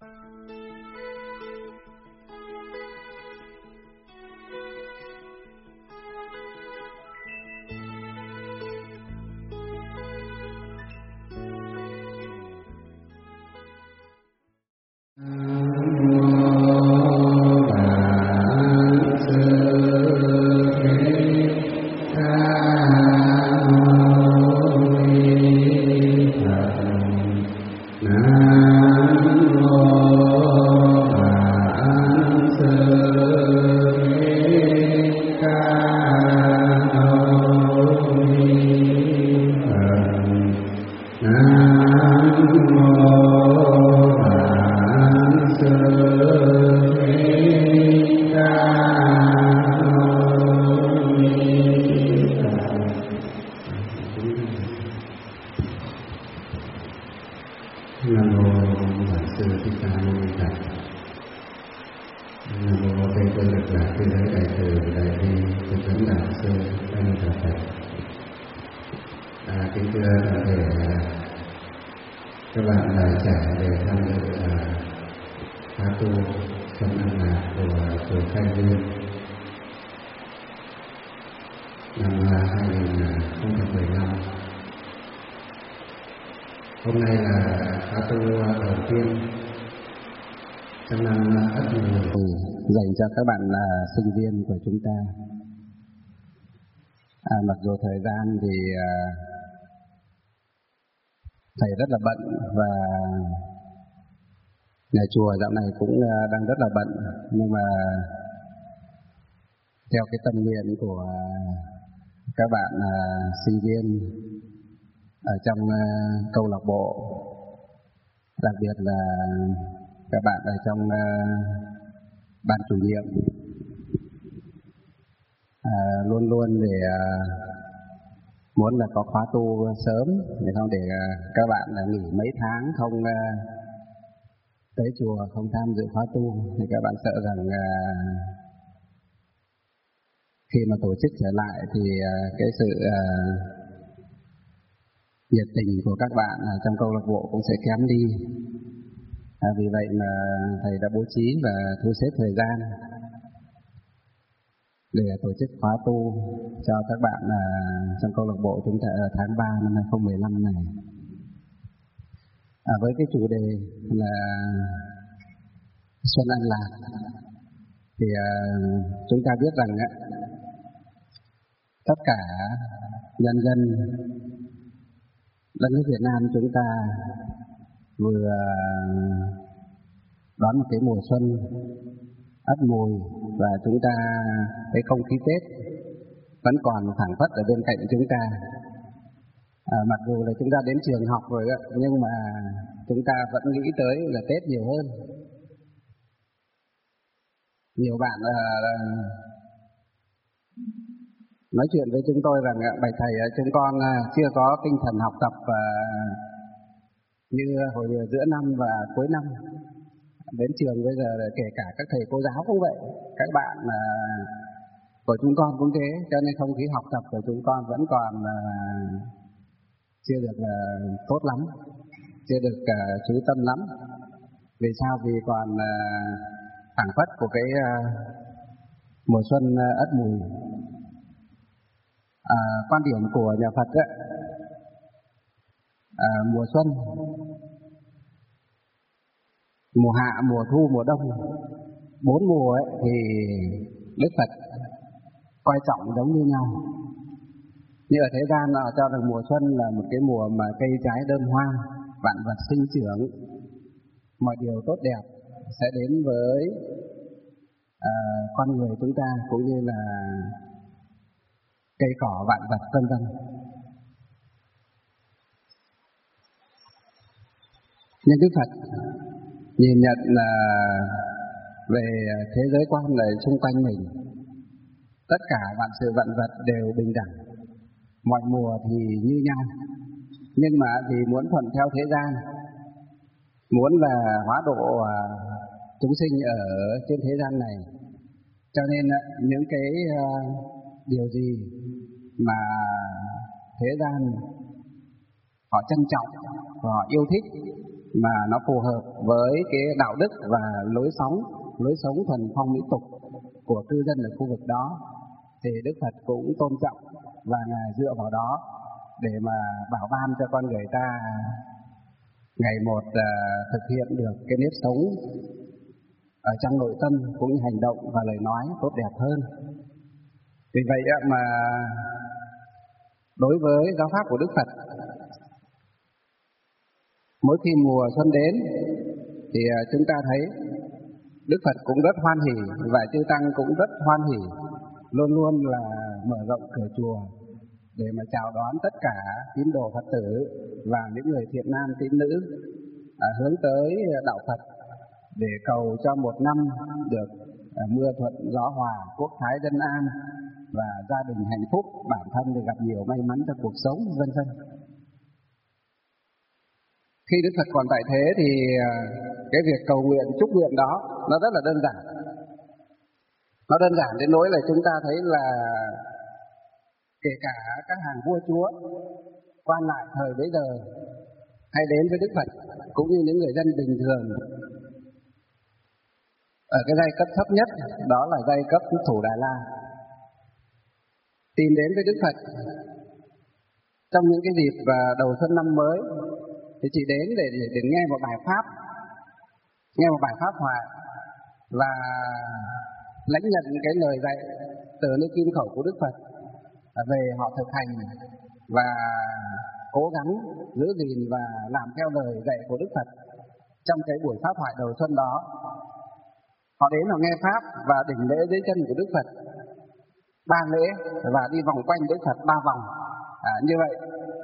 Hôm nay là khóa tu đầu tiên trong năm Ất Mùi dành cho các bạn sinh viên của chúng ta. Mặc dù thời gian thì thầy rất là bận và nhà chùa dạo này cũng đang rất là bận, nhưng mà theo cái tâm nguyện của các bạn sinh viên ở trong câu lạc bộ, đặc biệt là các bạn ở trong ban chủ nhiệm, luôn luôn để muốn là có khóa tu sớm để không để các bạn nghỉ mấy tháng không tới chùa, không tham dự khóa tu, thì các bạn sợ rằng khi mà tổ chức trở lại thì cái sự nhiệt tình của các bạn trong câu lạc bộ cũng sẽ kém đi. Vì vậy mà thầy đã bố trí và thu xếp thời gian để tổ chức khóa tu cho các bạn trong câu lạc bộ chúng ta ở tháng 3 năm 2015 này. Với cái chủ đề là Xuân An Lạc, thì chúng ta biết rằng tất cả nhân dân đất nước Việt Nam chúng ta vừa đón một cái mùa xuân Ất Mùi, và chúng ta thấy không khí Tết vẫn còn phảng phất ở bên cạnh chúng ta. Mặc dù là chúng ta đến trường học rồi đó, nhưng mà chúng ta vẫn nghĩ tới là Tết nhiều hơn. Nhiều bạn nói chuyện với chúng tôi rằng bạch thầy, chúng con chưa có tinh thần học tập như hồi giữa năm và cuối năm. Đến trường bây giờ kể cả các thầy cô giáo cũng vậy, các bạn của chúng con cũng thế, cho nên không khí học tập của chúng con vẫn còn chưa được tốt lắm, chưa được chú tâm lắm. Vì sao? Vì còn phảng phất của cái mùa xuân Ất Mùi. Quan điểm của nhà Phật ấy, mùa xuân, mùa hạ, mùa thu, mùa đông, 4 mùa ấy, thì Đức Phật coi trọng giống như nhau. Như ở thế gian họ cho rằng mùa xuân là một cái mùa mà cây trái đơm hoa, vạn vật sinh trưởng, mọi điều tốt đẹp sẽ đến với con người chúng ta, cũng như là cây cỏ, vạn vật, vân vân. Nhưng Đức Phật nhìn nhận là về thế giới quan là xung quanh mình, tất cả vạn sự vạn vật đều bình đẳng, mọi mùa thì như nhau, nhưng mà vì muốn thuận theo thế gian, muốn là hóa độ chúng sinh ở trên thế gian này, cho nên những cái điều gì mà thế gian họ trân trọng và họ yêu thích mà nó phù hợp với cái đạo đức và lối sống thuần phong mỹ tục của cư dân ở khu vực đó, thì Đức Phật cũng tôn trọng và Ngài dựa vào đó để mà bảo ban cho con người ta ngày một thực hiện được cái nếp sống ở trong nội tâm cũng như hành động và lời nói tốt đẹp hơn. Vì vậy mà đối với giáo pháp của Đức Phật, mỗi khi mùa xuân đến thì chúng ta thấy Đức Phật cũng rất hoan hỉ và chư tăng cũng rất hoan hỉ, luôn luôn là mở rộng cửa chùa để mà chào đón tất cả tín đồ Phật tử và những người thiện nam tín nữ hướng tới đạo Phật để cầu cho một năm được mưa thuận gió hòa, quốc thái dân an và gia đình hạnh phúc, bản thân thì gặp nhiều may mắn trong cuộc sống, vân vân. Khi Đức Phật còn tại thế thì cái việc cầu nguyện, chúc nguyện đó nó rất là đơn giản. Nó đơn giản đến nỗi là chúng ta thấy là kể cả các hàng vua chúa quan lại thời bấy giờ hay đến với Đức Phật cũng như những người dân bình thường ở cái giai cấp thấp nhất, đó là giai cấp Thủ Đà La, tìm đến với Đức Phật trong những cái dịp đầu xuân năm mới thì chỉ đến để nghe một bài pháp thoại và lãnh nhận cái lời dạy từ nơi kim khẩu của Đức Phật về họ thực hành và cố gắng giữ gìn và làm theo lời dạy của Đức Phật trong cái buổi pháp thoại đầu xuân đó. Họ đến họ nghe pháp và đỉnh lễ dưới chân của Đức Phật 3 lễ và đi vòng quanh Đức Phật 3 vòng. Như vậy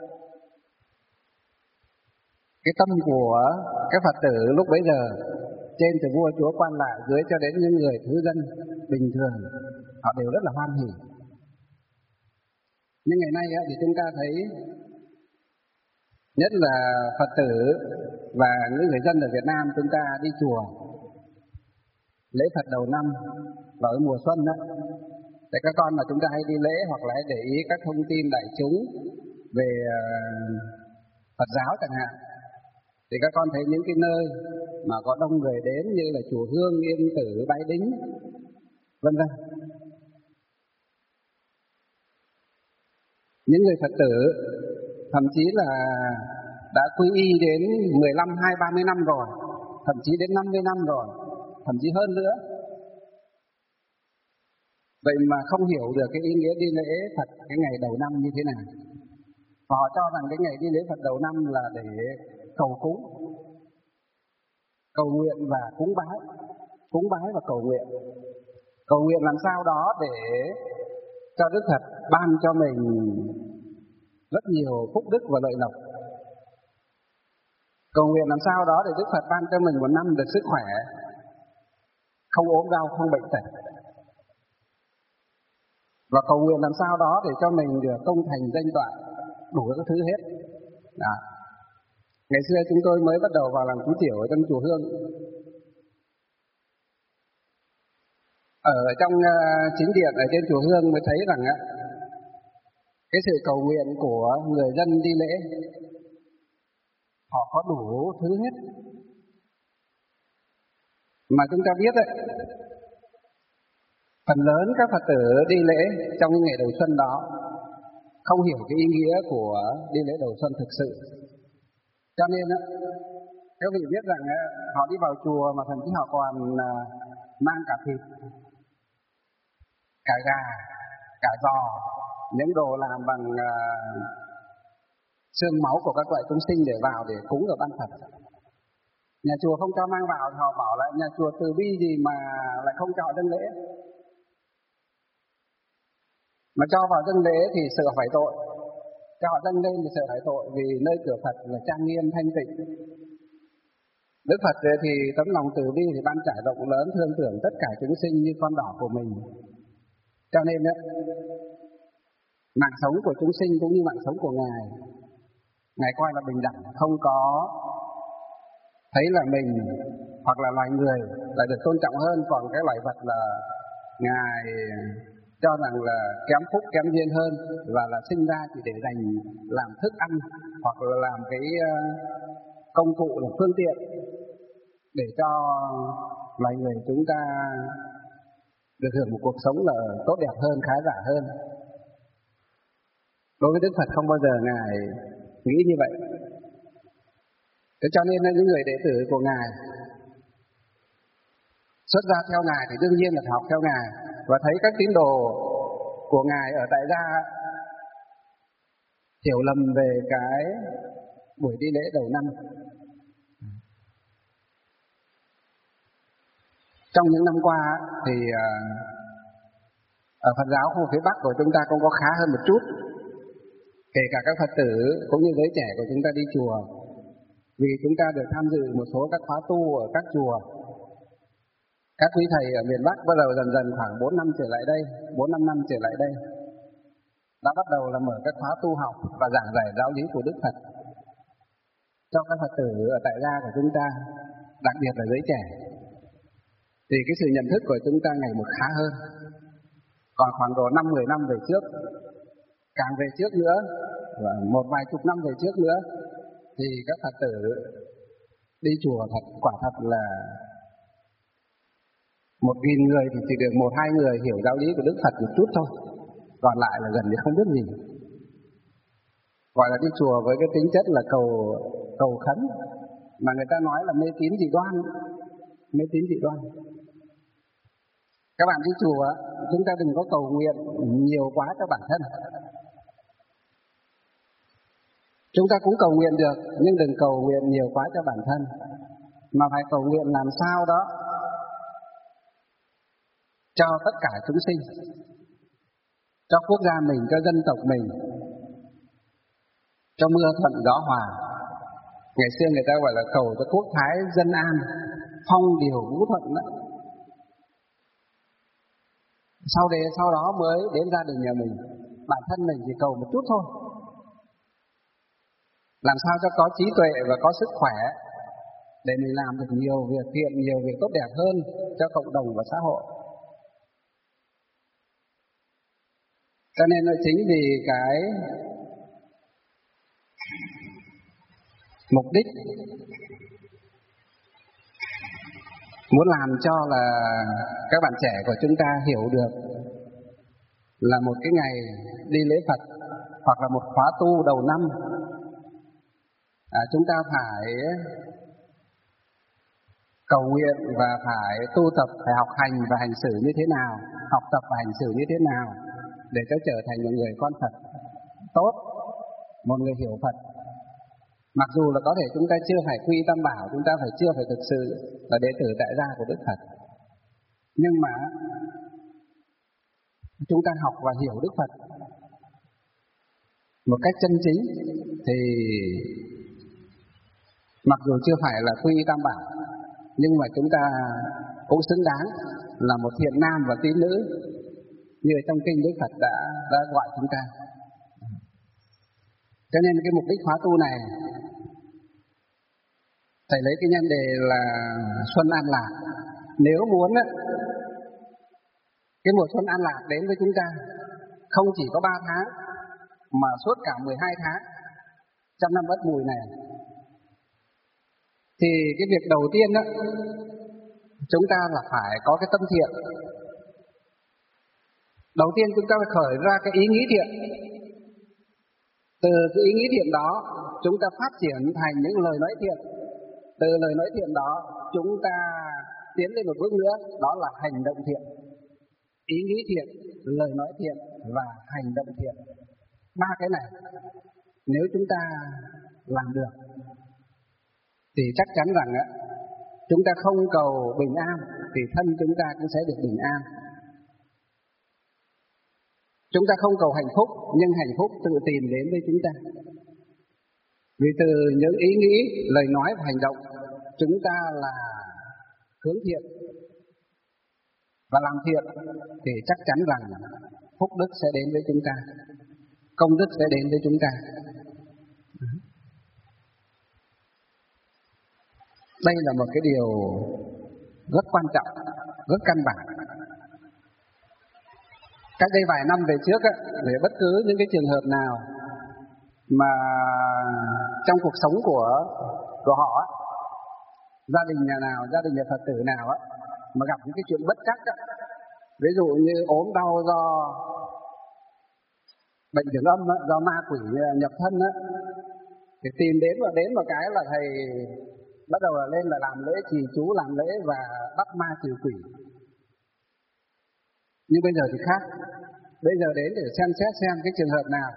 cái tâm của các Phật tử lúc bấy giờ, trên từ vua chúa quan lại dưới cho đến những người thứ dân bình thường, họ đều rất là hoan hỉ. Nhưng ngày nay thì chúng ta thấy nhất là Phật tử và những người dân ở Việt Nam, chúng ta đi chùa lễ Phật đầu năm và ở mùa xuân đó, để các con mà chúng ta hay đi lễ hoặc là để ý các thông tin đại chúng về Phật giáo chẳng hạn, thì các con thấy những cái nơi mà có đông người đến như là chùa Hương, Yên Tử, Bái Đính, vân vân. Những người Phật tử thậm chí là đã quy y đến 15, 20, 30 năm rồi, thậm chí đến 50 năm rồi, thậm chí hơn nữa. Vậy mà không hiểu được cái ý nghĩa đi lễ Phật cái ngày đầu năm như thế nào. Và họ cho rằng cái ngày đi lễ Phật đầu năm là để cầu cúng, cầu nguyện và cúng bái và cầu nguyện. Cầu nguyện làm sao đó để cho Đức Phật ban cho mình rất nhiều phúc đức và lợi lộc. Cầu nguyện làm sao đó để Đức Phật ban cho mình một năm được sức khỏe, không ốm đau, không bệnh tật. Và cầu nguyện làm sao đó để cho mình được công thành danh toại, đủ các thứ hết. Đó. Ngày xưa chúng tôi mới bắt đầu vào làm chú tiểu ở trong chùa Hương. Ở trong chính điện ở trên chùa Hương mới thấy rằng cái sự cầu nguyện của người dân đi lễ, họ có đủ thứ hết. Mà chúng ta biết phần lớn các Phật tử đi lễ trong những ngày đầu xuân đó không hiểu cái ý nghĩa của đi lễ đầu xuân thực sự. Cho nên các vị biết rằng họ đi vào chùa mà thậm chí họ còn mang cả thịt, cả gà, cả giò, những đồ làm bằng xương máu của các loại chúng sinh để vào để cúng ở ban Phật. Nhà chùa không cho mang vào, họ bảo lại nhà chùa từ bi gì mà lại không cho họ dâng lễ. Mà cho vào dâng lễ thì sợ phải tội, cho họ dâng lên thì sợ phải tội, vì nơi cửa Phật là trang nghiêm thanh tịnh. Đức Phật thì tấm lòng từ bi thì ban trải rộng lớn, thương tưởng tất cả chúng sinh như con đỏ của mình. Cho nên mạng sống của chúng sinh cũng như mạng sống của Ngài coi là bình đẳng, không có thấy là mình hoặc là loài người là được tôn trọng hơn, còn cái loài vật là Ngài cho rằng là kém phúc, kém duyên hơn, và là sinh ra chỉ để dành làm thức ăn hoặc là làm cái công cụ, là phương tiện để cho loài người chúng ta được hưởng một cuộc sống là tốt đẹp hơn, khá giả hơn. Đối với Đức Phật không bao giờ Ngài nghĩ như vậy. Thế cho nên là những người đệ tử của Ngài xuất gia theo Ngài thì đương nhiên là phải học theo Ngài, và thấy các tín đồ của Ngài ở tại gia hiểu lầm về cái buổi đi lễ đầu năm. Trong những năm qua thì ở Phật giáo khu phía Bắc của chúng ta cũng có khá hơn một chút. Kể cả các Phật tử cũng như giới trẻ của chúng ta đi chùa, vì chúng ta được tham dự một số các khóa tu ở các chùa. Các quý thầy ở miền Bắc bắt đầu dần dần khoảng 4 năm trở lại đây, 4-5 năm trở lại đây, đã bắt đầu là mở các khóa tu học và giảng giải giáo lý của Đức Phật cho các Phật tử ở tại gia của chúng ta, đặc biệt là giới trẻ. Thì cái sự nhận thức của chúng ta ngày một khá hơn. Còn khoảng độ 5-10 năm về trước, càng về trước nữa, và một vài chục năm về trước nữa, thì các Phật tử đi chùa quả thật là 1.000 người thì chỉ được 1-2 người hiểu giáo lý của Đức Phật một chút thôi, còn lại là gần như không biết gì. Gọi là đi chùa với cái tính chất là cầu khấn, mà người ta nói là mê tín dị đoan, mê tín dị đoan. Các bạn đi chùa, chúng ta đừng có cầu nguyện nhiều quá cho bản thân. Chúng ta cũng cầu nguyện được, nhưng đừng cầu nguyện nhiều quá cho bản thân, mà phải cầu nguyện làm sao đó cho tất cả chúng sinh, cho quốc gia mình, cho dân tộc mình, cho mưa thuận gió hòa. Ngày xưa người ta gọi là cầu cho quốc thái dân an, phong điều vũ thuận đó. Sau đó mới đến gia đình nhà mình. Bản thân mình chỉ cầu một chút thôi, làm sao cho có trí tuệ và có sức khỏe để mình làm được nhiều việc thiện, nhiều việc tốt đẹp hơn cho cộng đồng và xã hội. Cho nên là chính vì cái mục đích muốn làm cho là các bạn trẻ của chúng ta hiểu được là một cái ngày đi lễ Phật hoặc là một khóa tu đầu năm, chúng ta phải cầu nguyện và phải tu tập, phải học hành và hành xử như thế nào, học tập và hành xử như thế nào để cho trở thành một người con Phật tốt, một người hiểu Phật. Mặc dù là có thể chúng ta chưa phải quy tam bảo, chúng ta chưa phải thực sự là đệ tử tại gia của Đức Phật, nhưng mà chúng ta học và hiểu Đức Phật một cách chân chính thì mặc dù chưa phải là quy tam bảo, nhưng mà chúng ta cũng xứng đáng là một thiện nam và tín nữ như trong kinh Đức Phật đã gọi chúng ta. Cho nên cái mục đích khóa tu này, thầy lấy cái nhân đề là Xuân An Lạc. Nếu muốn cái mùa xuân an lạc đến với chúng ta không chỉ có 3 tháng mà suốt cả 12 tháng trong năm Ất Mùi này, thì cái việc đầu tiên đó chúng ta là phải có cái tâm thiện. Đầu tiên chúng ta phải khởi ra cái ý nghĩ thiện. Từ cái ý nghĩ thiện đó chúng ta phát triển thành những lời nói thiện. Từ lời nói thiện đó chúng ta tiến lên một bước nữa, đó là hành động thiện. Ý nghĩ thiện, lời nói thiện và hành động thiện. 3 cái này nếu chúng ta làm được thì chắc chắn rằng chúng ta không cầu bình an thì thân chúng ta cũng sẽ được bình an. Chúng ta không cầu hạnh phúc, nhưng hạnh phúc tự tìm đến với chúng ta. Vì từ những ý nghĩ, lời nói và hành động chúng ta là hướng thiện và làm thiện thì chắc chắn rằng phúc đức sẽ đến với chúng ta, công đức sẽ đến với chúng ta. Đây là một cái điều rất quan trọng, rất căn bản. Cách đây vài năm về trước về bất cứ những cái trường hợp nào mà trong cuộc sống của của họ á, gia đình nhà nào, gia đình nhà Phật tử nào á mà gặp những cái chuyện bất trắc á, ví dụ như ốm đau do bệnh đường âm á, do ma quỷ nhập thân á, thì tìm đến một cái là thầy bắt đầu là lên là làm lễ trì chú, làm lễ và bắt ma trừ quỷ. Nhưng bây giờ thì khác, bây giờ đến để xem xét xem cái trường hợp nào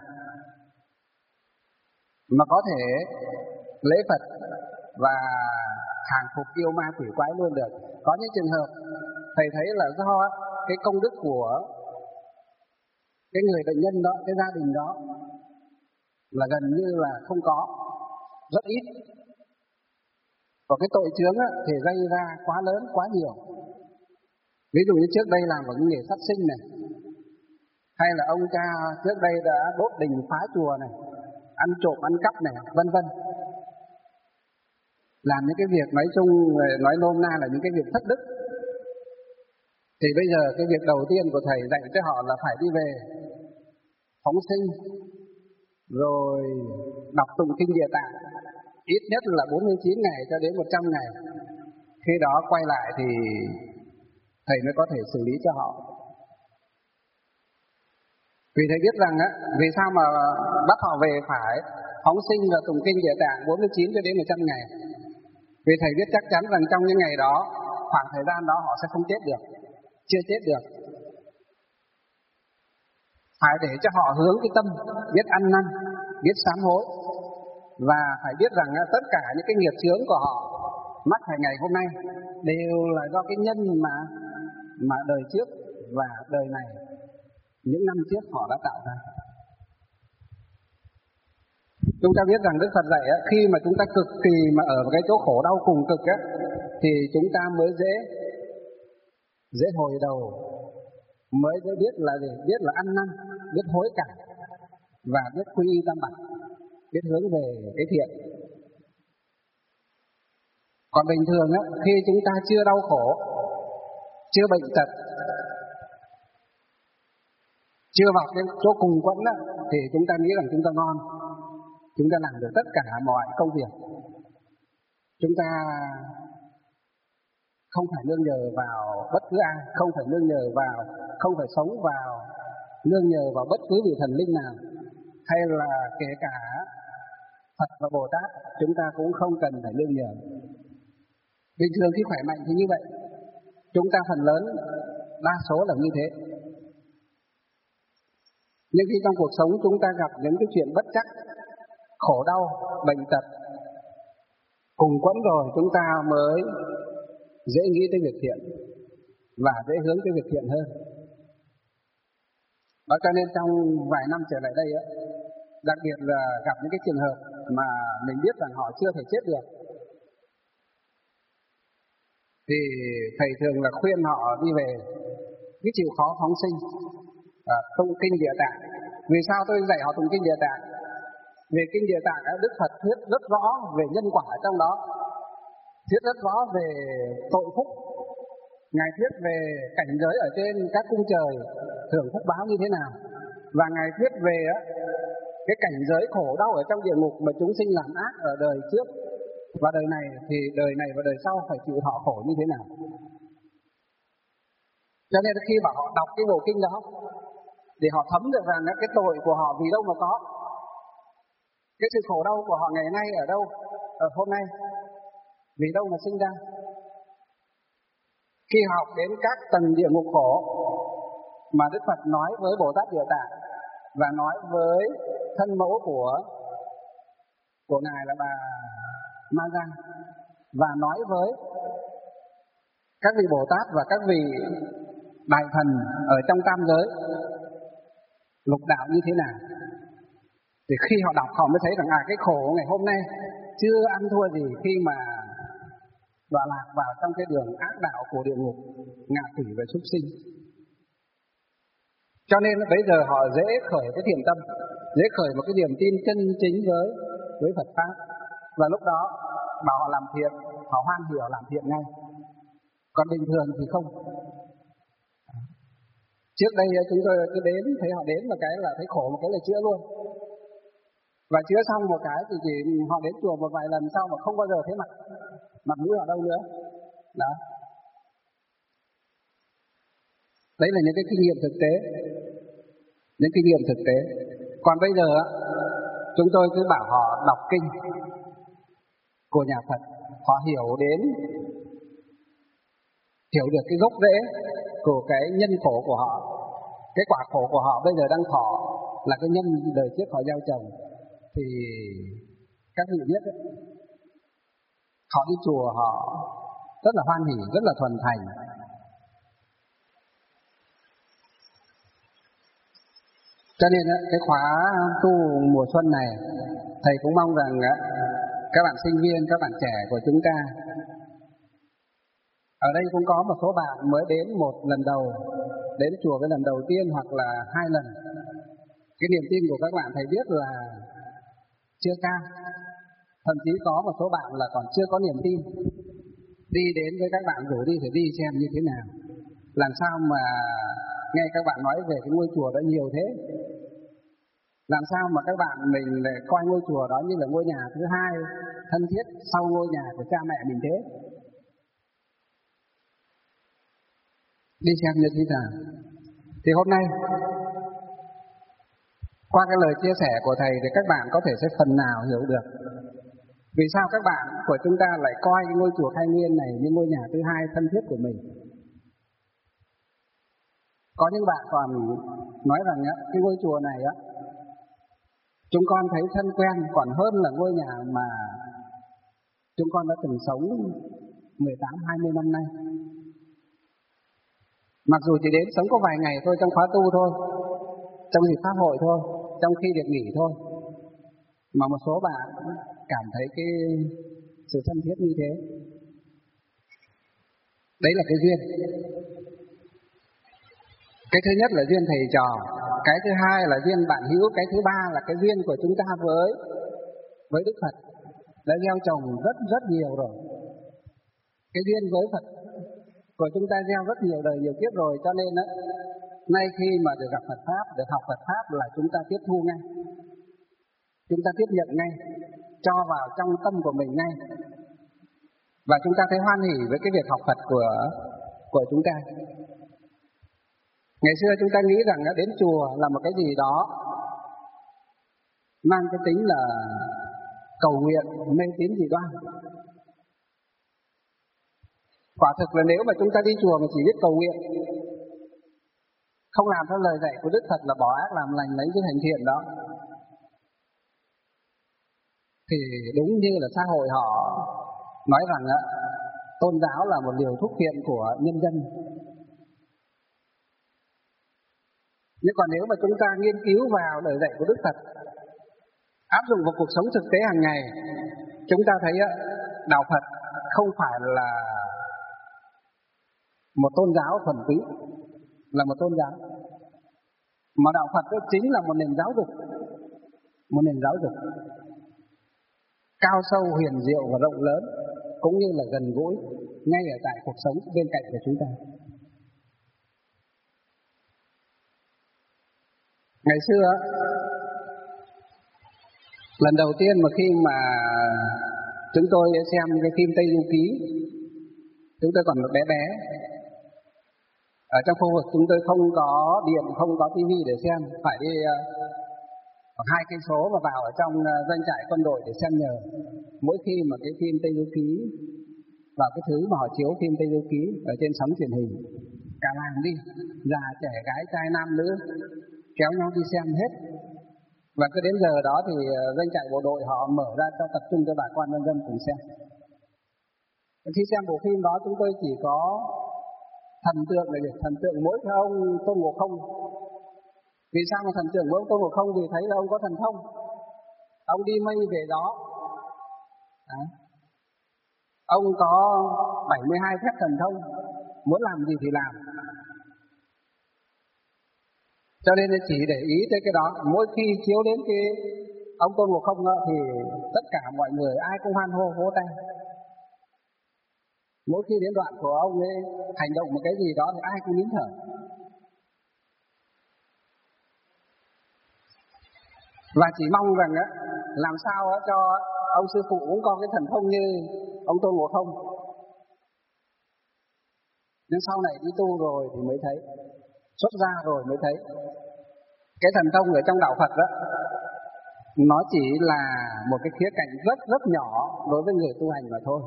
mà có thể lễ Phật và hàng phục yêu ma quỷ quái luôn được. Có những trường hợp thầy thấy là do cái công đức của cái người bệnh nhân đó, cái gia đình đó là gần như là không có, rất ít. Còn cái tội chướng á, thì gây ra quá lớn, quá nhiều. Ví dụ như trước đây làm vào cái nghề sát sinh này, hay là ông cha trước đây đã đốt đình phá chùa này, ăn trộm, ăn cắp này, vân vân. Làm những cái việc nói chung, nói nôm na là những cái việc thất đức. Thì bây giờ cái việc đầu tiên của thầy dạy cho họ là phải đi về phóng sinh, rồi đọc tụng kinh Địa Tạng, ít nhất là 49 ngày cho đến 100 ngày. Khi đó quay lại thì thầy mới có thể xử lý cho họ. Vì thầy biết rằng á, vì sao mà bắt họ về phải phóng sinh và tụng kinh Địa Tạng 49 cho đến 100 ngày. Vì thầy biết chắc chắn rằng trong những ngày đó, khoảng thời gian đó họ sẽ không chết được, chưa chết được. Phải để cho họ hướng cái tâm, biết ăn năn, biết sám hối. Và phải biết rằng tất cả những cái nghiệp chướng của họ mắc phải ngày hôm nay đều là do cái nhân mà đời trước và đời này, những năm trước họ đã tạo ra. Chúng ta biết rằng Đức Phật dạy khi mà chúng ta cực kỳ mà ở cái chỗ khổ đau cùng cực á, thì chúng ta mới dễ hồi đầu, mới biết là gì? Biết là ăn năn, biết hối cải và biết quy y tam bảo, biết hướng về cái thiện. Còn bình thường á, khi chúng ta chưa đau khổ, chưa bệnh tật, chưa vào cái chỗ cùng quẫn á, thì chúng ta nghĩ rằng chúng ta ngon, chúng ta làm được tất cả mọi công việc. Chúng ta không phải nương nhờ vào bất cứ ai, không phải nương nhờ vào, không phải sống vào, nương nhờ vào bất cứ vị thần linh nào, hay là kể cả Phật và Bồ Tát, chúng ta cũng không cần phải nương nhờ. Bình thường khi khỏe mạnh thì như vậy, chúng ta phần lớn, đa số là như thế. Nhưng khi trong cuộc sống chúng ta gặp những cái chuyện bất trắc, khổ đau, bệnh tật, cùng quẫn rồi chúng ta mới dễ nghĩ tới việc thiện và dễ hướng tới việc thiện hơn. Đó cho nên trong vài năm trở lại đây á, đặc biệt là gặp những cái trường hợp mà mình biết rằng họ chưa thể chết được, thì thầy thường là khuyên họ đi về cứ chịu khó phóng sinh, tụng kinh Địa Tạng. Vì sao tôi dạy họ tụng kinh Địa Tạng? Về kinh Địa Tạng Đức Phật thuyết rất rõ về nhân quả trong đó, thuyết rất rõ về tội phúc, Ngài thuyết về cảnh giới ở trên các cung trời thưởng phúc báo như thế nào, và Ngài thuyết về cái cảnh giới khổ đau ở trong địa ngục mà chúng sinh làm ác ở đời trước và đời này, thì đời này và đời sau phải chịu thọ khổ như thế nào. Cho nên khi mà họ đọc cái bộ kinh đó thì họ thấm được rằng cái tội của họ vì đâu mà có, cái sự khổ đau của họ ngày nay ở đâu, ở hôm nay, vì đâu mà sinh ra. Khi học đến các tầng địa ngục khổ mà Đức Phật nói với Bồ Tát Địa Tạng và nói với thân mẫu của Ngài là bà Ma Giang, và nói với các vị Bồ Tát và các vị đại thần ở trong tam giới lục đạo như thế nào, thì khi họ đọc họ mới thấy rằng cái khổ ngày hôm nay chưa ăn thua gì khi mà đọa lạc vào trong cái đường ác đạo của địa ngục, ngạ quỷ và súc sinh. Cho nên bây giờ họ dễ khởi cái thiện tâm, dễ khởi một cái niềm tin chân chính với Phật pháp, và lúc đó bảo họ làm thiện, họ hoan hỉ họ làm thiện ngay. Còn bình thường thì không. Trước đây chúng tôi cứ đến, thấy họ đến một cái là thấy khổ, một cái là chữa luôn. Và chữa xong một cái thì chỉ họ đến chùa một vài lần sau mà không bao giờ thấy mặt mũi họ đâu nữa. Đó. Đấy là những cái kinh nghiệm thực tế. Những kinh nghiệm thực tế. Còn bây giờ chúng tôi cứ bảo họ đọc kinh của nhà Phật, họ hiểu được cái gốc rễ của cái nhân khổ của họ. Cái quả khổ của họ bây giờ đang thọ là cái nhân đời trước họ gieo trồng. Thì các vị biết đấy, họ đi chùa họ rất là hoan hỉ, rất là thuần thành. Cho nên cái khóa tu mùa xuân này, thầy cũng mong rằng các bạn sinh viên, các bạn trẻ của chúng ta, ở đây cũng có một số bạn mới đến một lần đầu, đến chùa cái lần đầu tiên hoặc là 2 lần. Cái niềm tin của các bạn thầy biết là chưa cao. Thậm chí có một số bạn là còn chưa có niềm tin. Đi đến với các bạn rủ đi thì đi xem như thế nào. Làm sao mà nghe các bạn nói về cái ngôi chùa đó nhiều thế. Làm sao mà các bạn mình lại coi ngôi chùa đó như là ngôi nhà thứ hai thân thiết sau ngôi nhà của cha mẹ mình thế. Đi xem như thế nào. Thì hôm nay qua cái lời chia sẻ của thầy thì các bạn có thể sẽ phần nào hiểu được vì sao các bạn của chúng ta lại coi cái ngôi chùa Khai Nguyên này như ngôi nhà thứ hai thân thiết của mình. Có những bạn còn nói rằng cái ngôi chùa này chúng con thấy thân quen còn hơn là ngôi nhà mà chúng con đã từng sống 18-20 năm nay. Mặc dù chỉ đến sống có vài ngày thôi trong khóa tu thôi, trong dịp pháp hội thôi, trong khi được nghỉ thôi, mà một số bạn cảm thấy cái sự thân thiết như thế. Đấy là cái duyên. Cái thứ nhất là duyên thầy trò, cái thứ hai là duyên bạn hữu, cái thứ ba là cái duyên của chúng ta với Đức Phật đã gieo trồng rất nhiều rồi. Cái duyên với Phật của chúng ta gieo rất nhiều đời nhiều kiếp rồi, cho nên nay khi mà được gặp Phật Pháp, được học Phật Pháp là chúng ta tiếp thu ngay. Chúng ta tiếp nhận ngay, cho vào trong tâm của mình ngay. Và chúng ta thấy hoan hỉ với cái việc học Phật của chúng ta. Ngày xưa chúng ta nghĩ rằng đến chùa là một cái gì đó mang cái tính là cầu nguyện, mê tín dị đoan. Quả thực là nếu mà chúng ta đi chùa mà chỉ biết cầu nguyện, không làm theo lời dạy của Đức Phật là bỏ ác làm lành lấy cái hành thiện đó, thì đúng như là xã hội họ nói rằng tôn giáo là một liều thuốc phiện của nhân dân. Nhưng còn nếu mà chúng ta nghiên cứu vào lời dạy của Đức Phật, áp dụng vào cuộc sống thực tế hàng ngày, chúng ta thấy đạo Phật không phải là một tôn giáo thuần túy, là một tôn giáo, mà đạo Phật chính là một nền giáo dục, một nền giáo dục cao sâu, huyền diệu và rộng lớn, cũng như là gần gũi ngay ở tại cuộc sống bên cạnh của chúng ta. Ngày xưa, lần đầu tiên mà khi mà chúng tôi xem cái phim Tây Du Ký, chúng tôi còn một bé bé. Ở trong khu vực chúng tôi không có điện, không có tivi để xem, phải đi khoảng 2 cây số mà vào ở trong doanh trại quân đội để xem nhờ. Mỗi khi mà cái phim Tây Du Ký vào cái thứ mà họ chiếu phim Tây Du Ký ở trên sóng truyền hình, cả làng đi, già trẻ gái trai nam nữ kéo nhau đi xem hết. Và cứ đến giờ đó thì doanh trại bộ đội họ mở ra cho tập trung cho bà con nhân dân cùng xem. Khi xem bộ phim đó chúng tôi chỉ có thần tượng là gì? Thần tượng mỗi cái ông Tôn Ngộ Không. Vì sao mà thần tượng mỗi ông Tôn Ngộ Không? Vì thấy là ông có thần thông, ông đi mây về đó. Ông có 72 phép thần thông, muốn làm gì thì làm. Cho nên chỉ để ý tới cái đó, mỗi khi chiếu đến cái ông Tôn Ngộ Không thì tất cả mọi người ai cũng hoan hô vỗ tay. Mỗi khi đến đoạn của ông ấy hành động một cái gì đó thì ai cũng nín thở. Và chỉ mong rằng làm sao cho ông sư phụ cũng có cái thần thông như ông Tôn Ngộ Không. Nhưng sau này đi tu rồi thì mới thấy, xuất gia rồi mới thấy cái thần thông ở trong đạo Phật đó, nó chỉ là một cái khía cạnh rất rất nhỏ đối với người tu hành mà thôi.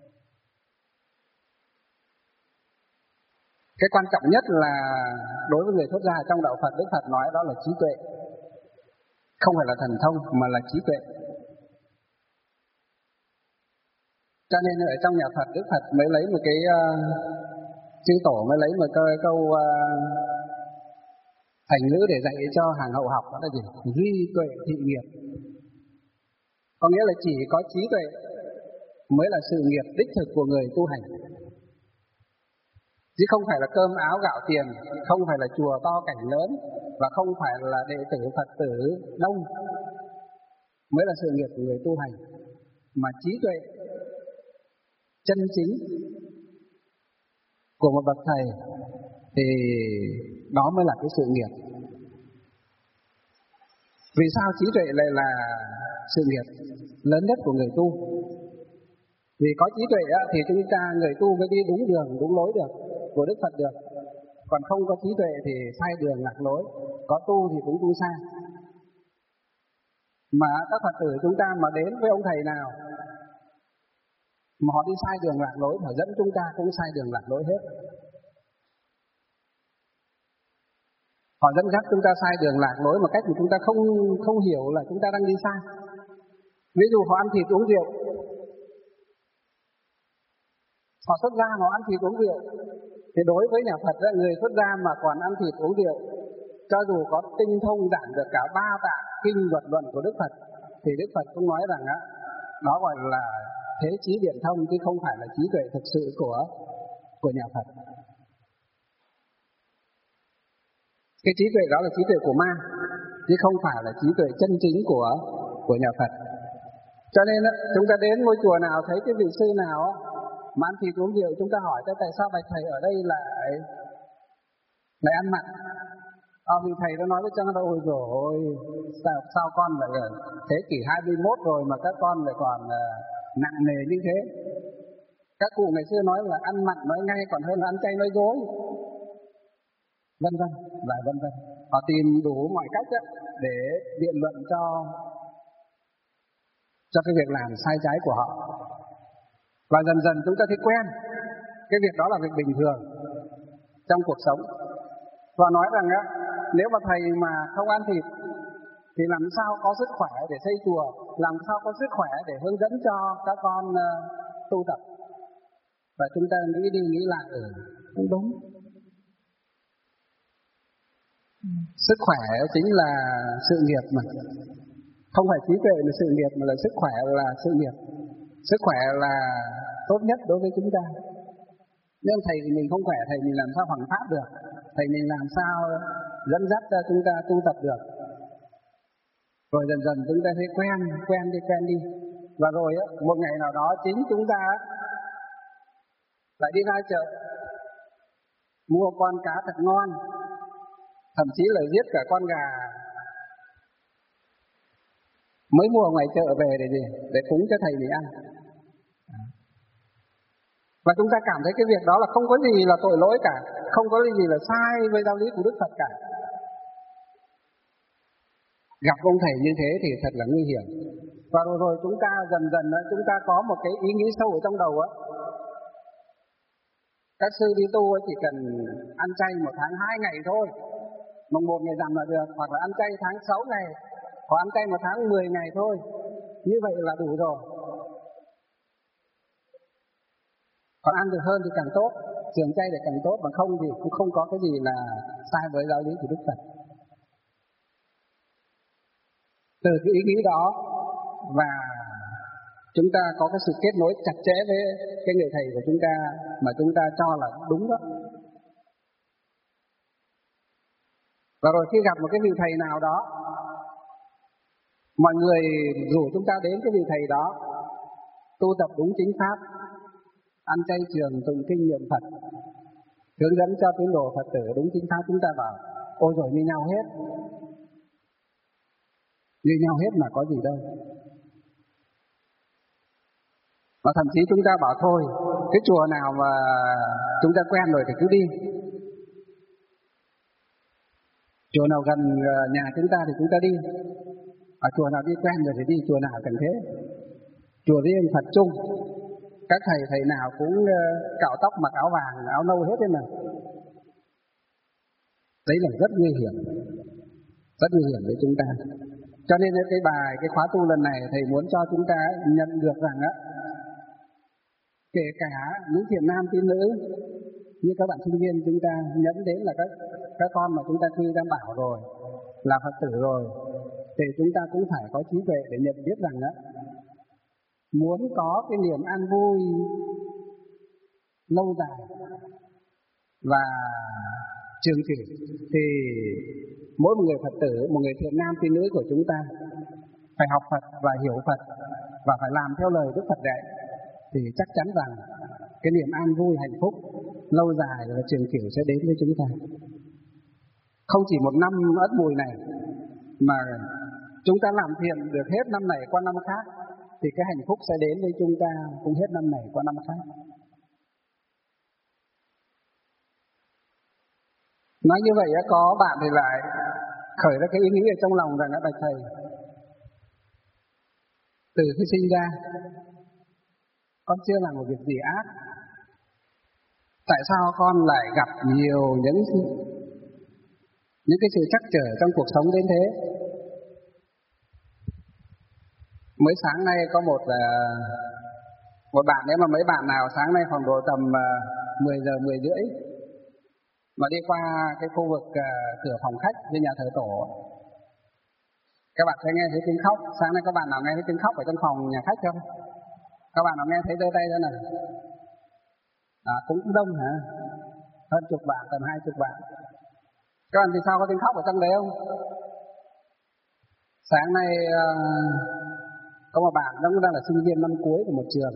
Cái quan trọng nhất là đối với người xuất gia trong đạo Phật, Đức Phật nói đó là trí tuệ. Không phải là thần thông mà là trí tuệ. Cho nên ở trong nhà Phật, Đức Phật mới lấy một cái chư tổ mới lấy một câu thành ngữ để dạy cho hàng hậu học, đó là gì? Duy tuệ thị nghiệp. Có nghĩa là chỉ có trí tuệ mới là sự nghiệp đích thực của người tu hành. Chứ không phải là cơm áo gạo tiền, không phải là chùa to cảnh lớn, và không phải là đệ tử Phật tử đông mới là sự nghiệp của người tu hành. Mà trí tuệ chân chính của một bậc thầy thì đó mới là cái sự nghiệp. Vì sao trí tuệ lại là sự nghiệp lớn nhất của người tu? Vì có trí tuệ thì chúng ta người tu mới đi đúng đường, đúng lối được của Đức Phật được. Còn không có trí tuệ thì sai đường lạc lối, có tu thì cũng tu sai. Mà các Phật tử chúng ta mà đến với ông thầy nào mà họ đi sai đường lạc lối, họ dẫn chúng ta cũng sai đường lạc lối hết. Họ dẫn dắt chúng ta sai đường lạc lối một cách mà chúng ta không hiểu là chúng ta đang đi sai. Ví dụ họ ăn thịt uống rượu, họ xuất gia họ ăn thịt uống rượu, thì đối với nhà Phật người xuất gia mà còn ăn thịt uống rượu, cho dù có tinh thông giảng được cả 3 tạng kinh luận của Đức Phật, thì Đức Phật cũng nói rằng đó gọi là thế trí biện thông, chứ không phải là trí tuệ thực sự của nhà Phật. Cái trí tuệ đó là trí tuệ của ma, chứ không phải là trí tuệ chân chính của nhà Phật. Cho nên chúng ta đến ngôi chùa nào thấy cái vị sư nào mà ăn thịt uống rượu, chúng ta hỏi tại sao bạch thầy ở đây lại ăn mặn? Vì thầy đã nói với con đâu rồi, sao con lại ở thế kỷ 21 rồi mà các con lại còn nặng nề như thế. Các cụ ngày xưa nói là ăn mặn nói ngay còn hơn là ăn chay nói dối, vân vân và vân vân. Họ tìm đủ mọi cách để biện luận cho cái việc làm sai trái của họ. Và dần dần chúng ta thấy quen cái việc đó là việc bình thường trong cuộc sống. Và nói rằng nếu mà thầy mà không ăn thịt thì làm sao có sức khỏe để xây chùa, làm sao có sức khỏe để hướng dẫn cho các con tu tập. Và chúng ta nghĩ đi nghĩ lại không đúng. Sức khỏe chính là sự nghiệp mà. Không phải trí tuệ là sự nghiệp, mà là sức khỏe là sự nghiệp. Sức khỏe là tốt nhất đối với chúng ta. Nếu thầy thì mình không khỏe, thầy mình làm sao hoằng pháp được, thầy mình làm sao dẫn dắt cho chúng ta tu tập được. Rồi dần dần chúng ta thấy quen đi. Và rồi một ngày nào đó chính chúng ta lại đi ra chợ mua con cá thật ngon, thậm chí là giết cả con gà mới mua ngoài chợ về để gì? Để cúng cho thầy mình ăn. Và chúng ta cảm thấy cái việc đó là không có gì là tội lỗi cả, không có gì là sai với giáo lý của Đức Phật cả. Gặp ông thầy như thế thì thật là nguy hiểm. Và rồi chúng ta dần chúng ta có một cái ý nghĩ sâu ở trong đầu các sư đi tu chỉ cần ăn chay 1 tháng 2 ngày thôi, mùng 1 ngày rằm là được, hoặc là ăn chay tháng 6 ngày, hoặc ăn chay 1 tháng 10 ngày thôi, như vậy là đủ rồi. Còn ăn được hơn thì càng tốt, trường chay thì càng tốt, mà không thì cũng không có cái gì là sai với giáo lý của Đức Phật. Từ cái ý nghĩ đó và chúng ta có cái sự kết nối chặt chẽ với cái người thầy của chúng ta mà chúng ta cho là đúng đó. Và rồi khi gặp một cái vị thầy nào đó, mọi người rủ chúng ta đến cái vị thầy đó tu tập đúng chính pháp, ăn chay trường, tụng kinh niệm Phật, hướng dẫn cho tín đồ Phật tử đúng chính pháp, chúng ta bảo ôi rồi như nhau hết. như nhau hết mà có gì đâu. Và thậm chí chúng ta bảo thôi, cái chùa nào mà chúng ta quen rồi thì cứ đi. Chùa nào gần nhà chúng ta thì chúng ta đi. Ở chùa nào đi quen rồi thì đi, chùa nào cần thế. Chùa riêng Phật chung, các thầy nào cũng cạo tóc mặc áo vàng, áo nâu hết đấy mà. Đấy là rất nguy hiểm với chúng ta. Cho nên cái khóa tu lần này thầy muốn cho chúng ta nhận được rằng á, kể cả những thiện nam tín nữ như các bạn sinh viên chúng ta nhẫn đến là các con mà chúng ta quy tam bảo rồi, là Phật tử rồi, thì chúng ta cũng phải có trí tuệ để nhận biết rằng á, muốn có cái niềm an vui lâu dài và trường kỳ thì mỗi một người Phật tử, một người thiện nam tín nữ của chúng ta phải học Phật và hiểu Phật và phải làm theo lời Đức Phật dạy, thì chắc chắn rằng cái niềm an vui hạnh phúc lâu dài và trường cửu sẽ đến với chúng ta. Không chỉ một năm Ất Mùi này mà chúng ta làm thiện được hết năm này qua năm khác thì cái hạnh phúc sẽ đến với chúng ta cũng hết năm này qua năm khác. Nói như vậy có bạn thì lại khởi ra cái ý nghĩ ở trong lòng rằng bạch thầy, từ khi sinh ra con chưa làm một việc gì ác, tại sao con lại gặp nhiều những cái sự trắc trở trong cuộc sống đến thế? Mới sáng nay có một bạn đấy, mà mấy bạn nào sáng nay khoảng độ tầm 10 giờ 10 rưỡi mà đi qua cái khu vực cửa phòng khách với nhà thờ tổ, các bạn sẽ nghe thấy tiếng khóc. Sáng nay các bạn nào nghe thấy tiếng khóc ở trong phòng nhà khách không? Các bạn nào nghe thấy giơ tay ra này? Cũng đông hả? Hơn chục bạn, tầm 20 bạn. Các bạn thì sao có tiếng khóc ở trong đấy không? Sáng nay có một bạn đó cũng đang là sinh viên năm cuối của một trường.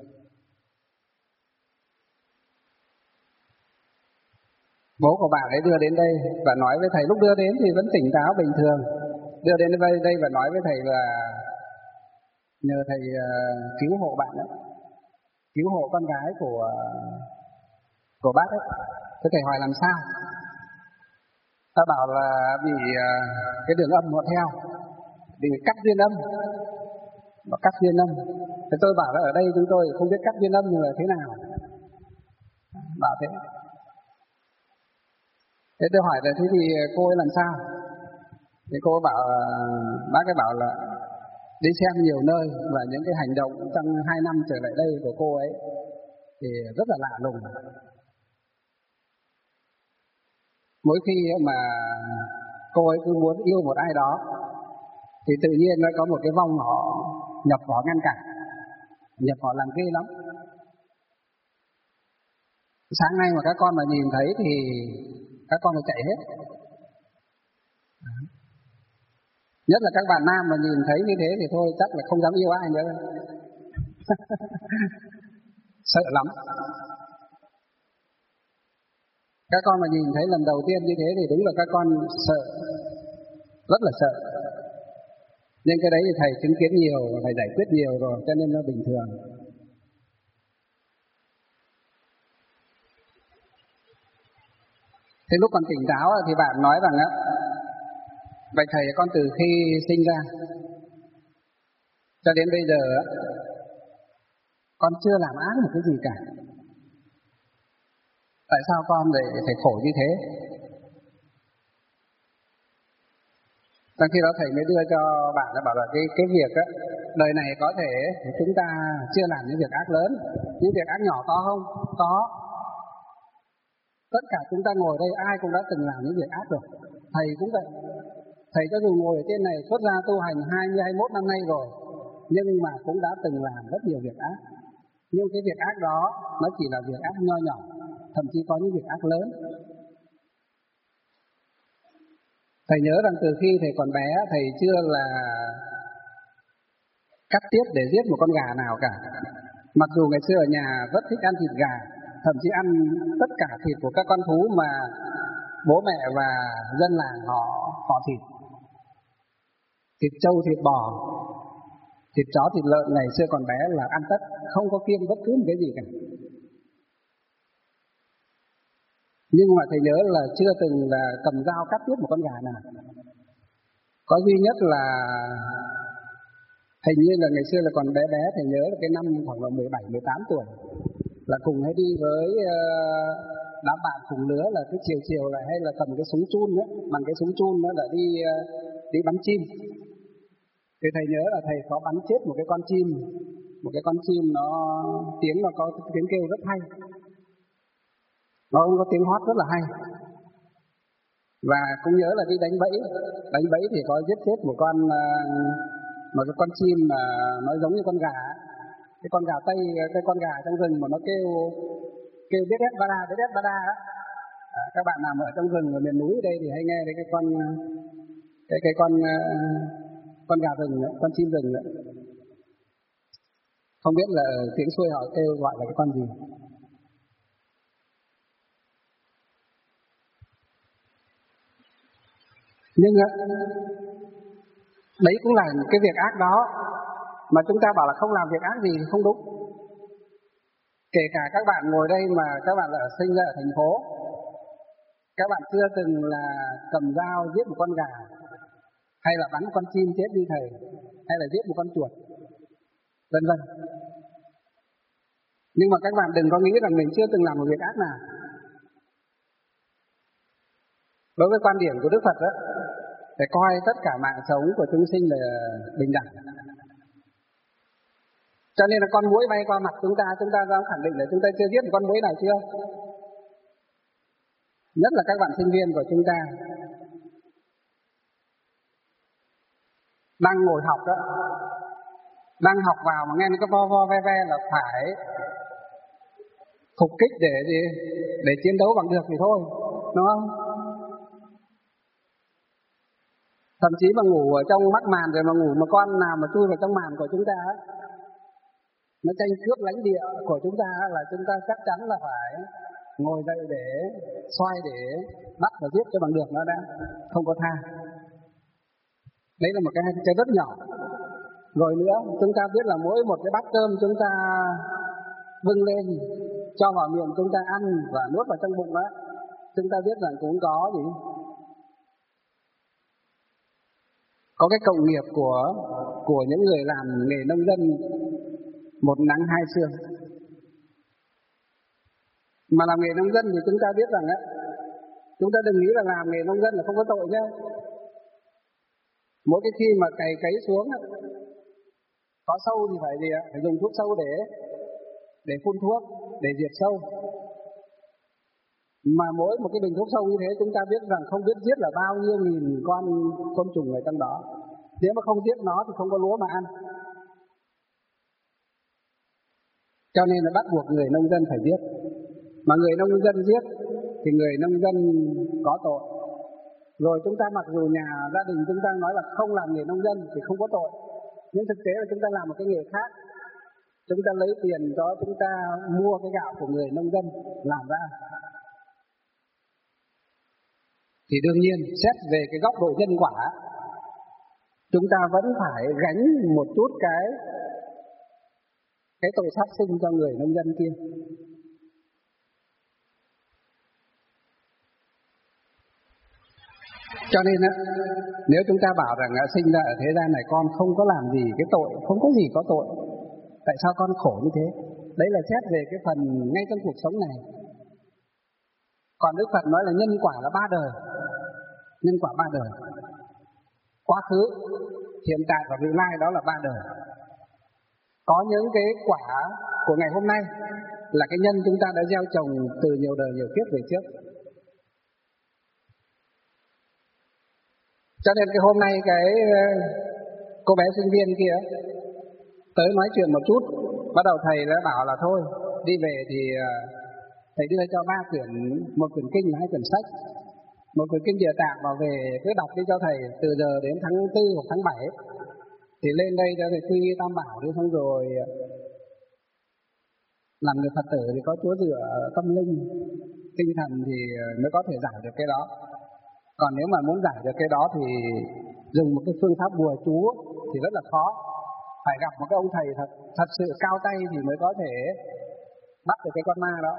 Bố của bạn ấy đưa đến đây và nói với thầy, lúc đưa đến thì vẫn tỉnh táo bình thường. Đưa đến đây và nói với thầy là nhờ thầy cứu hộ bạn ấy, cứu hộ con gái của bác ấy. Thế thầy hỏi làm sao? Ta bảo là bị cái đường âm nó theo, bị cắt duyên âm. Và cắt duyên âm. Thế tôi bảo là ở đây chúng tôi không biết cắt duyên âm là thế nào. Bảo thế. Thế tôi hỏi là thế thì cô ấy làm sao? Thì cô ấy bảo, bác ấy bảo là đi xem nhiều nơi và những cái hành động trong 2 năm trở lại đây của cô ấy thì rất là lạ lùng. Mỗi khi mà cô ấy cứ muốn yêu một ai đó thì tự nhiên nó có một cái vong họ nhập họ ngăn cản, nhập họ làm ghê lắm. Sáng nay mà các con mà nhìn thấy thì các con phải chạy hết. Nhất là các bạn nam mà nhìn thấy như thế thì thôi chắc là không dám yêu ai nữa. Sợ lắm. Các con mà nhìn thấy lần đầu tiên như thế thì đúng là các con sợ, rất là sợ. Nhưng cái đấy thì thầy chứng kiến nhiều, thầy giải quyết nhiều rồi, cho nên nó bình thường. Thế lúc còn tỉnh táo thì bạn nói rằng á, bạch thầy, con từ khi sinh ra cho đến bây giờ con chưa làm ác một cái gì cả. Tại sao con lại phải khổ như thế? Sau khi đó thầy mới đưa cho bạn là bảo là cái việc á, đời này có thể chúng ta chưa làm những việc ác lớn, những việc ác nhỏ có không? Có. Tất cả chúng ta ngồi đây ai cũng đã từng làm những việc ác rồi. Thầy cũng vậy. Thầy cho dù ngồi ở trên này xuất gia tu hành 20-21 năm nay rồi, nhưng mà cũng đã từng làm rất nhiều việc ác. Nhưng cái việc ác đó nó chỉ là việc ác nho nhỏ, thậm chí có những việc ác lớn. Thầy nhớ rằng từ khi thầy còn bé, thầy chưa là cắt tiết để giết một con gà nào cả. Mặc dù ngày xưa ở nhà rất thích ăn thịt gà, thậm chí ăn tất cả thịt của các con thú mà bố mẹ và dân làng họ thịt. thịt trâu, thịt bò, thịt chó, thịt lợn ngày xưa còn bé là ăn tất, không có kiêng bất cứ một cái gì cả. Nhưng mà thầy nhớ là chưa từng là cầm dao cắt tiết một con gà nào. Có duy nhất là hình như là ngày xưa là còn bé bé, thầy nhớ là cái năm khoảng là 17, 18 tuổi là cùng hay đi với đám bạn cùng lứa, là cái chiều lại hay là cầm cái súng chun đó, bằng cái súng chun đó là đi bắn chim. Thì thầy nhớ là thầy có bắn chết một cái con chim nó tiếng nó có tiếng kêu rất hay, nó có tiếng hót rất là hay. Và cũng nhớ là đi đánh bẫy thì có giết chết một cái con chim mà nó giống như con gà, cái con gà Tây, cái con gà trong rừng mà nó kêu biết đét ba đa á. Các bạn nào ở trong rừng ở miền núi ở đây thì hay nghe thấy cái con gà rừng nữa, con chim rừng nữa. Không biết là tiếng xuôi họ kêu gọi là cái con gì. Nhưng đấy cũng là cái việc ác đó, mà chúng ta bảo là không làm việc ác gì thì không đúng. Kể cả các bạn ngồi đây mà các bạn là sinh ra ở thành phố, các bạn chưa từng là cầm dao giết một con gà, hay là bắn một con chim chết như thầy, hay là giết một con chuột, vân vân. Nhưng mà các bạn đừng có nghĩ rằng mình chưa từng làm một việc ác nào. Đối với quan điểm của Đức Phật đó, phải coi tất cả mạng sống của chúng sinh là bình đẳng. Cho nên là con muỗi bay qua mặt chúng ta dám khẳng định là chúng ta chưa giết một con muỗi nào chưa? Nhất là các bạn sinh viên của chúng ta đang ngồi học đó, đang học vào mà nghe nó có vo ve là phải phục kích để chiến đấu bằng được thì thôi, đúng không? Thậm chí mà ngủ ở trong mắc màn rồi mà ngủ mà con nào mà chui vào trong màn của chúng ta, nó tranh cướp lãnh địa của chúng ta, là chúng ta chắc chắn là phải ngồi dậy để xoay để bắt và giết cho bằng được nó đã, không có tha. Đấy là một cái rất nhỏ. Rồi nữa, chúng ta biết là mỗi một cái bát cơm chúng ta vâng lên cho vào miệng chúng ta ăn và nuốt vào trong bụng đó, chúng ta biết rằng cũng có gì? Có cái cộng nghiệp của những người làm nghề nông dân một nắng hai sương. Mà làm nghề nông dân thì chúng ta biết rằng á, chúng ta đừng nghĩ là làm nghề nông dân là không có tội nhé. Mỗi cái khi mà cày xuống á, có sâu thì phải gì ạ? Phải dùng thuốc sâu để phun thuốc, để diệt sâu. Mà mỗi một cái bình thuốc sâu như thế chúng ta biết rằng không biết giết là bao nhiêu nghìn con côn trùng ở trong đó. Nếu mà không giết nó thì không có lúa mà ăn. Cho nên là bắt buộc người nông dân phải giết. Mà người nông dân giết thì người nông dân có tội. Rồi chúng ta mặc dù nhà gia đình chúng ta nói là không làm nghề nông dân thì không có tội, nhưng thực tế là chúng ta làm một cái nghề khác. Chúng ta lấy tiền cho chúng ta mua cái gạo của người nông dân làm ra. Thì đương nhiên xét về cái góc độ nhân quả, chúng ta vẫn phải gánh một chút cái tội sát sinh cho người nông dân kia. Cho nên á, nếu chúng ta bảo rằng sinh ra ở thế gian này con không có làm gì cái tội, không có gì có tội, tại sao con khổ như thế? Đấy là xét về cái phần ngay trong cuộc sống này. Còn Đức Phật nói là nhân quả là 3 đời. Nhân quả 3 đời. Quá khứ, hiện tại và vị lai, đó là 3 đời. Có những cái quả của ngày hôm nay là cái nhân chúng ta đã gieo trồng từ nhiều đời nhiều kiếp về trước. Cho nên cái hôm nay cái cô bé sinh viên kia tới nói chuyện một chút, bắt đầu thầy đã bảo là thôi, đi về thì thầy đưa cho 3 quyển, một quyển kinh và 2 quyển sách. Một quyển kinh Địa Tạng vào về cứ đọc đi cho thầy từ giờ đến tháng 4 hoặc tháng 7. Thì lên đây cho thầy quy y Tam Bảo đi, xong rồi làm người Phật tử thì có chỗ dựa tâm linh, tinh thần thì mới có thể giải được cái đó. Còn nếu mà muốn giải được cái đó thì dùng một cái phương pháp bùa chú thì rất là khó. Phải gặp một cái ông thầy thật sự cao tay thì mới có thể bắt được cái con ma đó.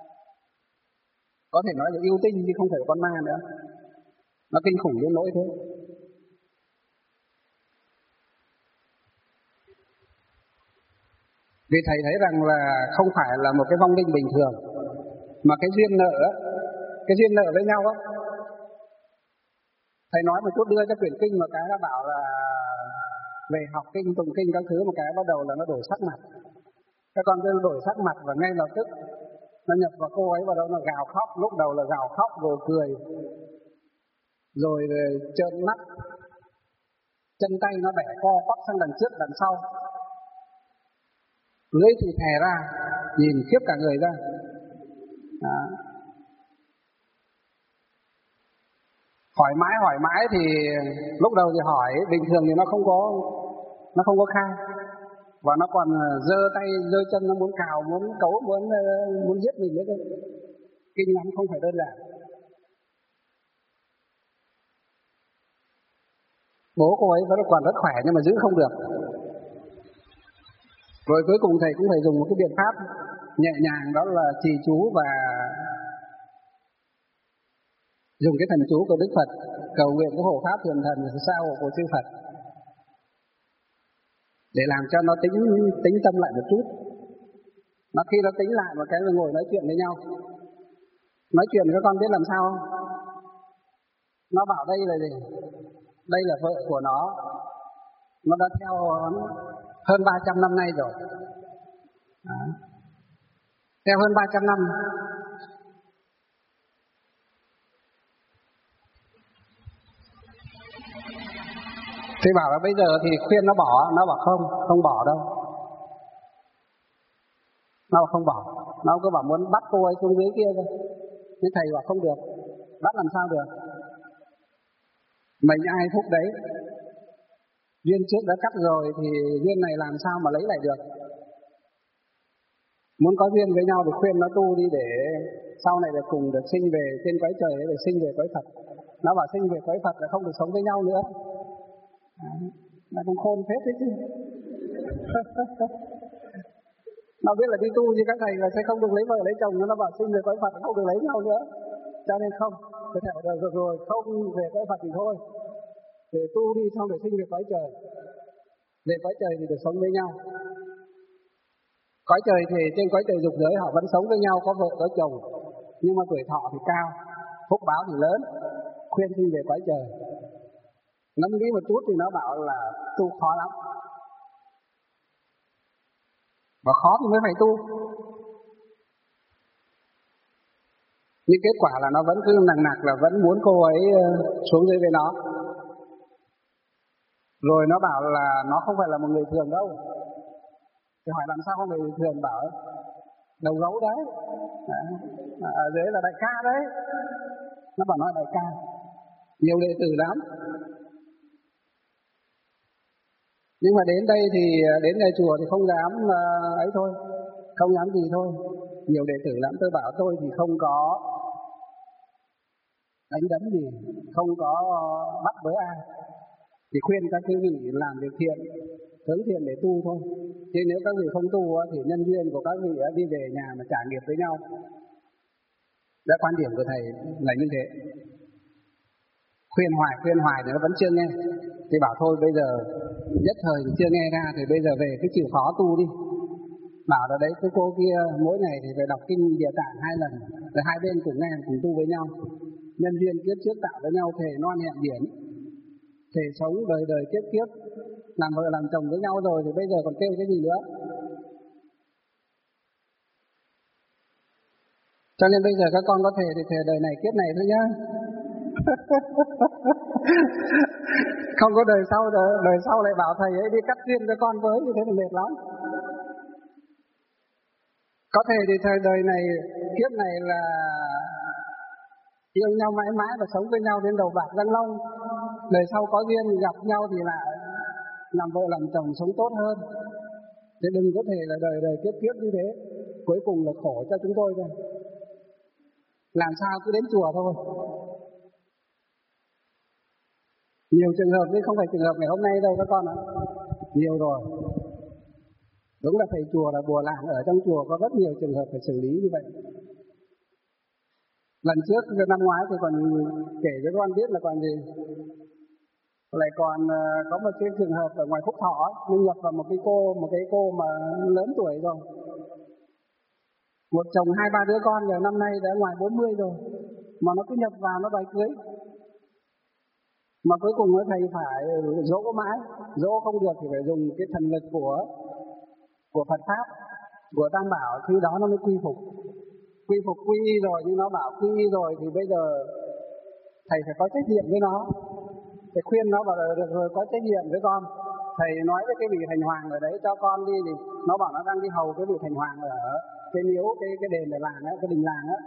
Có thể nói là yêu tinh chứ không phải con ma nữa. Nó kinh khủng đến nỗi thế. Vì thầy thấy rằng là không phải là một cái vong linh bình thường, mà cái duyên nợ với nhau á. Thầy nói một chút đưa cho quyển kinh, mà cái đã bảo là về học kinh, tụng kinh các thứ, một cái bắt đầu là nó đổi sắc mặt. Các con cứ đổi sắc mặt và ngay lập tức nó nhập vào cô ấy, vào đó nó gào khóc. Lúc đầu là gào khóc rồi cười, rồi trợn mắt, chân tay nó bẻ co quắp sang đằng trước đằng sau, lưỡi thì thè ra, nhìn khiếp cả người ra. Đó. Hỏi mãi thì lúc đầu thì hỏi bình thường thì nó không có khai, và nó còn giơ tay giơ chân, nó muốn cào, muốn cấu, muốn giết mình nữa cơ. Kinh lắm, không phải đơn giản. Bố cô ấy vẫn còn rất khỏe nhưng mà giữ không được. Rồi cuối cùng thầy cũng phải dùng một cái biện pháp nhẹ nhàng, đó là trì chú và dùng cái thần chú của Đức Phật, cầu nguyện cái hộ pháp thiền thần sa hộ của chư Phật, để làm cho nó tính tâm lại một chút. Mà khi nó tính lại một cái rồi ngồi nói chuyện với nhau. Nói chuyện các con biết làm sao không? Nó bảo đây là gì? Đây là vợ của nó đã theo hơn 300 năm nay rồi. Đó. Theo hơn 300 năm. Thì bảo là bây giờ thì khuyên nó bỏ, nó bảo không bỏ đâu. Nó bảo không bỏ, nó cứ bảo muốn bắt cô ấy xuống dưới kia thôi. Nhưng thầy bảo không được, bắt làm sao được. Mình ai thúc đấy. Duyên trước đã cắt rồi thì duyên này làm sao mà lấy lại được. Muốn có duyên với nhau thì khuyên nó tu đi, để sau này được cùng được sinh về trên cõi trời, để sinh về cõi Phật. Nó bảo sinh về cõi Phật là không được sống với nhau nữa. Nó cũng khôn phết đấy chứ. Nó biết là đi tu như các thầy là sẽ không được lấy vợ lấy chồng, nó bảo sinh về cõi Phật không được lấy nhau nữa. Cho nên không, cái thẻ được rồi, không về cõi Phật thì thôi. Để tu đi xong để sinh về cõi trời. Về cõi trời thì được sống với nhau. Cõi trời thì trên cõi trời dục giới họ vẫn sống với nhau, có vợ có chồng, nhưng mà tuổi thọ thì cao, phúc báo thì lớn. Khuyên sinh về cõi trời. Ngẫm nghĩ một chút thì nó bảo là tu khó lắm. Và khó thì mới phải tu. Nhưng kết quả là nó vẫn cứ nặng nặc là vẫn muốn cô ấy xuống dưới với nó. Rồi nó bảo là nó không phải là một người thường đâu. Thì hỏi làm sao không người thường, bảo đầu gấu đấy. Ở dưới là đại ca đấy. Nó bảo nó là đại ca. Nhiều đệ tử lắm. Nhưng mà đến đây thì đến nhà chùa thì không dám ấy thôi, không dám gì thôi. Nhiều đệ tử lắm, tôi bảo tôi thì không có đánh đấm gì, không có bắt bớ ai. Thì khuyên các quý vị làm việc thiện, hướng thiện để tu thôi. Chứ nếu các vị không tu thì nhân duyên của các vị đi về nhà mà trả nghiệp với nhau. Đã quan điểm của thầy là như thế. Khuyên hoài thì nó vẫn chưa nghe. Thì bảo thôi bây giờ nhất thời thì chưa nghe ra, thì bây giờ về cứ chịu khó tu đi. Bảo là đấy, cái cô kia mỗi ngày thì phải đọc kinh Địa Tạng 2 lần, rồi hai bên cùng nghe cùng tu với nhau. Nhân duyên kiếp trước tạo với nhau, thề non hẹn biển, thề sống đời đời kiếp kiếp, làm vợ làm chồng với nhau rồi thì bây giờ còn kêu cái gì nữa. Cho nên bây giờ các con có thề thì thề đời này kiếp này thôi nhá. Không có đời sau lại bảo thầy ấy đi cắt duyên cho con với, như thế thì mệt lắm. Có thể thì thời đời này, kiếp này là yêu nhau mãi mãi và sống với nhau đến đầu bạc răng long. Đời sau có duyên gặp nhau thì lại làm vợ làm chồng sống tốt hơn. Thế đừng có thể là đời đời kiếp kiếp như thế, cuối cùng là khổ cho chúng tôi thôi. Làm sao cứ đến chùa thôi. Nhiều trường hợp chứ không phải trường hợp ngày hôm nay đâu các con ạ. Nhiều rồi. Đúng là thầy chùa là bùa làng, ở trong chùa có rất nhiều trường hợp phải xử lý như vậy. Lần trước năm ngoái thì còn kể cho các con biết là còn gì, lại còn có một cái trường hợp ở ngoài Phúc Thọ, nó nhập vào một cái cô mà lớn tuổi rồi, một chồng 2-3 đứa con rồi, năm nay đã ngoài 40 rồi, mà nó cứ nhập vào nó đòi cưới. Mà cuối cùng thầy phải dỗ mãi, dỗ không được thì phải dùng cái thần lực của Phật Pháp, của Tam Bảo, khi đó nó mới quy phục quy y rồi. Nhưng nó bảo quy y rồi thì bây giờ thầy phải có trách nhiệm với nó, thầy khuyên nó bảo được rồi, có trách nhiệm với con. Thầy nói với cái vị thành hoàng ở đấy cho con đi, thì nó bảo nó đang đi hầu cái vị thành hoàng ở cái miếu, cái đền ở làng á, cái đình làng á.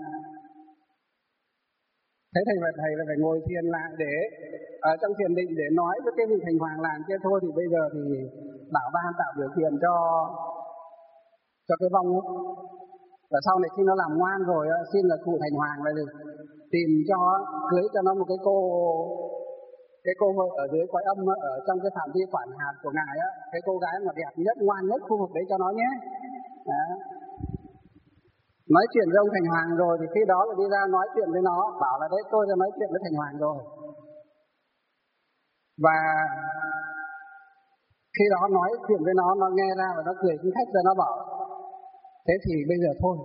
Thế thầy phải ngồi thiền lại để ở trong thiền định để nói với cái vị thành hoàng làng kia thôi. Thì bây giờ thì bảo ban tạo điều kiện cho cái vong ấy. Và sau này khi nó làm ngoan rồi xin là cụ thành hoàng lại tìm cho cưới cho nó một cái cô vợ ở dưới cõi âm ở trong cái phạm vi quản hạt của ngài á, cái cô gái mà đẹp nhất, ngoan nhất khu vực đấy cho nó nhé. Đó. Nói chuyện với ông thành hoàng rồi thì khi đó là đi ra nói chuyện với nó, bảo là đấy tôi đã nói chuyện với thành hoàng rồi. Và khi đó nói chuyện với nó nghe ra và nó cười khích ra, nó bảo thế thì bây giờ thôi,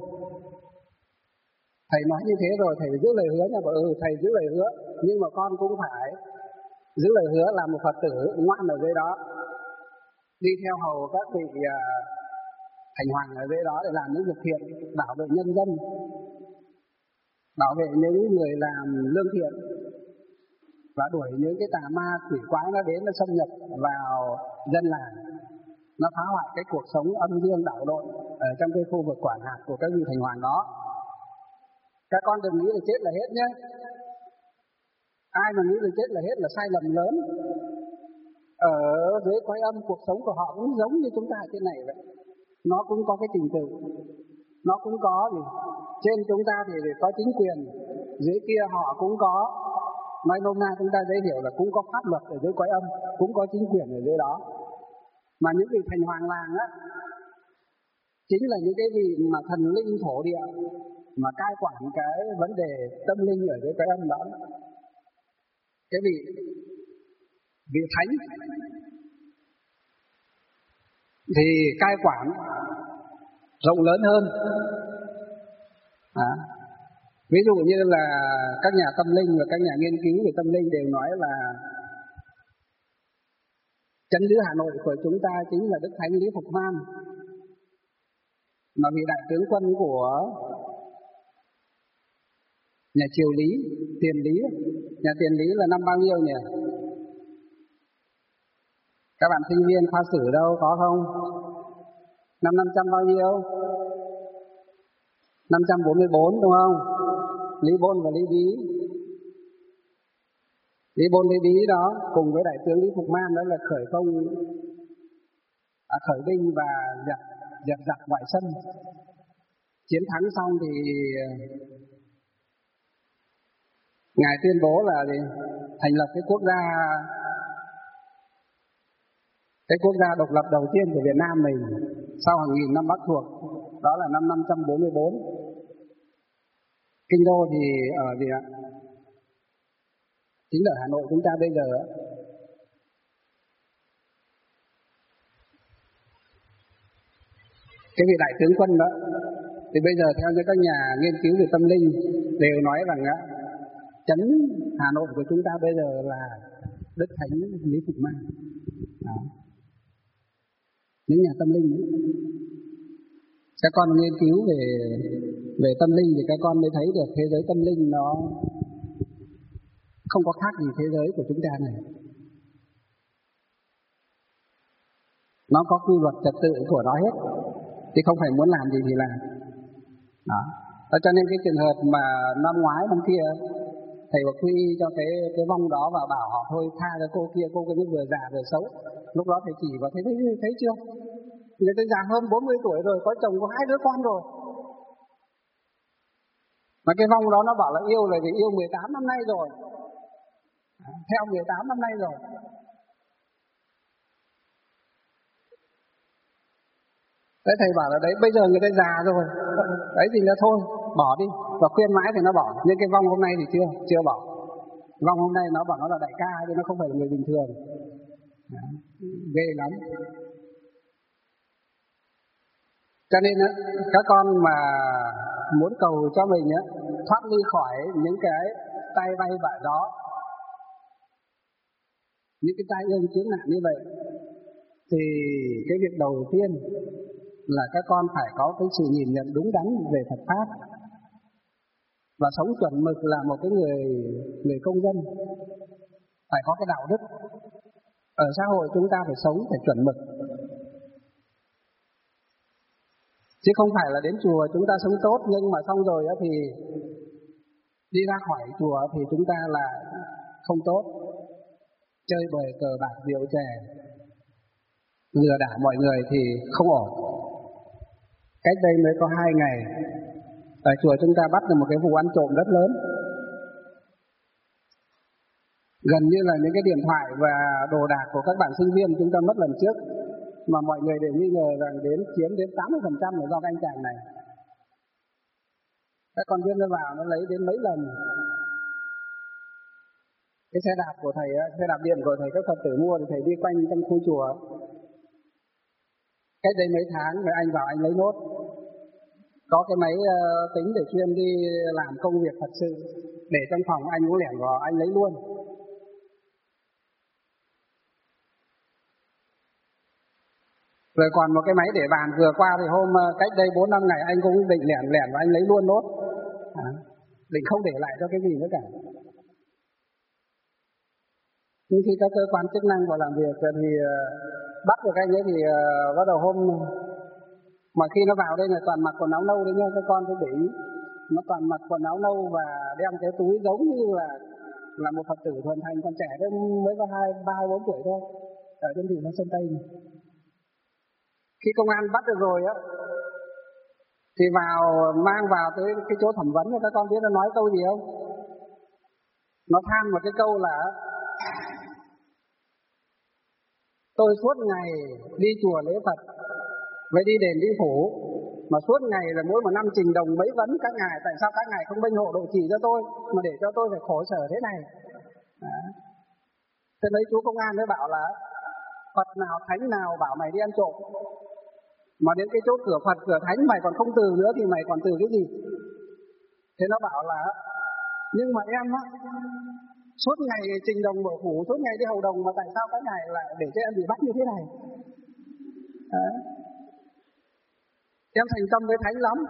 thầy nói như thế rồi, thầy phải giữ lời hứa nha. Bảo thầy giữ lời hứa, nhưng mà con cũng phải giữ lời hứa là một Phật tử ngoan ở dưới đó, đi theo hầu các vị thành hoàng ở dưới đó để làm những việc thiện, bảo vệ nhân dân, bảo vệ những người làm lương thiện, và đuổi những cái tà ma quỷ quái nó đến nó xâm nhập vào dân làng, nó phá hoại cái cuộc sống âm dương đảo lộn ở trong cái khu vực quản hạt của các vị thành hoàng đó. Các con đừng nghĩ là chết là hết nhé. Ai mà nghĩ là chết là hết là sai lầm lớn. Ở dưới cõi âm cuộc sống của họ cũng giống như chúng ta thế này vậy. Nó cũng có cái trình tự, nó cũng có gì. Trên chúng ta thì có chính quyền, dưới kia họ cũng có. Nói nôm na chúng ta dễ hiểu là cũng có pháp luật ở dưới cõi âm, cũng có chính quyền ở dưới đó. Mà những vị thành hoàng làng á, chính là những cái vị mà thần linh thổ địa mà cai quản cái vấn đề tâm linh ở dưới cõi âm đó. Cái vị thánh thì cai quản rộng lớn hơn. Ví dụ như là các nhà tâm linh và các nhà nghiên cứu về tâm linh đều nói là chấn giữ Hà Nội của chúng ta chính là Đức Thánh Lý Phục Hoan, mà vị đại tướng quân của nhà Triều Lý, Tiền Lý, nhà Tiền Lý là năm bao nhiêu nhỉ? Các bạn sinh viên khoa sử đâu có không? Năm 500 bao nhiêu? 544 đúng không? Lý Bôn và Lý Bí. Lý Bôn Lý Bí đó cùng với đại tướng Lý Phục Man đó là khởi binh và dẹp giặc ngoại xâm. Chiến thắng xong thì ngài tuyên bố là thành lập cái quốc gia độc lập đầu tiên của Việt Nam mình sau hàng nghìn năm Bắc thuộc, đó là năm 544. Kinh đô thì ở gì ạ? Chính ở Hà Nội chúng ta bây giờ. Cái vị đại tướng quân đó thì bây giờ theo như các nhà nghiên cứu về tâm linh đều nói rằng chấn Hà Nội của chúng ta bây giờ là Đức Thánh Lý Phục Man. Những nhà tâm linh ấy. Các con nghiên cứu về tâm linh thì các con mới thấy được thế giới tâm linh nó không có khác gì thế giới của chúng ta này. Nó có quy luật trật tự của nó hết, thì không phải muốn làm gì thì làm. Đó. Cho nên cái trường hợp mà năm ngoái năm kia thầy bảo quy cho cái vong đó và bảo họ thôi tha cho cô kia vừa già vừa xấu. Lúc đó thầy chỉ vào thấy chưa? Người ta già hơn 40 tuổi rồi, có chồng có 2 đứa con rồi. Mà cái vong đó nó bảo là yêu là vì yêu 18 năm nay rồi. theo 18 năm nay rồi. Thế thầy bảo là đấy bây giờ người ta già rồi, đấy thì là thôi bỏ đi, và khuyên mãi thì nó bỏ. Nhưng cái vong hôm nay thì chưa bỏ. Vong hôm nay nó bảo nó là đại ca chứ nó không phải là người bình thường. Ghê lắm. Cho nên á, các con mà muốn cầu cho mình á thoát ly khỏi những cái tai bay vạ gió, những cái tai ương chướng nạn như vậy, thì cái việc đầu tiên là các con phải có cái sự nhìn nhận đúng đắn về Phật pháp và sống chuẩn mực là một cái người công dân, phải có cái đạo đức. Ở xã hội chúng ta phải sống phải chuẩn mực, chứ không phải là đến chùa chúng ta sống tốt nhưng mà xong rồi thì đi ra khỏi chùa thì chúng ta là không tốt, chơi bời cờ bạc rượu chè, lừa đảo mọi người thì không ổn. Cách đây mới có 2 ngày ở chùa chúng ta bắt được một cái vụ ăn trộm rất lớn. Gần như là những cái điện thoại và đồ đạc của các bạn sinh viên chúng ta mất lần trước, mà mọi người đều nghi ngờ rằng chiếm đến 80% là do cái anh chàng này. Các con viên nó vào nó lấy đến mấy lần. Cái xe đạp của thầy, xe đạp điện của thầy các Phật tử mua thì thầy đi quanh trong khu chùa. Cách đây mấy tháng rồi anh vào anh lấy nốt. Có cái máy tính để chuyên đi làm công việc thật sự, để trong phòng anh cũng lẻn vào anh lấy luôn. Rồi còn một cái máy để bàn vừa qua thì hôm cách đây 4-5 ngày anh cũng định lẻn và anh lấy luôn nốt. Định không để lại cho cái gì nữa cả. Nhưng khi các cơ quan chức năng vào làm việc thì bắt được anh ấy thì bắt đầu hôm mà khi nó vào đây là toàn mặc quần áo nâu đấy nha, các con phải để ý. Nó toàn mặc quần áo nâu và đem cái túi giống như là một Phật tử thuần thành, còn trẻ đấy mới có 3-4 tuổi thôi, ở trên thị trấn Sơn Tây này. Khi công an bắt được rồi á thì mang vào tới cái chỗ thẩm vấn, các con biết nó nói câu gì không? Nó than một cái câu là tôi suốt ngày đi chùa lễ Phật, với đi đền đi phủ, mà suốt ngày là mỗi một năm trình đồng mấy vấn các ngài, tại sao các ngài không bênh hộ độ trì cho tôi, mà để cho tôi phải khổ sở thế này. Thế mấy chú công an mới bảo là Phật nào thánh nào bảo mày đi ăn trộm, mà đến cái chỗ cửa Phật cửa thánh mày còn không từ nữa thì mày còn từ cái gì? Thế nó bảo là nhưng mà em á suốt ngày trình đồng mở phủ, suốt ngày đi hầu đồng, mà tại sao các ngài lại để cho em bị bắt như thế này? Em thành tâm với thánh lắm.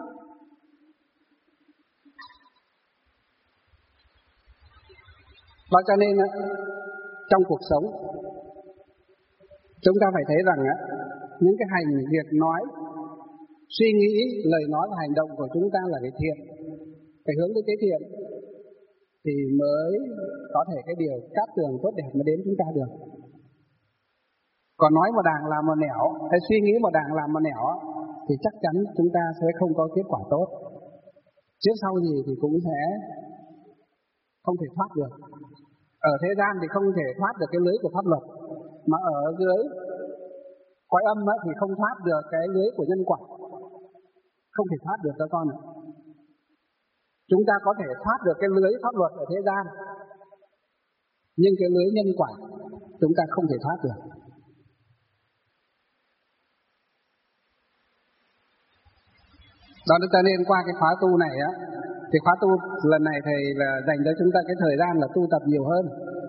Và cho nên trong cuộc sống chúng ta phải thấy rằng những cái hành việc nói, suy nghĩ, lời nói và hành động của chúng ta là cái thiện, phải hướng tới cái thiện thì mới có thể cái điều cát tường tốt đẹp mới đến chúng ta được. Còn nói một đàng làm một nẻo, hay suy nghĩ một đàng làm một nẻo thì chắc chắn chúng ta sẽ không có kết quả tốt. Trước sau gì thì cũng sẽ không thể thoát được. Ở thế gian thì không thể thoát được cái lưới của pháp luật, mà ở dưới cõi âm thì không thoát được cái lưới của nhân quả. Không thể thoát được các con ạ. Chúng ta có thể thoát được cái lưới pháp luật ở thế gian, nhưng cái lưới nhân quả chúng ta không thể thoát được. Đó cho nên qua cái khóa tu này thì khóa tu lần này thầy là dành cho chúng ta cái thời gian là tu tập nhiều hơn.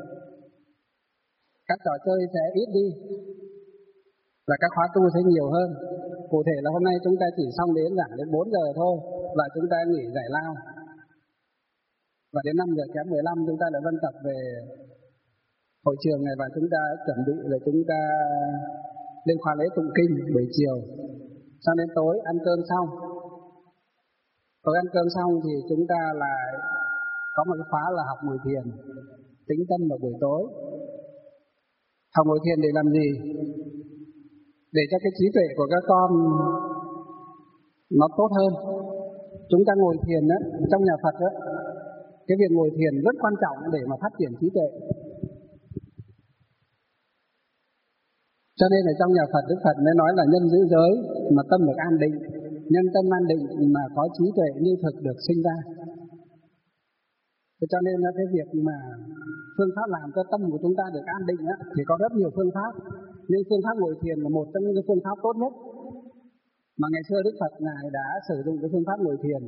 Các trò chơi sẽ ít đi và các khóa tu sẽ nhiều hơn. Cụ thể là hôm nay chúng ta chỉ xong đến giảng đến 4 giờ thôi và chúng ta nghỉ giải lao. Và đến 5 giờ kém 15 chúng ta lại vân tập về hội trường này, và chúng ta chuẩn bị là chúng ta lên khóa lễ tụng kinh buổi chiều. Sang đến tối ăn cơm xong. Tối ăn cơm xong thì chúng ta lại có một cái khóa là học ngồi thiền, tĩnh tâm vào buổi tối. Học ngồi thiền để làm gì? Để cho cái trí tuệ của các con nó tốt hơn. Chúng ta ngồi thiền trong nhà Phật cái việc ngồi thiền rất quan trọng để mà phát triển trí tuệ. Cho nên là trong nhà Phật, Đức Phật mới nói là nhân giữ giới mà tâm được an định, nhân tâm an định mà có trí tuệ như thực được sinh ra. Cho nên là cái việc mà phương pháp làm cho tâm của chúng ta được an định á, thì có rất nhiều phương pháp, nhưng phương pháp ngồi thiền là một trong những phương pháp tốt nhất mà ngày xưa Đức Phật Ngài đã sử dụng cái phương pháp ngồi thiền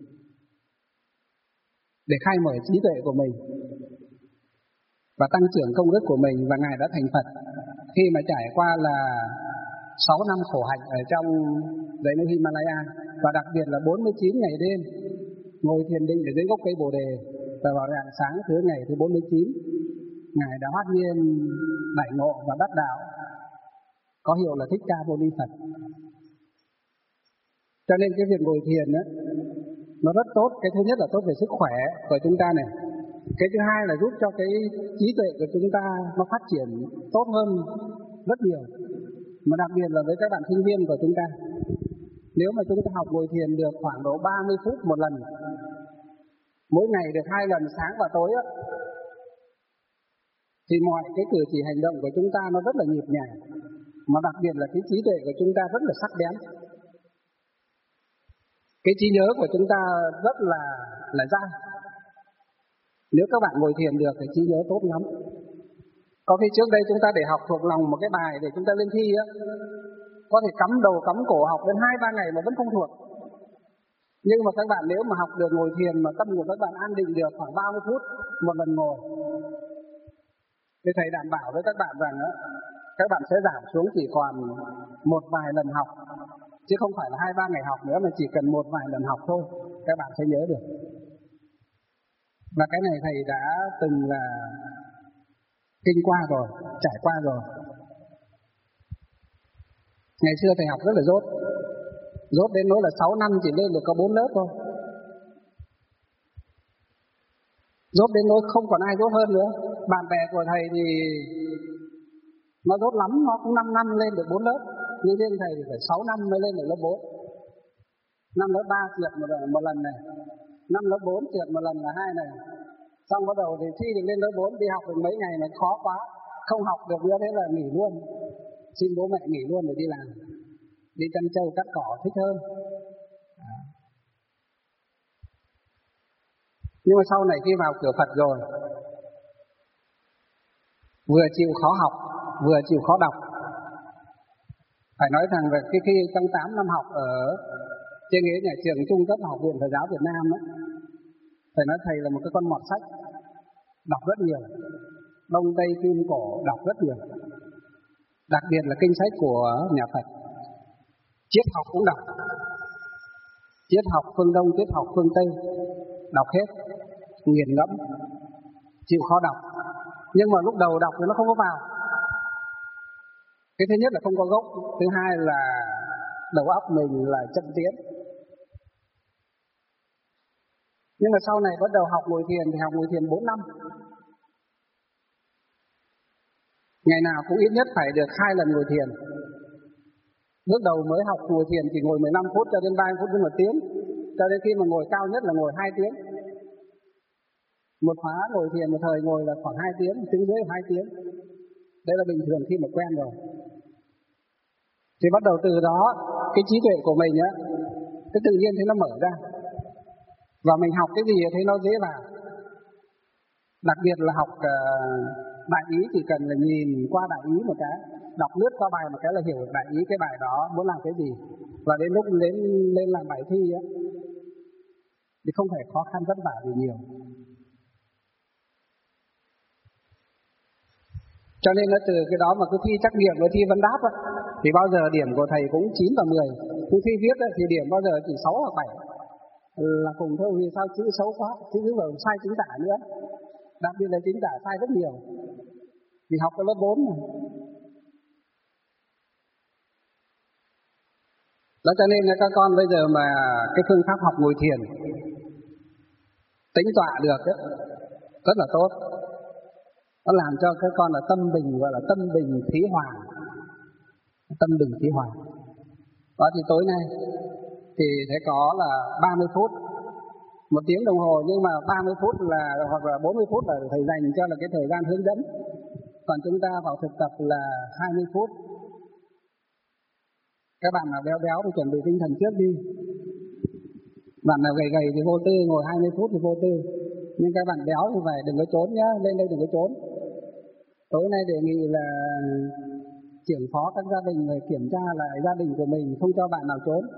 để khai mở trí tuệ của mình và tăng trưởng công đức của mình, và Ngài đã thành Phật khi mà trải qua là 6 năm khổ hạnh ở trong dãy núi Himalaya, và đặc biệt là 49 ngày đêm ngồi thiền định ở dưới gốc cây Bồ Đề, và vào rạng sáng thứ ngày thứ 49 Ngài đã hoát nhiên đại ngộ và đắc đạo, có hiệu là Thích Ca Mâu Ni Phật. Cho nên cái việc ngồi thiền á, nó rất tốt. Cái thứ nhất là tốt về sức khỏe của chúng ta này. Cái thứ hai là giúp cho cái trí tuệ của chúng ta nó phát triển tốt hơn rất nhiều. Mà đặc biệt là với các bạn sinh viên của chúng ta, nếu mà chúng ta học ngồi thiền được khoảng độ 30 phút một lần, mỗi ngày được 2 lần sáng và tối á, thì mọi cái cử chỉ hành động của chúng ta nó rất là nhịp nhàng, mà đặc biệt là cái trí tuệ của chúng ta rất là sắc bén. Cái trí nhớ của chúng ta rất là dai. Nếu các bạn ngồi thiền được thì trí nhớ tốt lắm. Có khi trước đây chúng ta để học thuộc lòng một cái bài để chúng ta lên thi á, có thể cắm đầu cắm cổ học đến 2-3 ngày mà vẫn không thuộc. Nhưng mà các bạn nếu mà học được ngồi thiền mà tâm của các bạn an định được khoảng 30 phút một lần ngồi, thì thầy đảm bảo với các bạn rằng á, các bạn sẽ giảm xuống chỉ còn một vài lần học, chứ không phải là 2-3 ngày học nữa, mà chỉ cần một vài lần học thôi, các bạn sẽ nhớ được. Và cái này thầy đã từng là kinh qua rồi, trải qua rồi. Ngày xưa thầy học rất là dốt đến nỗi là 6 năm chỉ lên được có 4 lớp thôi. Dốt đến nỗi không còn ai dốt hơn nữa. Bạn bè của thầy thì nó dốt lắm, nó cũng 5 năm lên được 4 lớp. Nhưng riêng thầy thì phải 6 năm mới lên được lớp 4. Năm lớp 3 trượt một lần này, năm lớp 4 trượt một lần là 2 này. Xong bắt đầu thì thi được lên lớp 4, đi học được mấy ngày mà khó quá, không học được nữa, thế là nghỉ luôn. Xin bố mẹ nghỉ luôn để đi làm, đi chăn trâu cắt cỏ thích hơn. Nhưng mà sau này khi vào cửa Phật rồi, vừa chịu khó học, vừa chịu khó đọc. Phải nói rằng là khi trong 8 năm học ở trên ghế nhà trường trung cấp Học viện Phật giáo Việt Nam ấy, phải nói thầy là một cái con mọt sách, đọc rất nhiều, Đông Tây Kim Cổ đọc rất nhiều, đặc biệt là kinh sách của nhà Phật. Triết học cũng đọc, triết học phương Đông, triết học phương Tây, đọc hết, nghiền ngẫm, chịu khó đọc. Nhưng mà lúc đầu đọc thì nó không có vào. Cái thứ nhất là không có gốc, thứ hai là đầu óc mình là chậm tiến. Nhưng mà sau này bắt đầu học ngồi thiền thì học ngồi thiền 4 năm. Ngày nào cũng ít nhất phải được 2 lần ngồi thiền. Bước đầu mới học ngồi thiền chỉ ngồi 15 phút cho đến 30 phút đến 1 tiếng. Cho đến khi mà ngồi cao nhất là ngồi 2 tiếng. Một khóa ngồi thiền một thời ngồi là khoảng 2 tiếng, tiếng rưỡi 2 tiếng. Đây là bình thường khi mà quen rồi. Thì bắt đầu từ đó, cái trí tuệ của mình á, cái tự nhiên thấy nó mở ra. Và mình học cái gì thấy nó dễ vào. Đặc biệt là học đại ý chỉ cần là nhìn qua đại ý một cái, đọc lướt qua bài một cái là hiểu được đại ý cái bài đó muốn làm cái gì. Và đến lúc lên làm bài thi á, thì không phải khó khăn vất vả gì nhiều. Cho nên là từ cái đó mà cứ thi trắc nghiệm với thi vấn đáp á, thì bao giờ điểm của thầy cũng 9 và 10. Nhưng thi viết á, thì điểm bao giờ chỉ 6 hoặc 7. Là cùng thôi, vì sao chữ xấu quá, chữ rồi sai chính tả nữa. Đặc biệt là chính tả sai rất nhiều. Vì học ở lớp 4 này. Đó cho nên là các con bây giờ mà cái phương pháp học ngồi thiền tĩnh tọa được ấy, rất là tốt. Nó làm cho các con là tâm bình, gọi là tâm bình khí hòa. Tâm bình khí hòa. Đó thì tối nay thì sẽ có là 30 phút 1 tiếng đồng hồ, nhưng mà 30 phút là hoặc là 40 phút là thầy dành cho là cái thời gian hướng dẫn. Còn chúng ta vào thực tập là 20 phút. Các bạn nào béo béo thì chuẩn bị tinh thần trước đi. Bạn nào gầy gầy thì vô tư, ngồi 20 phút thì vô tư. Nhưng các bạn béo thì phải đừng có trốn nhá, lên đây đừng có trốn. Tối nay đề nghị là trưởng phó các gia đình phải kiểm tra lại gia đình của mình, không cho bạn nào trốn.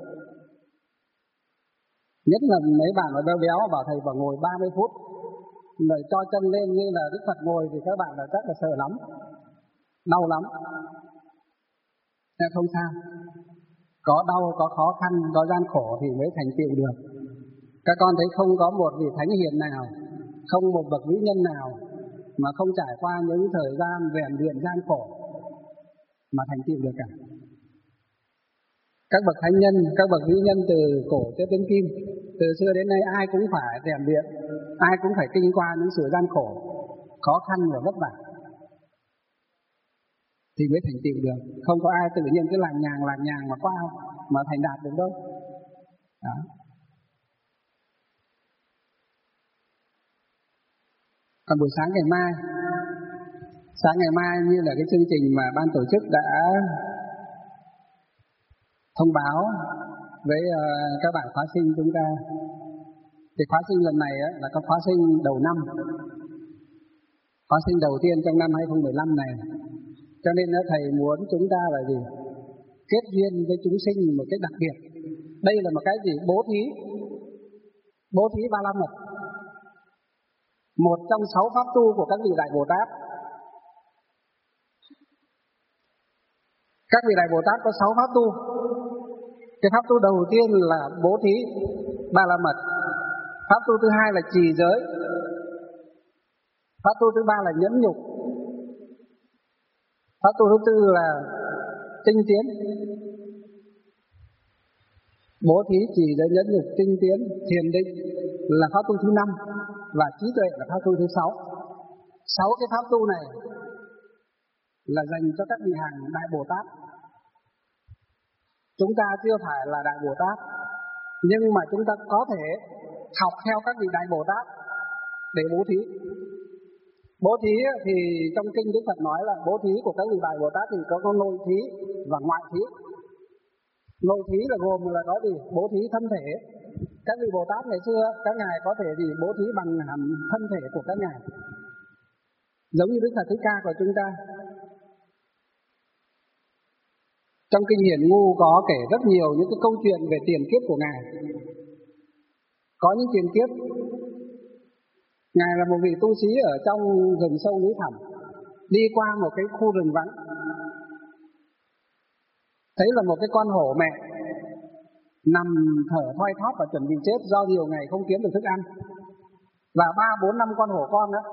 Nhất là mấy bạn mà béo béo bảo thầy bảo ngồi 30 phút rồi cho chân lên như là Đức Phật ngồi thì các bạn là chắc là sợ lắm, đau lắm. Nên không sao, có đau, có khó khăn, có gian khổ thì mới thành tựu được. Các con thấy không có một vị thánh hiền nào, không một bậc vĩ nhân nào mà không trải qua những thời gian rèn luyện gian khổ mà thành tựu được cả. Các bậc thánh nhân, các bậc vĩ nhân từ cổ cho đến kim, từ xưa đến nay ai cũng phải rèn luyện, ai cũng phải kinh qua những sự gian khổ, khó khăn và vất vả thì mới thành tựu được. Không có ai tự nhiên cứ làng nhàng mà qua mà thành đạt được đâu. Đó. Còn buổi sáng ngày mai như là cái chương trình mà ban tổ chức đã thông báo với các bạn khóa sinh chúng ta. Thì khóa sinh lần này là có khóa sinh đầu năm, khóa sinh đầu tiên trong năm 2015 này. Cho nên thầy muốn chúng ta là gì? Kết duyên với chúng sinh một cái đặc biệt. Đây là một cái gì? Bố thí Ba La Mật. Một trong 6 pháp tu của các vị Đại Bồ Tát. Các vị Đại Bồ Tát có 6 pháp tu. Cái pháp tu đầu tiên là bố thí Ba La Mật. Pháp tu thứ hai là trì giới. Pháp tu thứ ba là nhẫn nhục. Pháp tu thứ tư là tinh tiến. Bố thí, trì giới, nhẫn nhục, tinh tiến, thiền định là pháp tu thứ 5 và trí tuệ là pháp tu thứ 6. 6 cái pháp tu này là dành cho các vị hàng Đại Bồ Tát. Chúng ta chưa phải là Đại Bồ Tát, nhưng mà chúng ta có thể học theo các vị Đại Bồ Tát để bố thí. Bố thí thì trong kinh Đức Phật nói là bố thí của các vị Đại Bồ Tát thì có nội thí và ngoại thí. Nội thí là gồm là có gì? Bố thí thân thể. Các vị Bồ Tát ngày xưa các ngài có thể gì bố thí bằng hẳn thân thể của các ngài, giống như Đức Phật Thích Ca của chúng ta. Trong kinh Hiển Ngu có kể rất nhiều những cái câu chuyện về tiền kiếp của ngài. Có những tiền kiếp ngài là một vị tu sĩ ở trong rừng sâu núi thẳm, đi qua một cái khu rừng vắng, thấy là một cái con hổ mẹ nằm thở thoi thóp và chuẩn bị chết do nhiều ngày không kiếm được thức ăn. Và 3, 4, 5 con hổ con đó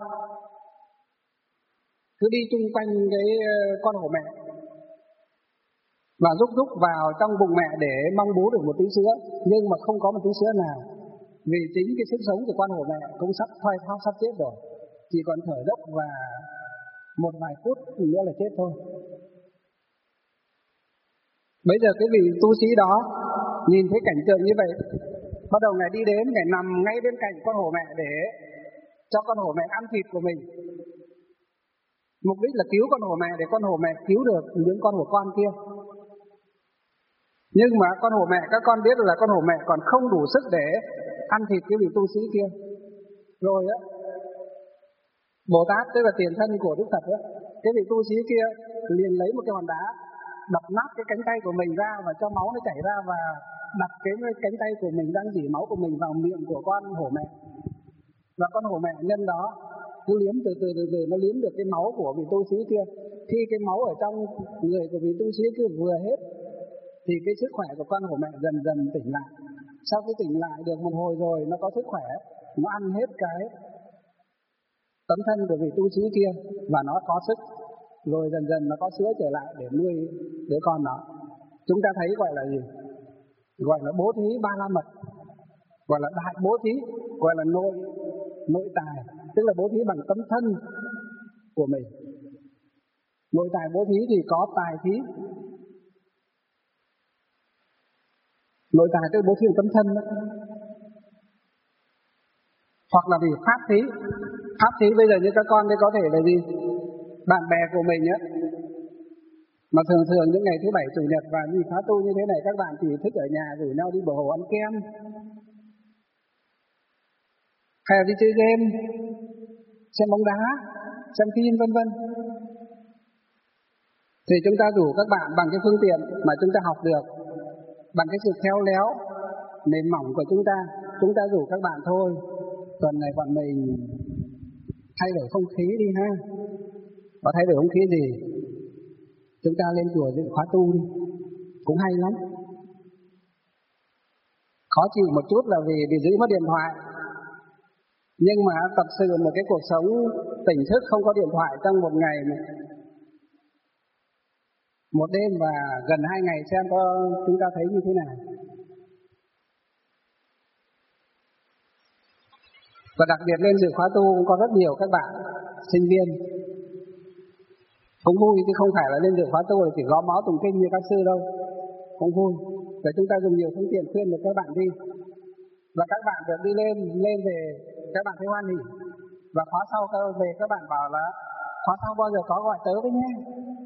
cứ đi chung quanh cái con hổ mẹ và rúc vào trong bụng mẹ để mong bú được một tí sữa, nhưng mà không có một tí sữa nào. Vì chính cái sức sống của con hổ mẹ cũng sắp thoi thóp, sắp chết rồi, chỉ còn thở dốc và một vài phút nữa là chết thôi. Bây giờ cái vị tu sĩ đó nhìn thấy cảnh tượng như vậy, bắt đầu ngài đi đến, ngài nằm ngay bên cạnh con hổ mẹ để cho con hổ mẹ ăn thịt của mình. Mục đích là cứu con hổ mẹ để con hổ mẹ cứu được những con hổ con kia. Nhưng mà con hổ mẹ, các con biết là con hổ mẹ còn không đủ sức để ăn thịt cái vị tu sĩ kia. Rồi á, Bồ Tát tức là tiền thân của Đức Phật á, cái vị tu sĩ kia liền lấy một cái hòn đá đập nát cái cánh tay của mình ra và cho máu nó chảy ra, và đặt cái cánh tay của mình đang dỉ máu của mình vào miệng của con hổ mẹ. Và con hổ mẹ nhân đó cứ liếm từ từ nó liếm được cái máu của vị tu sĩ kia. Khi cái máu ở trong người của vị tu sĩ kia vừa hết thì cái sức khỏe của con hổ mẹ dần dần tỉnh lại. Sau khi tỉnh lại được một hồi rồi nó có sức khỏe, nó ăn hết cái tấm thân của vị tu sĩ kia và nó có sức, rồi dần dần nó có sữa trở lại để nuôi đứa con đó. Chúng ta thấy gọi là gì? Gọi là bố thí Ba La Mật, gọi là đại bố thí, gọi là nội tài, tức là bố thí bằng tấm thân của mình. Nội tài bố thí thì có tài thí. Nội tài tức bố thí bằng tấm thân đó. hoặc là vì pháp thí. Pháp thí bây giờ như các con đây có thể là gì? Bạn bè của mình á, mà thường những ngày thứ bảy chủ nhật và đi khóa tu như thế này, các bạn chỉ thích ở nhà rủ nhau đi bờ hồ ăn kem, hay là đi chơi game, xem bóng đá, xem phim vân vân. Thì chúng ta rủ các bạn bằng cái phương tiện mà chúng ta học được, bằng cái sự khéo léo, mềm mỏng của chúng ta rủ các bạn thôi. Tuần này bọn mình thay đổi không khí đi ha. Có thay đổi không khí gì? Chúng ta lên chùa dự khóa tu đi, cũng hay lắm. Khó chịu một chút là vì giữ mất điện thoại, nhưng mà tập sự một cái cuộc sống tỉnh thức không có điện thoại trong một ngày, một đêm và gần 2 ngày, xem có chúng ta thấy như thế nào. Và đặc biệt lên dự khóa tu cũng có rất nhiều các bạn sinh viên cũng vui, chứ không phải là lên dự khóa tu là chỉ gõ mõ tụng kinh như các sư đâu, cũng vui. Để chúng ta dùng nhiều phương tiện khuyên được các bạn đi, và các bạn được đi lên về các bạn thấy hoan hỉ. Và khóa sau về các bạn bảo là khóa sau bao giờ có gọi tớ với nhé.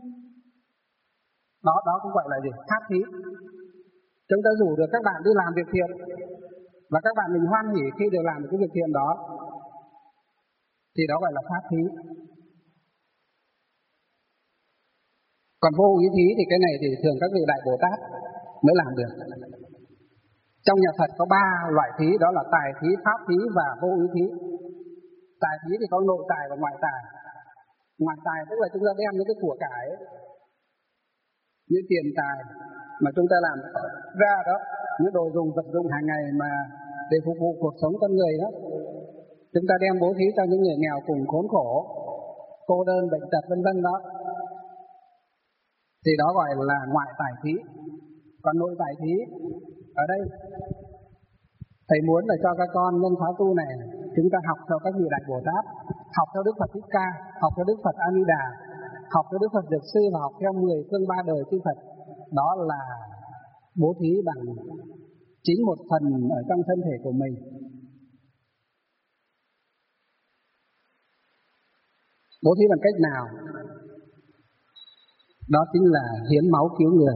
Đó cũng gọi là gì? Pháp thí. Chúng ta rủ được các bạn đi làm việc thiện, và các bạn mình hoan hỉ khi được làm một cái việc thiện đó, thì đó gọi là pháp thí. Còn vô úy thí thì cái này thì thường các vị Đại Bồ Tát mới làm được. Trong nhà Phật có 3 loại thí, đó là tài thí, pháp thí và vô úy thí. Tài thí thì có nội tài và ngoại tài. Ngoại tài tức là chúng ta đem những cái của cải, như tiền tài mà chúng ta làm ra đó, những đồ dùng vật dụng hàng ngày mà để phục vụ cuộc sống con người đó, chúng ta đem bố thí cho những người nghèo cùng khốn khổ, cô đơn, bệnh tật vân vân đó, thì đó gọi là ngoại tài thí. Còn nội tài thí ở đây thầy muốn là cho các con nhân khóa tu này chúng ta học theo các vị Đại Bồ Tát, học theo Đức Phật Thích Ca, học theo Đức Phật A Di Đà, học theo Đức Phật Dược Sư, và học theo 10 phương 3 đời chư Phật. Đó là bố thí bằng chính một phần ở trong thân thể của mình. Bố thí bằng cách nào? Đó chính là hiến máu cứu người.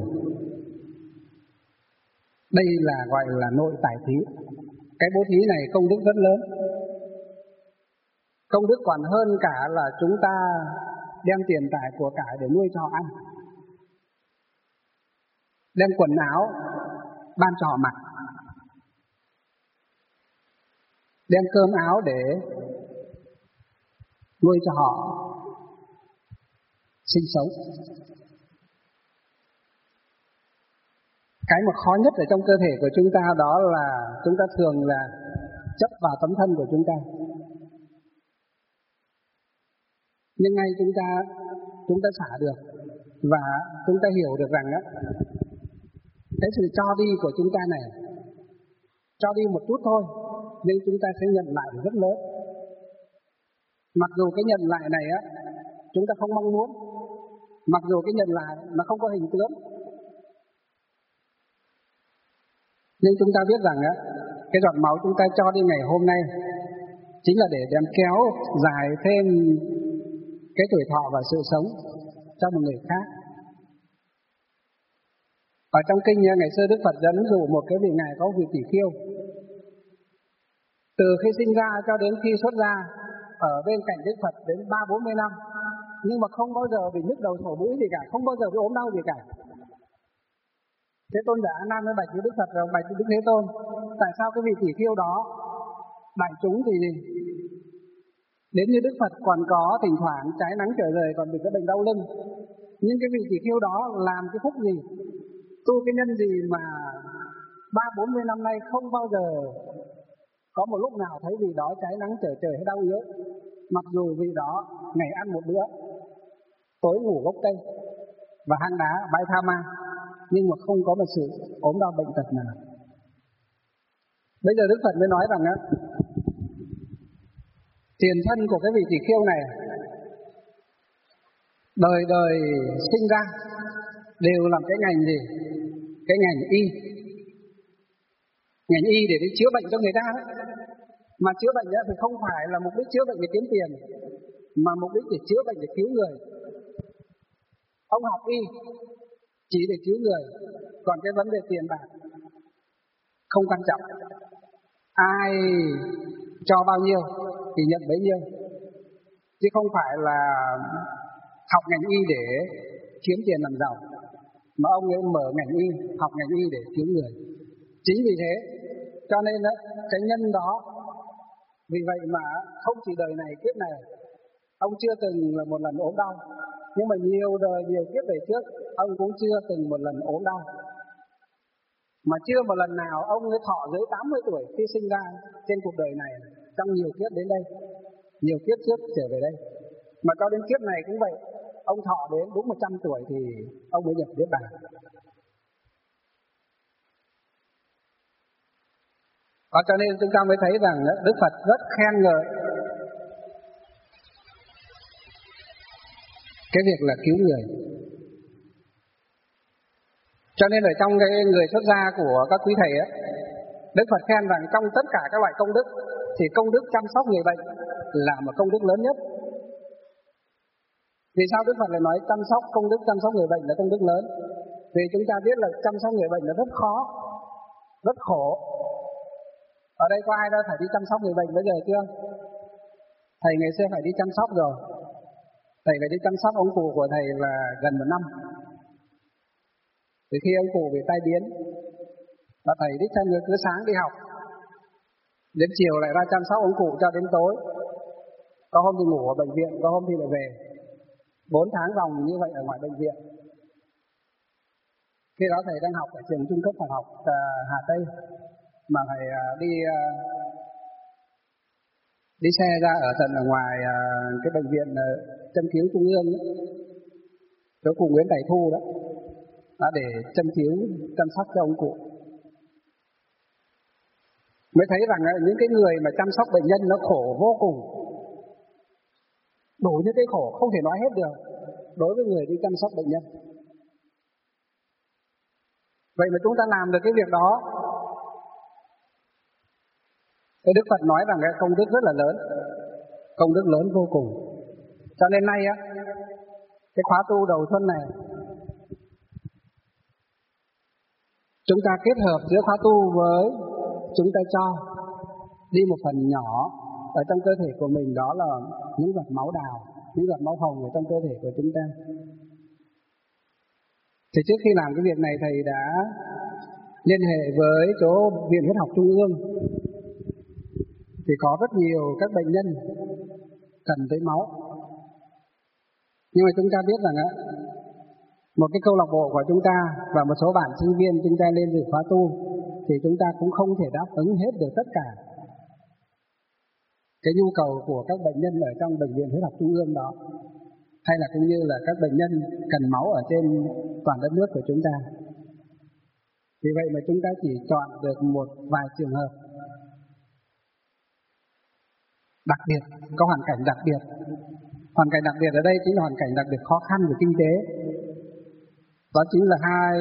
Đây là gọi là nội tài thí. Cái bố thí này công đức rất lớn. Công đức còn hơn cả là chúng ta đem tiền tài của cải để nuôi cho họ ăn, đem quần áo ban cho họ mặc, đem cơm áo để nuôi cho họ sinh sống. Cái mà khó nhất ở trong cơ thể của chúng ta đó là chúng ta thường là chấp vào tấm thân của chúng ta. Nhưng ngay chúng ta xả được, và chúng ta hiểu được rằng cái sự cho đi của chúng ta này, cho đi một chút thôi, nhưng chúng ta sẽ nhận lại rất lớn. Mặc dù cái nhận lại này chúng ta không mong muốn, mặc dù cái nhận lại nó không có hình tướng, nhưng chúng ta biết rằng cái giọt máu chúng ta cho đi ngày hôm nay chính là để đem kéo dài thêm cái tuổi thọ và sự sống cho một người khác. Ở trong kinh ngày xưa Đức Phật dẫn dụ một cái vị ngài có vị tỷ khưu, từ khi sinh ra cho đến khi xuất gia ở bên cạnh Đức Phật đến 30-40 năm, nhưng mà không bao giờ bị nhức đầu sổ mũi gì cả, không bao giờ bị ốm đau gì cả. Thế Tôn giả A Nan mới bạch với Đức Phật rồi, bạch với Đức Thế Tôn, tại sao cái vị tỷ khưu đó, đại chúng thì đến như Đức Phật còn có thỉnh thoảng trái nắng trở rời còn bị cái bệnh đau lưng, nhưng cái vị tỷ khưu đó làm cái phúc gì, tu cái nhân gì mà 30-40 năm nay không bao giờ có một lúc nào thấy vị đó trái nắng trở trời hay đau yếu, mặc dù vị đó ngày ăn một bữa, tối ngủ gốc cây và hang đá bãi tha ma, nhưng mà không có một sự ốm đau bệnh tật nào. Bây giờ Đức Phật mới nói rằng tiền thân của cái vị tỷ khưu này đời đời sinh ra đều làm cái ngành gì? Cái ngành y. Ngành y để đi chữa bệnh cho người ta đó. Mà chữa bệnh thì không phải là mục đích chữa bệnh để kiếm tiền, mà mục đích để chữa bệnh để cứu người. Ông học y chỉ để cứu người, còn cái vấn đề tiền bạc không quan trọng. Ai cho bao nhiêu thì nhận bấy nhiêu, chứ không phải là học ngành y để kiếm tiền làm giàu, mà ông ấy mở ngành y, học ngành y để cứu người. Chính vì thế cho nên cái nhân đó, vì vậy mà không chỉ đời này kiếp này, ông chưa từng là một lần ốm đau, nhưng mà nhiều đời nhiều kiếp về trước ông cũng chưa từng một lần ốm đau, mà chưa một lần nào ông ấy thọ dưới 80 tuổi khi sinh ra trên cuộc đời này, trong nhiều kiếp đến đây, nhiều kiếp trước trở về đây. Mà cho đến kiếp này cũng vậy, ông thọ đến đúng 100 tuổi thì ông mới nhập Niết Bàn. Và cho nên chúng ta mới thấy rằng Đức Phật rất khen ngợi cái việc là cứu người. Cho nên ở trong cái người xuất gia của các quý thầy ấy, Đức Phật khen rằng trong tất cả các loại công đức thì công đức chăm sóc người bệnh là một công đức lớn nhất. Vì sao Đức Phật lại nói công đức chăm sóc người bệnh là công đức lớn? Vì chúng ta biết là chăm sóc người bệnh là rất khó, rất khổ. Ở đây có ai đã phải đi chăm sóc người bệnh bây giờ chưa? Thầy ngày xưa phải đi chăm sóc rồi. Thầy phải đi chăm sóc ông cụ của thầy là gần 1 năm. Từ khi ông cụ bị tai biến, và thầy đích thân cứ sáng đi học, đến chiều lại ra chăm sóc ông cụ cho đến tối. Có hôm thì ngủ ở bệnh viện, có hôm thì lại về. 4 tháng vòng như vậy ở ngoài bệnh viện. Khi đó thầy đang học ở trường trung cấp Phật học Hà Tây, mà thầy đi xe ra ở tận ở ngoài cái bệnh viện châm cứu trung ương ấy, chỗ cụ Nguyễn Đại Thu đó, để châm cứu chăm sóc cho ông cụ. Mới thấy rằng những cái người mà chăm sóc bệnh nhân nó khổ vô cùng, đủ những cái khổ không thể nói hết được đối với người đi chăm sóc bệnh nhân. Vậy mà chúng ta làm được cái việc đó, thì Đức Phật nói rằng cái công đức rất là lớn, công đức lớn vô cùng. Cho nên nay cái khóa tu đầu xuân này, chúng ta kết hợp giữa khóa tu với chúng ta cho đi một phần nhỏ ở trong cơ thể của mình, đó là những giọt máu đào, những giọt máu hồng ở trong cơ thể của chúng ta. Thì trước khi làm cái việc này, thầy đã liên hệ với chỗ Viện Huyết học Trung ương. Thì có rất nhiều các bệnh nhân cần tới máu. Nhưng mà chúng ta biết rằng một cái câu lạc bộ của chúng ta và một số bạn sinh viên chúng ta lên dự khóa tu, thì chúng ta cũng không thể đáp ứng hết được tất cả cái nhu cầu của các bệnh nhân ở trong Bệnh viện Huyết học Trung ương đó, hay là cũng như là các bệnh nhân cần máu ở trên toàn đất nước của chúng ta. Vì vậy mà chúng ta chỉ chọn được một vài trường hợp đặc biệt, có hoàn cảnh đặc biệt. Hoàn cảnh đặc biệt ở đây chính là hoàn cảnh đặc biệt khó khăn về kinh tế. Đó chính là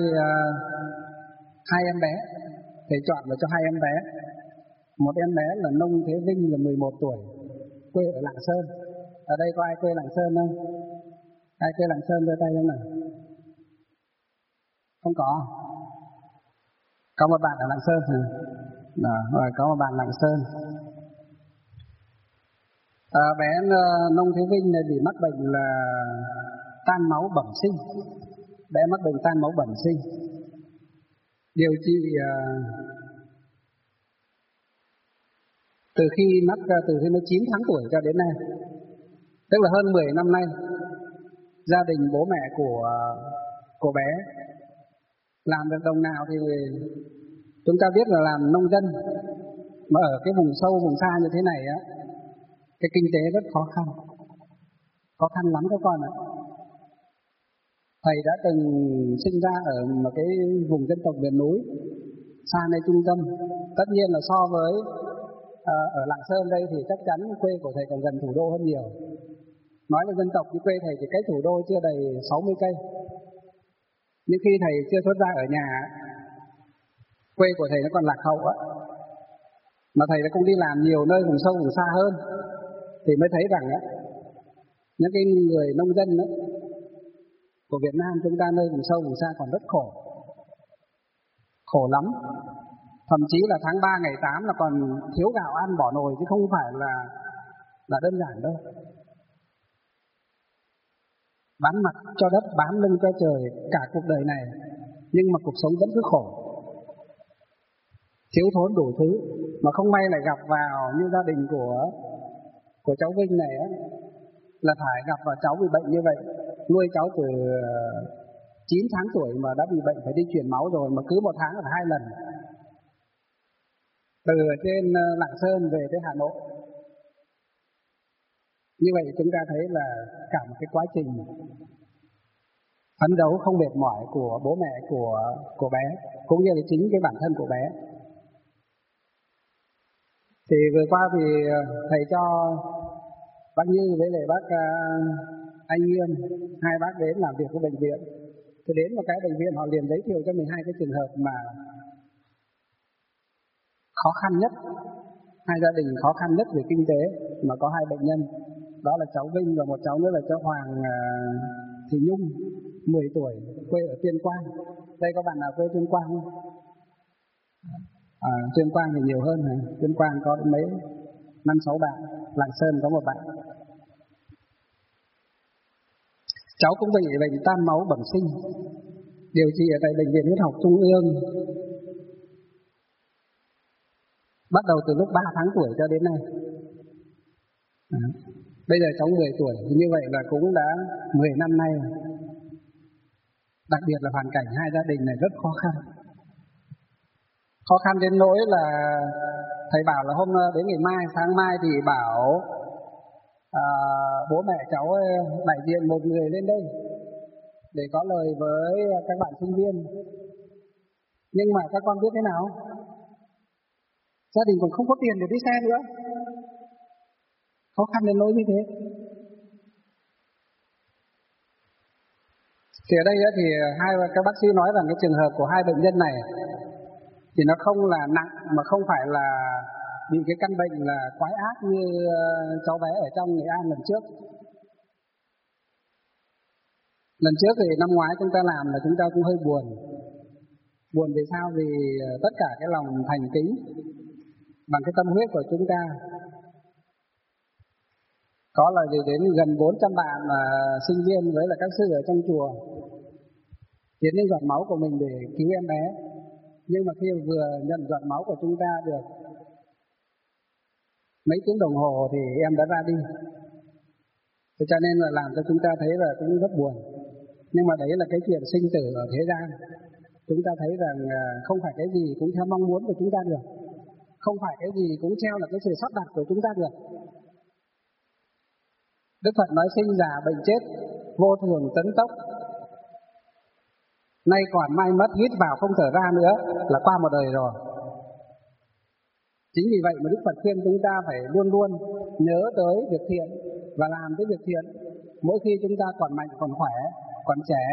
hai em bé. Thầy chọn vào cho 2 em bé. Một em bé là Nông Thế Vinh là 11 tuổi, quê ở Lạng Sơn. Ở đây có ai quê Lạng Sơn không? Ai quê Lạng Sơn giơ tay không nào? Không có. Có một bạn ở Lạng Sơn hả? Rồi, có một bạn Lạng Sơn. Bé Nông Thế Vinh này bị mắc bệnh là tan máu bẩm sinh. Bé mắc bệnh tan máu bẩm sinh. Điều trị từ khi nó 9 tháng tuổi cho đến nay, tức là hơn 10 năm nay. Gia đình bố mẹ của bé làm được đồng nào thì chúng ta biết là làm nông dân, mà ở cái vùng sâu vùng xa như thế này cái kinh tế rất khó khăn lắm các con ạ. Thầy đã từng sinh ra ở một cái vùng dân tộc miền núi, xa nơi trung tâm. Tất nhiên là so với ở Lạng Sơn đây thì chắc chắn quê của thầy còn gần thủ đô hơn nhiều. Nói là dân tộc, cái quê thầy thì cách thủ đô chưa đầy 60 cây. Nhưng khi thầy chưa xuất ra ở nhà, quê của thầy nó còn lạc hậu Mà thầy cũng đi làm nhiều nơi vùng sâu vùng xa hơn thì mới thấy rằng á, những cái người nông dân đó, của Việt Nam chúng ta nơi vùng sâu vùng xa còn rất khổ. Khổ lắm. Thậm chí là tháng 3 ngày 8 là còn thiếu gạo ăn bỏ nồi chứ không phải là đơn giản đâu. Bán mặt cho đất, bán lưng cho trời cả cuộc đời này, nhưng mà cuộc sống vẫn cứ khổ. Thiếu thốn đủ thứ, mà không may lại gặp vào như gia đình của cháu Vinh này á, là phải gặp vào cháu bị bệnh như vậy. Nuôi cháu từ 9 tháng tuổi mà đã bị bệnh phải đi truyền máu rồi, mà cứ 1 tháng là 2 lần. Từ trên Lạng Sơn về tới Hà Nội. Như vậy chúng ta thấy là cả một cái quá trình phấn đấu không mệt mỏi của bố mẹ của bé, cũng như là chính cái bản thân của bé. Thì vừa qua thì thầy cho bác Như với lại bác anh Nghiêm, hai bác đến làm việc với bệnh viện. Thì đến một cái bệnh viện họ liền giới thiệu cho mình 2 cái trường hợp mà khó khăn nhất, 2 gia đình khó khăn nhất về kinh tế mà có 2 bệnh nhân. Đó là cháu Vinh và một cháu nữa là cháu Hoàng Thị Nhung, 10 tuổi, quê ở Tuyên Quang. Đây có bạn nào quê Tuyên Quang không? Tuyên Quang thì nhiều hơn hả? Tuyên Quang có đến mấy 5-6 bạn, Lạng Sơn có 1 bạn. Cháu cũng bị bệnh tan máu bẩm sinh, điều trị ở tại Bệnh viện Huyết học Trung ương. Bắt đầu từ lúc 3 tháng tuổi cho đến nay. Bây giờ cháu 10 tuổi, như vậy là cũng đã 10 năm nay. Đặc biệt là hoàn cảnh 2 gia đình này rất khó khăn. Khó khăn đến nỗi là thầy bảo là hôm đến ngày mai, sáng mai thì bảo bố mẹ cháu đại diện một người lên đây để có lời với các bạn sinh viên. Nhưng mà các con biết thế nào? Gia đình còn không có tiền để đi xe nữa. Khó khăn đến nỗi như thế. Thì ở đây thì các bác sĩ nói rằng cái trường hợp của 2 bệnh nhân này thì nó không là nặng mà không phải là bị cái căn bệnh là quái ác như cháu bé ở trong Nghệ An lần trước. Lần trước thì năm ngoái chúng ta làm là chúng ta cũng hơi buồn. Buồn vì sao? Vì tất cả cái lòng thành kính bằng cái tâm huyết của chúng ta. Có là đến gần 400 bạn sinh viên với là các sư ở trong chùa hiến những giọt máu của mình để cứu em bé. Nhưng mà khi vừa nhận giọt máu của chúng ta được mấy tiếng đồng hồ thì em đã ra đi. Thế cho nên là làm cho chúng ta thấy là cũng rất buồn. Nhưng mà đấy là cái chuyện sinh tử ở thế gian. Chúng ta thấy rằng không phải cái gì cũng theo mong muốn của chúng ta được. Không phải cái gì cũng theo là cái sự sắp đặt của chúng ta được. Đức Phật nói sinh già bệnh chết, vô thường tấn tốc. Nay còn mai mất, hít vào không thở ra nữa là qua một đời rồi. Chính vì vậy mà Đức Phật khuyên chúng ta phải luôn luôn nhớ tới việc thiện và làm cái việc thiện. Mỗi khi chúng ta còn mạnh, còn khỏe, còn trẻ,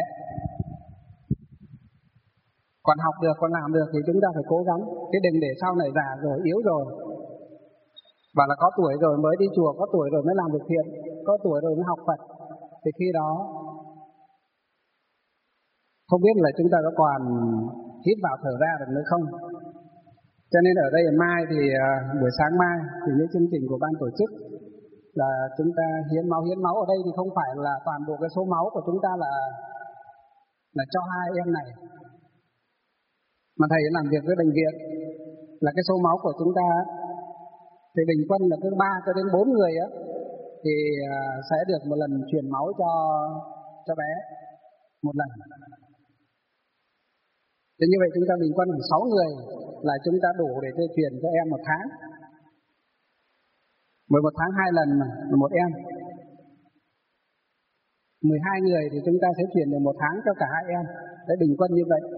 còn học được, còn làm được thì chúng ta phải cố gắng. Cái đừng để sau này già rồi, yếu rồi, và là có tuổi rồi mới đi chùa, có tuổi rồi mới làm việc thiện, có tuổi rồi mới học Phật. Thì khi đó không biết là chúng ta có còn hít vào thở ra được nữa không. Cho nên ở đây mai thì buổi sáng mai thì những chương trình của ban tổ chức là chúng ta hiến máu. Hiến máu ở đây thì không phải là toàn bộ cái số máu của chúng ta là cho 2 em này, mà thầy làm việc với bệnh viện là cái số máu của chúng ta thì bình quân là cứ 3 cho đến 4 người á thì sẽ được một lần truyền máu cho bé một lần. Thế như vậy chúng ta bình quân khoảng 6 người là chúng ta đủ để truyền cho em 1 tháng. 11 tháng 2 lần là 1 em. 12 người thì chúng ta sẽ truyền được 1 tháng cho cả 2 em. Đấy, bình quân như vậy.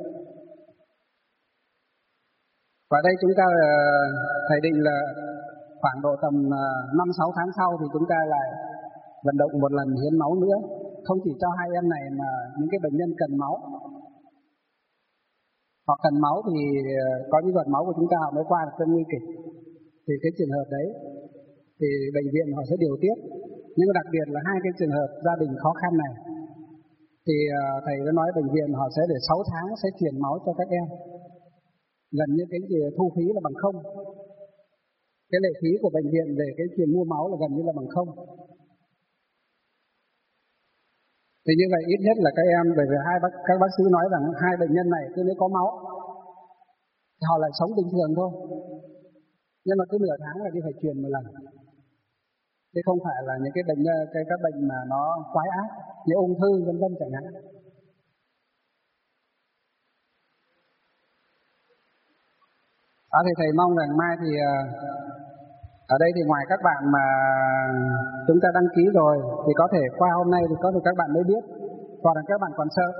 Và đây chúng ta thầy định là khoảng độ tầm 5-6 tháng sau thì chúng ta lại vận động một lần hiến máu nữa. Không chỉ cho 2 em này mà những cái bệnh nhân cần máu. Họ cần máu thì có những giọt máu của chúng ta họ mới qua được cơn nguy kịch. thì cái trường hợp đấy thì bệnh viện họ sẽ điều tiết. Nhưng đặc biệt là hai cái trường hợp gia đình khó khăn này thì thầy đã nói bệnh viện họ sẽ để 6 tháng sẽ chuyển máu cho các em. Gần như cái gì thu phí là bằng không. Cái lệ phí của bệnh viện về cái chuyện mua máu là gần như là bằng không. Thì như vậy ít nhất là các em, bởi vì các bác sĩ nói rằng hai bệnh nhân này cứ nếu có máu thì họ lại sống bình thường thôi. Nhưng mà cứ nửa tháng là đi phải truyền một lần. Chứ không phải là những cái bệnh các bệnh mà nó quái ác như ung thư vân vân chẳng hạn. Thì thầy mong rằng mai thì ở đây thì ngoài các bạn mà chúng ta đăng ký rồi thì có thể qua hôm nay thì có thể các bạn mới biết, hoặc là các bạn còn sợ.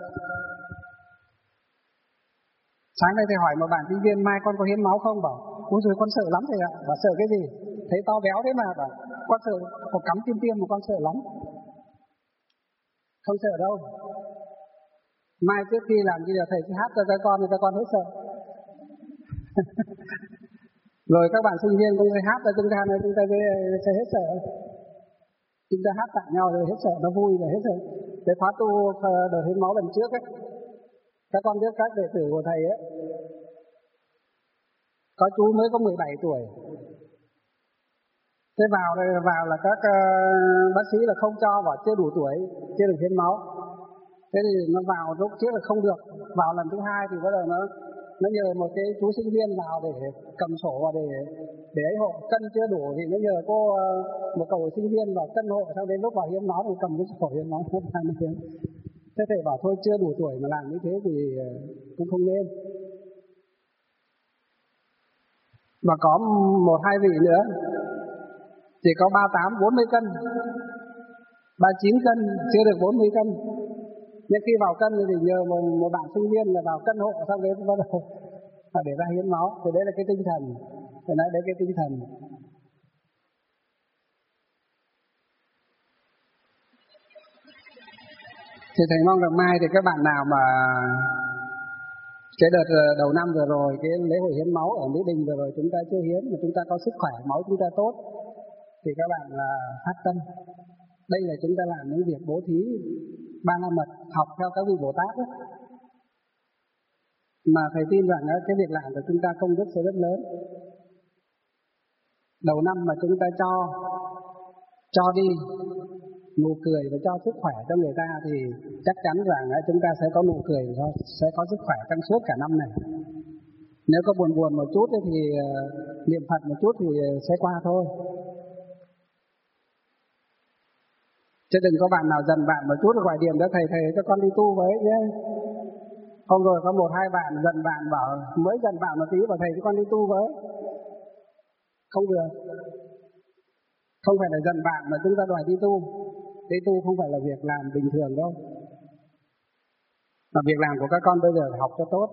Sáng nay thầy hỏi một bạn sinh viên mai con có hiến máu không, bảo ôi rồi con sợ lắm thầy ạ. Bảo sợ cái gì? Thấy to béo thế mà, bảo con sợ có cắm kim tiêm mà con sợ lắm. Không sợ đâu. Mai trước khi làm gì là thầy sẽ hát cho các con thì các con hết sợ. Rồi các bạn sinh viên cũng sẽ hát cho chúng ta này, chúng ta sẽ hết sợ. Chúng ta hát tặng nhau rồi hết sợ, nó vui rồi hết sợ. Cái khóa tu đợt hiến máu lần trước ấy, các con biết các đệ tử của thầy ấy, có chú mới có 17 tuổi. Thế vào là các bác sĩ là không cho, bảo chưa đủ tuổi, chưa được hiến máu. Thế thì nó vào lúc trước là không được, vào lần thứ hai thì bắt đầu nó nhờ một cái chú sinh viên vào để cầm sổ và để ấy hộ, cân chưa đủ thì nó nhờ cô một cậu sinh viên vào cân hộ, sau đến lúc vào hiến máu thì cầm cái sổ hiến máu nó ra nó hiến. Thế thầy bảo thôi chưa đủ tuổi mà làm như thế thì cũng không nên. Và có 1-2 vị nữa chỉ có 38-40 cân, 39 cân, chưa được 40 cân. Nhưng khi vào cân thì nhờ một bạn sinh viên là vào cân hộ, sau đấy bắt đầu để ra hiến máu. Thì đấy là cái tinh thần, thì nói đấy cái tinh thần. Thì thầy mong rằng mai thì các bạn nào mà cái đợt đầu năm vừa rồi, cái lễ hội hiến máu ở Mỹ Đình vừa rồi chúng ta chưa hiến mà chúng ta có sức khỏe, máu chúng ta tốt, thì các bạn là phát tâm. Đây là chúng ta làm những việc bố thí ba la mật, học theo các vị Bồ Tát ấy. Mà thầy tin rằng cái việc làm của chúng ta công đức sẽ rất lớn. Đầu năm mà chúng ta cho đi nụ cười và cho sức khỏe cho người ta thì chắc chắn rằng chúng ta sẽ có nụ cười, sẽ có sức khỏe trong suốt cả năm này. Nếu có buồn một chút thì niệm Phật một chút thì sẽ qua thôi. Chứ đừng có bạn nào dần bạn một chút ở ngoài điểm đó, thầy cho con đi tu với nhé. Hôm rồi có 1-2 bạn dần bạn bảo mới dần bạn một tí bảo thầy cho con đi tu với. Không được. Không phải là dần bạn mà chúng ta đòi đi tu. Đi tu không phải là việc làm bình thường đâu. Mà việc làm của các con bây giờ phải học cho tốt,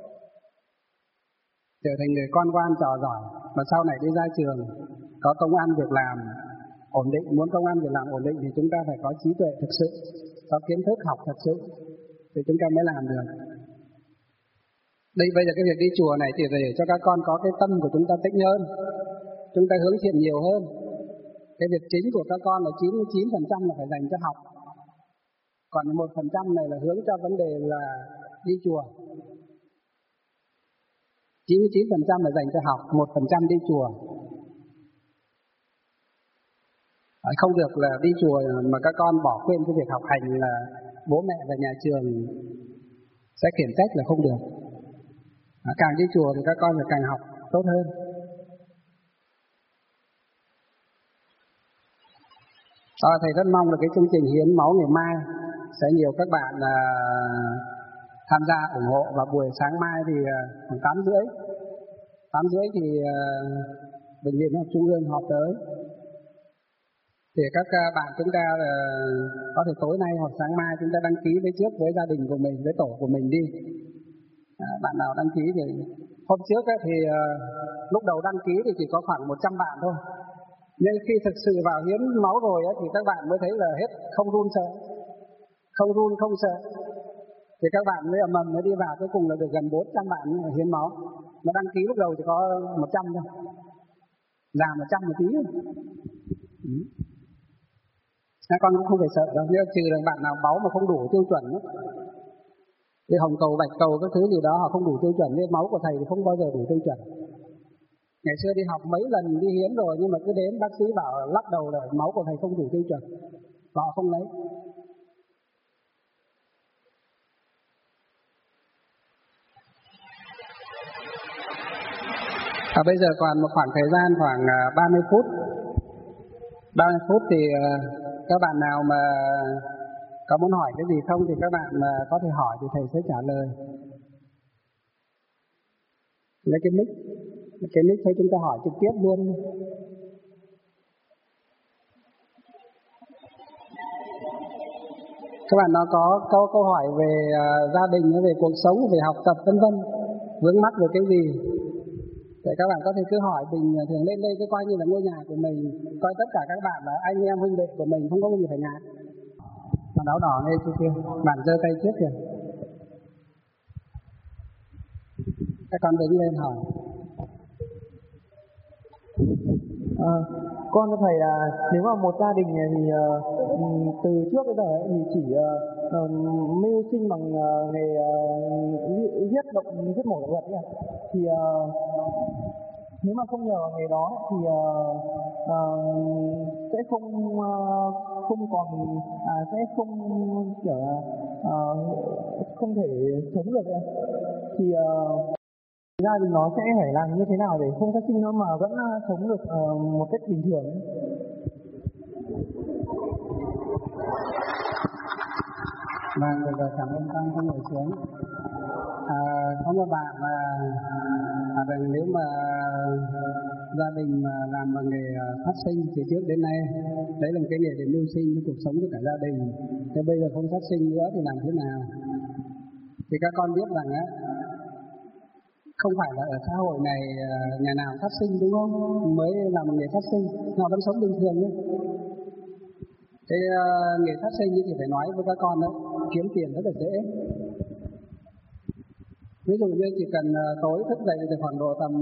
trở thành người con ngoan trò giỏi, và sau này đi ra trường có công ăn việc làm ổn định. Muốn công ăn việc làm ổn định thì chúng ta phải có trí tuệ thực sự, có kiến thức học thật sự thì chúng ta mới làm được. Đây bây giờ cái việc đi chùa này thì để cho các con có cái tâm của chúng ta tĩnh hơn, chúng ta hướng thiện nhiều hơn. Cái việc chính của các con là 99% là phải dành cho học, còn 1% này là hướng cho vấn đề là đi chùa. 99% là dành cho học, 1% đi chùa. Không được là đi chùa mà các con bỏ quên cái việc học hành, là bố mẹ và nhà trường sẽ khiển trách là không được. Càng đi chùa thì các con phải càng học tốt hơn. Thầy rất mong là cái chương trình hiến máu ngày mai sẽ nhiều các bạn tham gia ủng hộ, và buổi sáng mai thì khoảng 8:30 thì Bệnh viện Học Trung ương họp tới. Thì các bạn chúng ta có thể tối nay hoặc sáng mai chúng ta đăng ký với trước với gia đình của mình, với tổ của mình đi. Bạn nào đăng ký thì hôm trước thì lúc đầu đăng ký thì chỉ có khoảng 100 bạn thôi. Nhưng khi thực sự vào hiến máu rồi thì các bạn mới thấy là hết, không run sợ, không run không sợ. Thì các bạn mới ầm ầm mới đi vào, cuối cùng là được gần 400 bạn hiến máu. Mà đăng ký lúc đầu chỉ có 100 thôi. già 100 một tí. Con cũng không phải sợ đâu, nếu trừ là bạn nào báu mà không đủ tiêu chuẩn đó. Cái hồng cầu, bạch cầu, các thứ gì đó họ không đủ tiêu chuẩn, nên máu của thầy thì không bao giờ đủ tiêu chuẩn. Ngày xưa đi học mấy lần đi hiến rồi, nhưng mà cứ đến bác sĩ bảo lắc đầu là máu của thầy không đủ tiêu chuẩn, họ không lấy. Bây giờ còn một khoảng thời gian khoảng 30 phút. 30 phút thì các bạn nào mà có muốn hỏi cái gì không thì các bạn có thể hỏi thì thầy sẽ trả lời. Lấy cái mic thôi, chúng ta hỏi trực tiếp luôn. Các bạn nó có câu hỏi về gia đình, về cuộc sống, về học tập vân vân, vướng mắc về cái gì thì các bạn có thể cứ hỏi. Bình thường lên đây cứ coi như là ngôi nhà của mình, coi tất cả các bạn là anh em huynh đệ của mình, không có cái gì phải ngại. Bạn áo đỏ ngay kia, bạn giơ tay trước kìa. Các con đứng lên hỏi. Con thưa thầy là nếu mà một gia đình này thì từ trước đến giờ ấy, thì chỉ mưu sinh bằng nghề giết mổ động vật ấy. Thì nếu mà không nhờ nghề đó thì sẽ không còn sẽ không kiểu không thể sống được ấy. Thì gia đình nó sẽ phải làm như thế nào để không phát sinh nữa mà vẫn sống được một cách bình thường ấy? Vâng, rồi cảm ơn con không ngồi xuống. Có một bạn là nếu mà gia đình mà làm bằng nghề phát sinh từ trước đến nay, đấy là một cái nghề để mưu sinh cho cuộc sống của cả gia đình. Thế bây giờ không phát sinh nữa thì làm thế nào? Thì các con biết rằng á, không phải là ở xã hội này nhà nào phát sinh đúng không? Mới làm một nghề phát sinh, họ vẫn sống bình thường đấy. Cái nghề phát sinh thì phải nói với các con đấy, kiếm tiền rất là dễ. Ví dụ như chỉ cần tối thức dậy từ khoảng độ tầm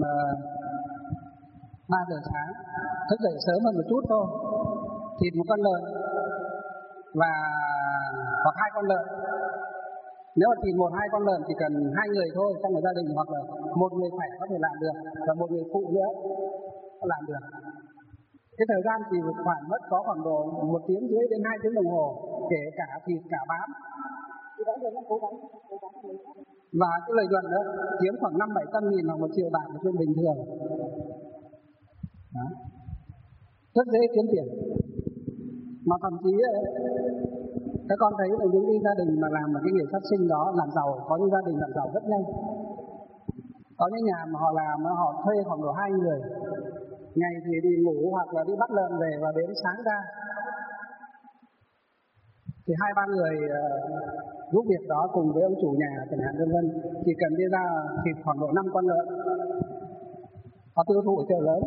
3 giờ sáng, thức dậy sớm hơn một chút thôi, thịt một con lợn và hoặc 2 con lợn. Nếu mà thịt 1-2 con lợn chỉ cần 2 người thôi trong một gia đình, hoặc là một người khỏe có thể làm được và một người phụ nữa làm được. Cái thời gian thì khoảng mất có khoảng độ 1 tiếng rưỡi đến 2 tiếng đồng hồ, kể cả thịt cả bám. Và cái lợi nhuận đó kiếm khoảng 500-700 nghìn hoặc 1 triệu bạc là chuyện bình thường. Đó. Rất dễ kiếm tiền. Mà thậm chí các con thấy là những cái gia đình mà làm một cái nghề phát sinh đó làm giàu, có những gia đình làm giàu rất nhanh. Có những nhà mà họ làm, họ thuê khoảng độ 2 người, ngày thì đi ngủ hoặc là đi bắt lợn về và đến sáng ra thì 2-3 người giúp việc đó cùng với ông chủ nhà chẳng hạn vân vân, chỉ cần đi ra thịt khoảng độ 5 con lợn, họ tiêu thụ ở chợ lớn.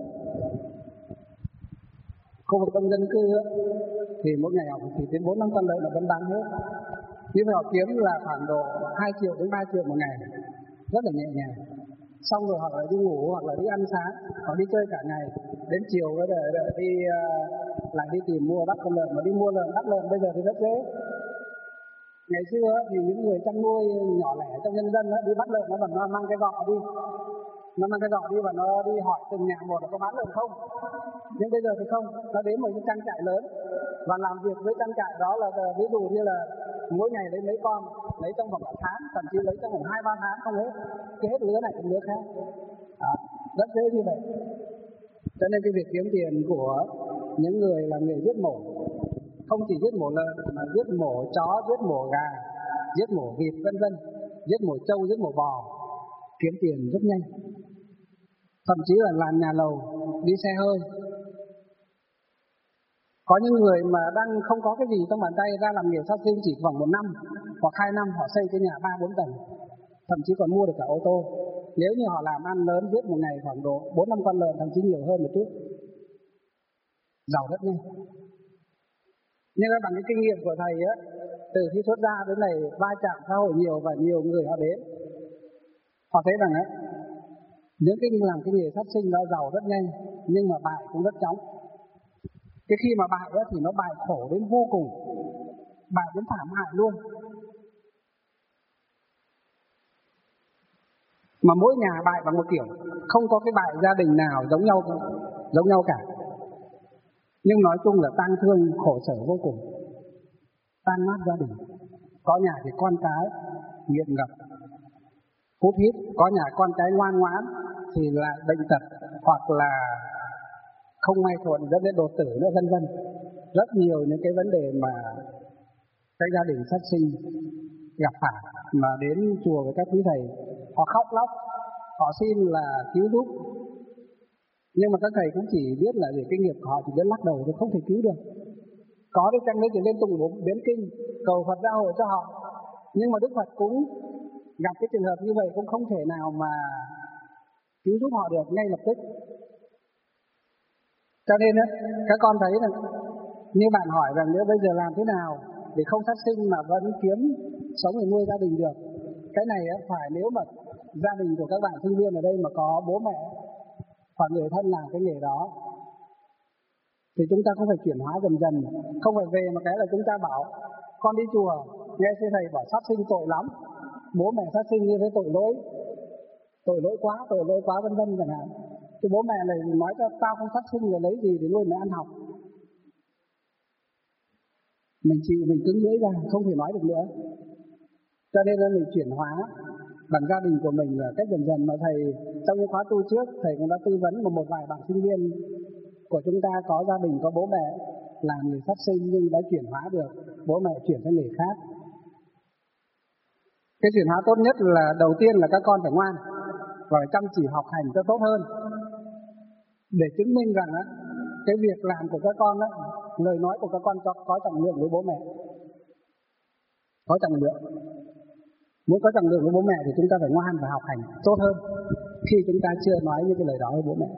Khu vực đông dân cư thì mỗi ngày họ chỉ đến 4-5 con lợn là vẫn bán hết. Như vậy họ kiếm là khoảng độ 2 triệu đến 3 triệu một ngày, rất là nhẹ nhàng. Xong rồi họ lại đi ngủ hoặc là đi ăn sáng, họ đi chơi cả ngày, đến chiều đi lại đi tìm mua bắt con lợn, mà đi mua lợn bắt lợn bây giờ thì rất dễ. Ngày xưa thì những người chăn nuôi nhỏ lẻ trong nhân dân đi bắt lợn, nó vẫn mang cái gọ đi, và nó đi hỏi từng nhà một là có bán lợn không. Nhưng bây giờ thì không, nó đến một cái trang trại lớn và làm việc với trang trại đó là ví dụ như là mỗi ngày lấy mấy con, lấy trong vòng một tháng, thậm chí lấy trong vòng 2-3 tháng không hết, cứ hết lứa này đến lứa khác. Rất dễ như vậy. Cho nên cái việc kiếm tiền của những người làm nghề giết mổ, không chỉ giết mổ lợn mà giết mổ chó, giết mổ gà, giết mổ vịt vân vân, giết mổ trâu, giết mổ bò, kiếm tiền rất nhanh. Thậm chí là làm nhà lầu, đi xe hơi. Có những người mà đang không có cái gì trong bàn tay ra làm nghề phát sinh chỉ khoảng 1 năm hoặc 2 năm họ xây cái nhà 3-4 tầng, thậm chí còn mua được cả ô tô. Nếu như họ làm ăn lớn, giết một ngày khoảng độ 4-5 con lợn, thậm chí nhiều hơn một chút, giàu rất nhanh. Nhưng mà bằng cái kinh nghiệm của thầy á, từ khi xuất gia đến này va chạm xã hội nhiều và nhiều người họ đến, họ thấy rằng á, những cái làm cái nghề phát sinh đó giàu rất nhanh. nhưng mà bại cũng rất chóng. Cái khi mà bại thì nó bại khổ đến vô cùng, bại đến thảm hại luôn. Mà mỗi nhà bại bằng một kiểu, không có cái bại gia đình nào giống nhau cả. Nhưng nói chung là tang thương khổ sở vô cùng, tan nát gia đình. Có nhà thì con cái nghiện ngập, hút hít, có nhà con cái ngoan ngoãn thì lại bệnh tật hoặc là không may thuận dẫn đến đột tử nữa, vân vân. Rất nhiều những cái vấn đề mà các gia đình sát sinh gặp phải, mà đến chùa với các quý thầy họ khóc lóc, họ xin là cứu giúp, nhưng mà các thầy cũng chỉ biết là cái nghiệp của họ chỉ biết lắc đầu thôi, không thể cứu được. Có đi chăng nữa chỉ lên tụng biến kinh cầu Phật gia hộ cho họ, nhưng mà Đức Phật cũng gặp cái trường hợp như vậy cũng không thể nào mà cứu giúp họ được ngay lập tức. Cho nên các con thấy là như bạn hỏi rằng nếu bây giờ làm thế nào để không sát sinh mà vẫn kiếm sống để nuôi gia đình được, cái này phải nếu mà gia đình của các bạn sinh viên ở đây mà có bố mẹ hoặc người thân làm cái nghề đó thì chúng ta cũng phải chuyển hóa dần dần, không phải về một cái là chúng ta bảo con đi chùa nghe sư thầy bảo sát sinh tội lắm, bố mẹ sát sinh như thế tội lỗi quá vân vân chẳng hạn. Thì bố mẹ này nói cho tao không sát sinh rồi lấy gì để nuôi mẹ ăn học. Mình chịu, mình cứng lưỡi ra, không thể nói được nữa. Cho nên là mình chuyển hóa bằng gia đình của mình là cách dần dần. Mà thầy trong những khóa tu trước thầy cũng đã tư vấn một vài bạn sinh viên của chúng ta có gia đình, có bố mẹ làm người sát sinh nhưng đã chuyển hóa được, bố mẹ chuyển sang nghề khác. Cái chuyển hóa tốt nhất là đầu tiên là các con phải ngoan và phải chăm chỉ học hành cho tốt hơn, để chứng minh rằng cái việc làm của các con lời nói của các con có trọng lượng với bố mẹ, có trọng lượng. Muốn có trọng lượng với bố mẹ thì chúng ta phải ngoan và học hành tốt hơn khi chúng ta chưa nói những cái lời đó với bố mẹ.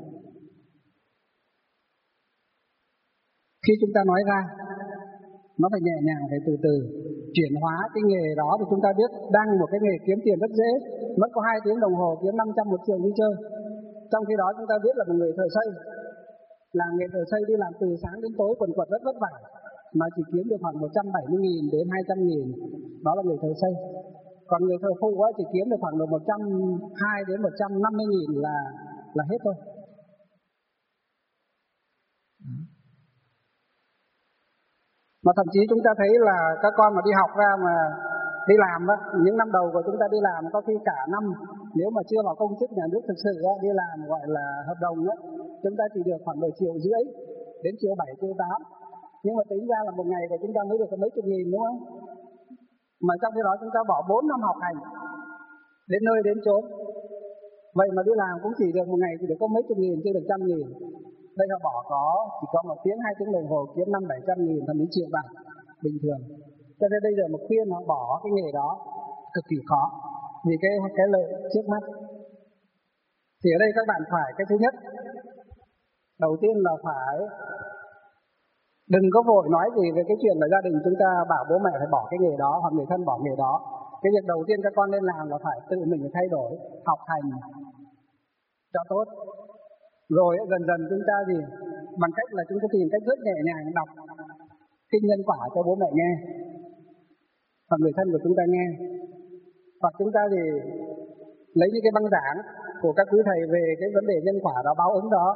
Khi chúng ta nói ra, nó phải nhẹ nhàng, phải từ từ chuyển hóa cái nghề đó. Thì chúng ta biết đang một cái nghề kiếm tiền rất dễ, mất có 2 tiếng đồng hồ kiếm 500 một triệu đi chơi. Trong khi đó chúng ta biết là một người thợ xây, làm nghề thợ xây đi làm từ sáng đến tối quần quật rất vất vả, mà chỉ kiếm được khoảng 170.000 đến 200.000, đó là người thợ xây. Còn người thợ phụ chỉ kiếm được khoảng 120 đến 150.000 là hết thôi. Mà thậm chí chúng ta thấy là các con mà đi học ra mà đi làm những năm đầu của chúng ta đi làm có khi cả năm, nếu mà chưa vào công chức nhà nước thực sự đi làm gọi là hợp đồng chúng ta chỉ được khoảng 1,5 triệu đến 1,7 triệu, 1,8 triệu. Nhưng mà tính ra là một ngày của chúng ta mới được có mấy chục nghìn, đúng không? Mà trong khi đó chúng ta bỏ 4 năm học hành đến nơi đến chốn. Vậy mà đi làm cũng chỉ được một ngày chỉ được có mấy chục nghìn, chưa được 100.000. Đây họ bỏ chỉ có 1 tiếng 2 tiếng đồng hồ kiếm 500-700.000, thậm chí triệu bạc bình thường. Cho nên bây giờ mà khuyên họ bỏ cái nghề đó cực kỳ khó, vì cái lợi trước mắt. Thì ở đây các bạn phải cái thứ nhất, đầu tiên là phải đừng có vội nói gì về cái chuyện là gia đình chúng ta bảo bố mẹ phải bỏ cái nghề đó hoặc người thân bỏ nghề đó. Cái việc đầu tiên các con nên làm là phải tự mình thay đổi, học hành cho tốt. Rồi dần dần chúng ta bằng cách là chúng ta tìm cách rất nhẹ nhàng đọc kinh nhân quả cho bố mẹ nghe, hoặc người thân của chúng ta nghe, hoặc chúng ta lấy những cái băng giảng của các quý thầy về cái vấn đề nhân quả đó, báo ứng đó,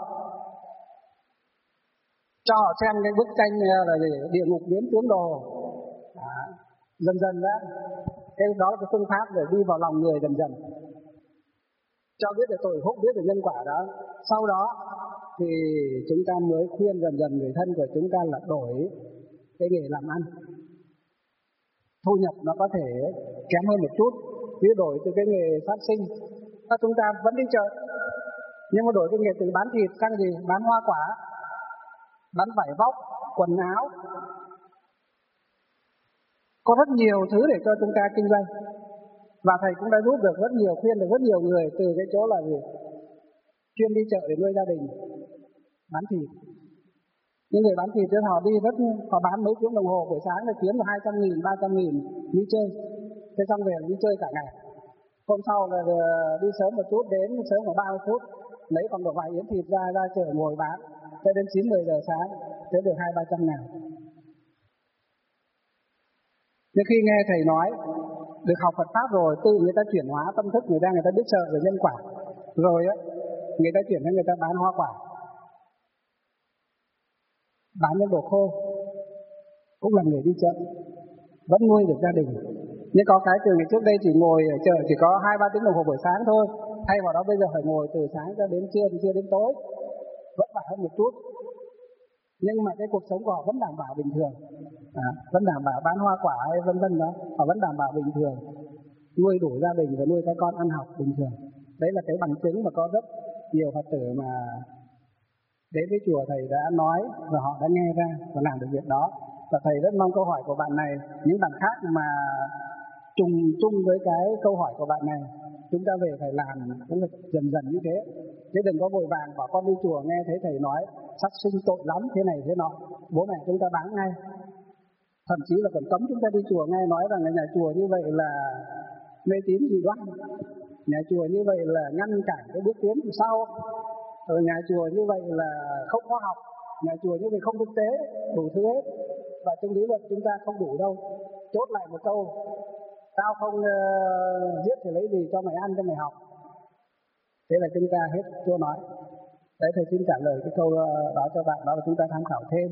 cho họ xem cái bức tranh là địa ngục biến tướng đồ. Dần dần cái đó là cái phương pháp để đi vào lòng người dần dần, cho biết được tội phúc, biết được nhân quả đó. Sau đó thì chúng ta mới khuyên dần dần người thân của chúng ta là đổi cái nghề làm ăn. Thu nhập nó có thể kém hơn một chút, ví đổi từ cái nghề sát sinh, chúng ta vẫn đi chợ, nhưng mà đổi cái nghề từ bán thịt sang bán hoa quả, bán vải vóc, quần áo. Có rất nhiều thứ để cho chúng ta kinh doanh. Và thầy cũng đã giúp được rất nhiều, khuyên được rất nhiều người từ cái chỗ là chuyên đi chợ để nuôi gia đình, bán thịt. Những người bán thịt họ bán mấy tiếng đồng hồ, buổi sáng là kiếm được 200.000, 300.000 đi chơi. Thế xong về đi chơi cả ngày. Hôm sau là đi sớm một chút, đến sớm khoảng 30 phút, lấy con đồ vải yến thịt ra chợ ngồi bán, cho đến 9-10 giờ sáng, thế được 200-300 ngàn. Nhưng khi nghe thầy nói, được học Phật Pháp rồi, tự người ta chuyển hóa tâm thức người ta biết sợ về nhân quả. Rồi á, người ta chuyển sang người ta bán hoa quả, bán những đồ khô, cũng là người đi chợ, vẫn nuôi được gia đình. Nhưng có cái từ ngày trước đây chỉ ngồi ở chợ chỉ có 2-3 tiếng đồng hồ buổi sáng thôi, thay vào đó bây giờ phải ngồi từ sáng cho đến trưa, từ trưa đến tối, vất vả hơn một chút. Nhưng mà cái cuộc sống của họ vẫn đảm bảo bình thường, vẫn đảm bảo bán hoa quả hay vân vân đó, họ vẫn đảm bảo bình thường, nuôi đủ gia đình và nuôi các con ăn học bình thường. Đấy là cái bằng chứng mà có rất nhiều Phật tử mà đến với chùa thầy đã nói và họ đã nghe ra và làm được việc đó. Và thầy rất mong câu hỏi của bạn này, những bạn khác mà trùng chung với cái câu hỏi của bạn này, chúng ta về phải làm cũng phải dần dần như thế. Chứ đừng có vội vàng bảo con đi chùa nghe thấy thầy nói sát sinh tội lắm thế này thế nọ, bố mẹ chúng ta bán ngay. Thậm chí là còn cấm chúng ta đi chùa nghe nói rằng là nhà chùa như vậy là mê tín dị đoan, nhà chùa như vậy là ngăn cản cái bước tiến của sau, rồi nhà chùa như vậy là không khoa học, nhà chùa như vậy không thực tế, đủ thứ hết. Và trong lý luận chúng ta không đủ đâu. Chốt lại một câu, tao không giết thì lấy gì cho mày ăn cho mày học. Thế là chúng ta hết chỗ nói. Đấy, thầy xin trả lời cái câu đó cho bạn, đó là chúng ta tham khảo thêm.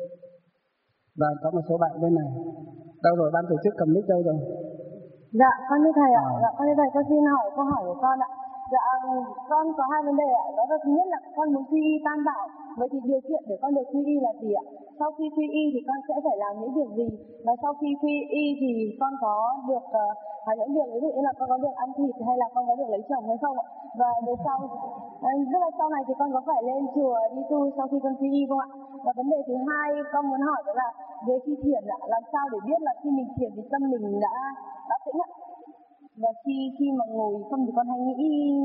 Và có một số bạn bên này. Đâu rồi, ban tổ chức cầm mic đâu rồi? Dạ, con thưa thầy ạ. Dạ, con thưa thầy, con xin hỏi câu hỏi của con ạ. Dạ, con có hai vấn đề ạ. Đó là thứ nhất là con muốn quy y Tam Bảo. Vậy thì điều kiện để con được quy y là gì ạ? Sau khi quy y thì con sẽ phải làm những việc gì? Và sau khi quy y thì con có được những việc, ví dụ như là con có được ăn thịt hay là con có được lấy chồng hay không ạ? Và về sau, rất là sau này thì con có phải lên chùa đi tu sau khi con quy y không ạ? Và vấn đề thứ hai con muốn hỏi đó là về khi thiền ạ, làm sao để biết là khi mình thiền thì tâm mình đã tĩnh ạ? Và khi mà ngồi không thì con hay nghĩ.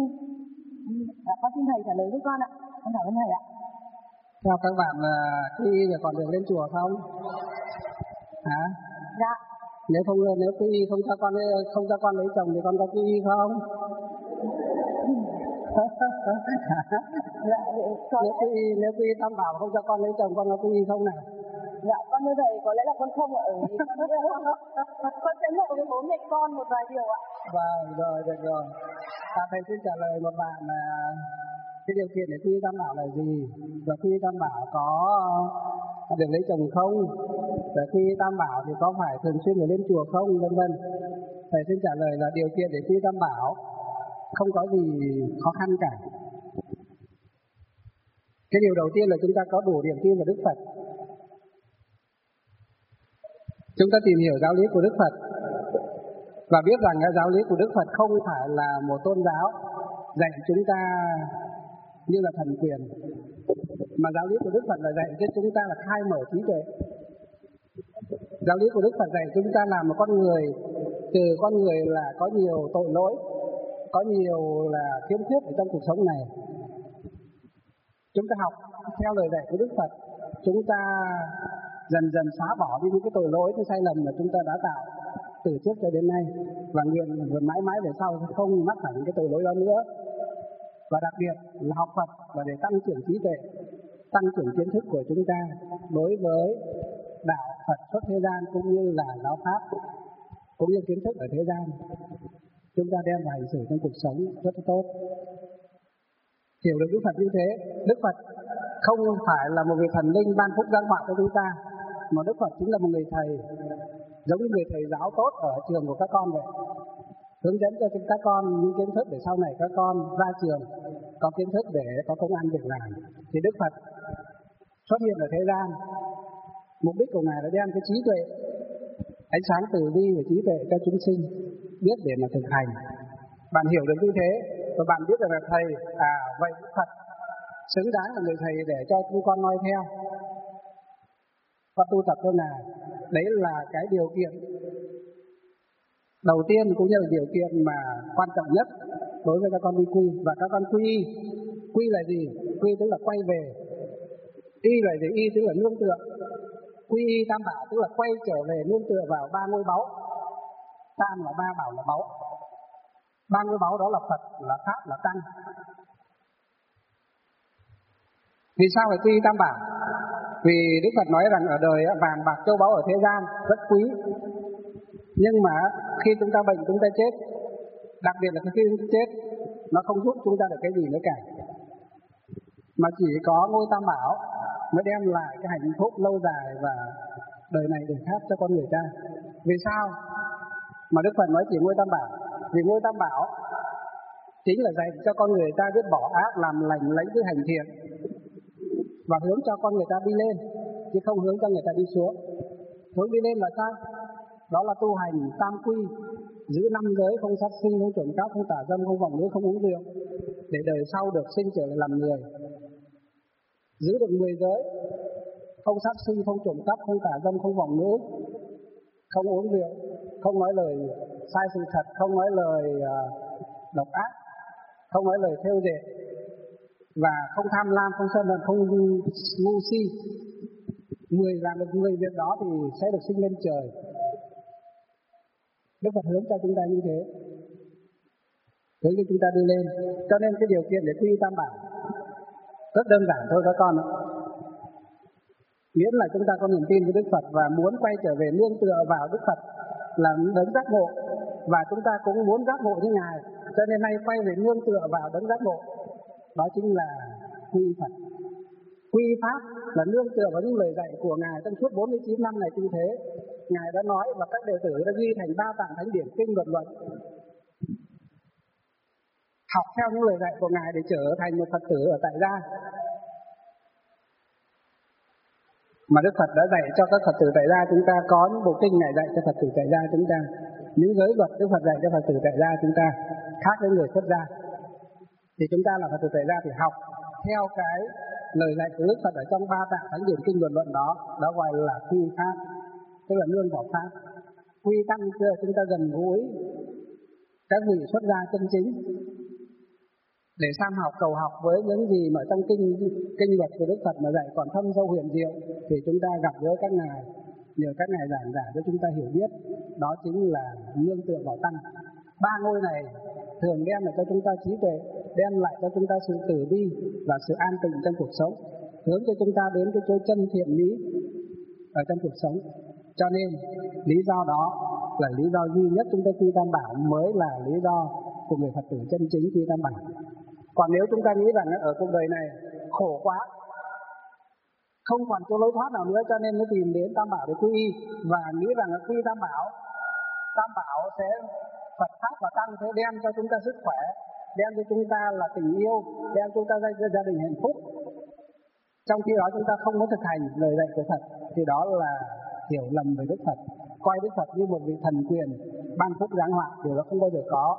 Con xin thầy trả lời giúp con ạ. Con cảm ơn thầy ạ. Theo các bạn là quy y thì còn được lên chùa không? Hả? Dạ. Nếu quy y không cho con lấy chồng thì con có quy y không? Dạ, nếu quy y Tam Bảo không cho con lấy chồng, con có quy y không nào? Dạ, con thưa thầy, có lẽ là con không ạ. Con sẽ ngộ với bố mẹ con một vài điều ạ. Vâng, rồi, được rồi. Thầy xin trả lời một bạn là cái điều kiện để quy y Tam Bảo là gì? Và quy y Tam Bảo có được lấy chồng không? Và quy y Tam Bảo thì có phải thường xuyên phải lên chùa không? Vân vân. Thầy xin trả lời là điều kiện để quy y Tam Bảo không có gì khó khăn cả. Cái điều đầu tiên là chúng ta có đủ niềm tin vào Đức Phật. Chúng ta tìm hiểu giáo lý của Đức Phật và biết rằng cái giáo lý của Đức Phật không phải là một tôn giáo dạy chúng ta như là thần quyền, mà giáo lý của Đức Phật là dạy cho chúng ta là khai mở trí tuệ. Giáo lý của Đức Phật dạy chúng ta làm một con người, từ con người là có nhiều tội lỗi, có nhiều là khiếm khuyết ở trong cuộc sống này. Chúng ta học theo lời dạy của Đức Phật, chúng ta dần dần xóa bỏ đi những cái tội lỗi, cái sai lầm mà chúng ta đã tạo từ trước cho đến nay, và nguyện mãi mãi về sau không mắc phải những cái tội lỗi đó nữa. Và đặc biệt là học Phật là để tăng trưởng trí tuệ, tăng trưởng kiến thức của chúng ta đối với đạo Phật xuất thế gian cũng như là giáo pháp, cũng như kiến thức ở thế gian. Chúng ta đem vào hành xử trong cuộc sống rất tốt. Hiểu được Đức Phật như thế, Đức Phật không phải là một người thần linh ban phúc giáng họa cho chúng ta, mà Đức Phật chính là một người thầy, giống như người thầy giáo tốt ở trường của các con vậy, hướng dẫn cho các con những kiến thức để sau này các con ra trường có kiến thức để có công ăn việc làm. Thì Đức Phật xuất hiện ở thế gian, mục đích của Ngài là đem cái trí tuệ, ánh sáng từ bi và trí tuệ cho chúng sinh biết để mà thực hành. Bạn hiểu được như thế và bạn biết rằng là thầy, vậy Đức Phật xứng đáng là người thầy để cho chúng con noi theo và tu tập theo Ngài. Đấy là cái điều kiện đầu tiên cũng như là điều kiện mà quan trọng nhất đối với các con đi quy. Và các con quy là gì? Quy tức là quay về, y là gì? Y tức là nương tựa. Quy y Tam Bảo tức là quay trở về nương tựa vào ba ngôi báu. Tam là ba, bảo là báu. Ba ngôi báu đó là Phật, là Pháp, là Tăng. Vì sao phải quy y Tam Bảo? Vì Đức Phật nói rằng ở đời vàng bạc châu báu ở thế gian rất quý, nhưng mà khi chúng ta bệnh chúng ta chết, đặc biệt là khi chúng ta chết, nó không giúp chúng ta được cái gì nữa cả, mà chỉ có ngôi Tam Bảo mới đem lại cái hạnh phúc lâu dài và đời này đời khác cho con người ta. Vì sao mà Đức Phật nói chỉ ngôi Tam Bảo? Vì ngôi Tam Bảo chính là dạy cho con người ta biết bỏ ác, làm lành, lấy cái hành thiện và hướng cho con người ta đi lên, chứ không hướng cho người ta đi xuống. Hướng đi lên là sao? Đó là tu hành tam quy, giữ 5 giới, không sát sinh, không trộm cắp, không tà dâm, không vọng ngữ, không uống rượu, để đời sau được sinh trở lại làm người. Giữ được 10 giới, không sát sinh, không trộm cắp, không tà dâm, không vọng ngữ, không uống rượu, không nói lời sai sự thật, không nói lời độc ác, không nói lời thêu dệt, và không tham lam, không sân hận, không ngu si. 10 việc đó thì sẽ được sinh lên trời. Đức Phật hướng cho chúng ta như thế, hướng cho chúng ta đi lên. Cho nên cái điều kiện để quy y Tam Bảo rất đơn giản thôi các con ạ. Miễn là chúng ta có niềm tin với Đức Phật và muốn quay trở về nương tựa vào Đức Phật là đấng giác ngộ, và chúng ta cũng muốn giác ngộ như Ngài, cho nên nay quay về nương tựa vào đấng giác ngộ, đó chính là quy Phật. Quy Pháp là nương tựa vào những lời dạy của Ngài trong suốt 49 năm này như thế. Ngài đã nói và các đệ tử đã ghi thành 3 tạng thánh điển kinh luật luận. Học theo những lời dạy của Ngài để trở thành một Phật tử ở tại gia. Mà Đức Phật đã dạy cho các Phật tử tại gia chúng ta, có những bộ kinh Ngài dạy cho Phật tử tại gia chúng ta. Những giới luật Đức Phật dạy cho Phật tử tại gia chúng ta khác với người xuất gia. Thì chúng ta là Phật tử tại gia thì học theo cái lời dạy của Đức Phật ở trong 3 tạng thánh điển kinh luật luận đó, đó gọi là quy pháp, tức là nương vào pháp. Quy tăng chưa chúng ta gần gũi các vị xuất gia chân chính để tham học cầu học với những gì mà trong kinh luật của Đức Phật mà dạy còn thâm sâu huyền diệu, thì chúng ta gặp gỡ các ngài, nhờ các ngài giảng giải cho chúng ta hiểu biết. Đó chính là nương tựa vào tăng. 3 ngôi này thường đem lại cho chúng ta trí tuệ, đem lại cho chúng ta sự từ bi và sự an tịnh trong cuộc sống, hướng cho chúng ta đến cái chỗ chân thiện mỹ ở trong cuộc sống. Cho nên lý do đó là lý do duy nhất chúng ta quy Tam Bảo, mới là lý do của người Phật tử chân chính quy Tam Bảo. Còn nếu chúng ta nghĩ rằng ở cuộc đời này khổ quá, không còn chỗ lối thoát nào nữa, cho nên mới tìm đến Tam Bảo để quy y, và nghĩ rằng quy Tam Bảo sẽ Phật Pháp và Tăng sẽ đem cho chúng ta sức khỏe, đem cho chúng ta là tình yêu, đem cho chúng ta gia đình hạnh phúc. Trong khi đó chúng ta không có thực hành lời dạy của Phật, thì đó là hiểu lầm về Đức Phật, coi Đức Phật như một vị thần quyền ban phúc giáng họa, điều đó không bao giờ có.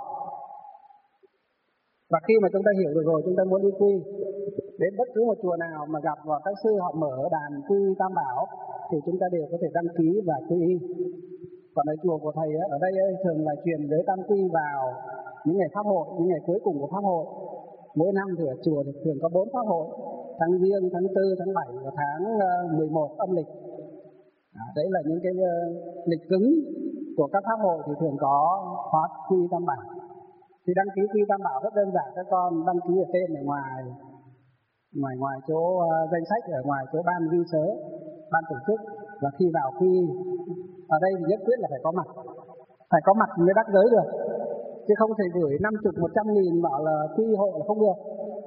Và khi mà chúng ta hiểu được rồi, chúng ta muốn đi quy, đến bất cứ một chùa nào mà gặp vào các sư họ mở đàn quy Tam Bảo thì chúng ta đều có thể đăng ký và quy y. Còn ở chùa của thầy ở đây thường là truyền giới Tam Quy vào những ngày pháp hội, những ngày cuối cùng của pháp hội. Mỗi năm thì ở chùa thì thường có 4 pháp hội: tháng Giêng, tháng 4, tháng 7 và tháng 11 âm lịch. Đấy là những cái lịch cứng của các pháp hội thì thường có khóa quy Tam Bảo. Thì đăng ký quy Tam Bảo rất đơn giản, các con đăng ký ở tên ở ngoài chỗ danh sách, ở ngoài chỗ ban ghi sớ, ban tổ chức. Và khi vào quy ở đây thì nhất quyết là phải có mặt mới đắc giới được, chứ không thể gửi 50, 100 nghìn bảo là quy hộ là không được.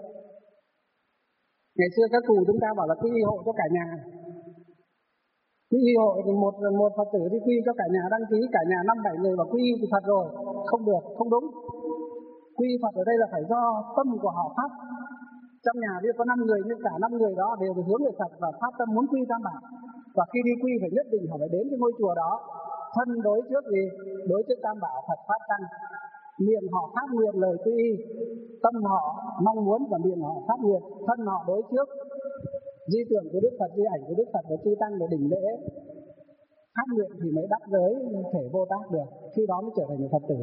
Ngày xưa các cụ chúng ta bảo là quy hộ cho cả nhà. Quy hộ thì một Phật tử đi quy cho cả nhà, đăng ký cả nhà 5-7 người vào quy thì Phật rồi, không được, không đúng. Quy Phật ở đây là phải do tâm của họ phát. Trong nhà biết có 5 người nhưng cả 5 người đó đều hướng về Phật và phát tâm muốn quy Tam Bảo. Và khi đi quy phải nhất định họ phải đến cái ngôi chùa đó, thân đối trước gì? Đối trước Tam Bảo, Phật Pháp Tăng. Miệng họ phát nguyện lời quy y, tâm họ mong muốn và miệng họ phát nguyện, thân họ đối trước di tượng của Đức Phật, di ảnh của Đức Phật và chư Tăng để đỉnh lễ. Phát nguyện thì mới đắc giới thể vô tác được, khi đó mới trở thành một Phật tử.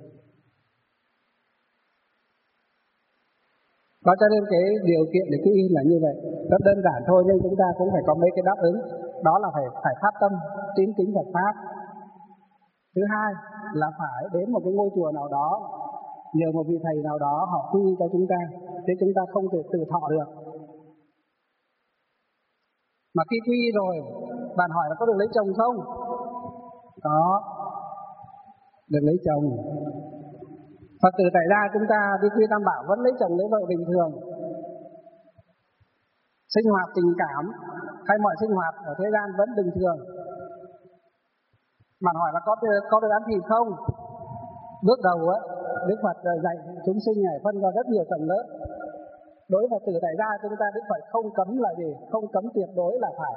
Đó, cho nên cái điều kiện để quy y là như vậy, rất đơn giản thôi, nhưng chúng ta cũng phải có mấy cái đáp ứng. Đó là phải phát tâm tín kính Phật Pháp. Thứ hai là phải đến một cái ngôi chùa nào đó, nhờ một vị thầy nào đó họ quy cho chúng ta, thế chúng ta không thể tự thọ được. Mà khi quy y rồi, bạn hỏi là có được lấy chồng không? Có, được lấy chồng. Phật tử tại gia chúng ta đi quy tam bảo vẫn lấy chồng lấy vợ bình thường. Sinh hoạt tình cảm hay mọi sinh hoạt ở thế gian vẫn bình thường. Bạn hỏi là có được ăn thịt không? Bước đầu á, Đức Phật dạy chúng sinh này phân vào rất nhiều tầng lớp. Đối với Phật tử tại gia chúng ta Đức Phật không cấm là gì? Không cấm tuyệt đối là phải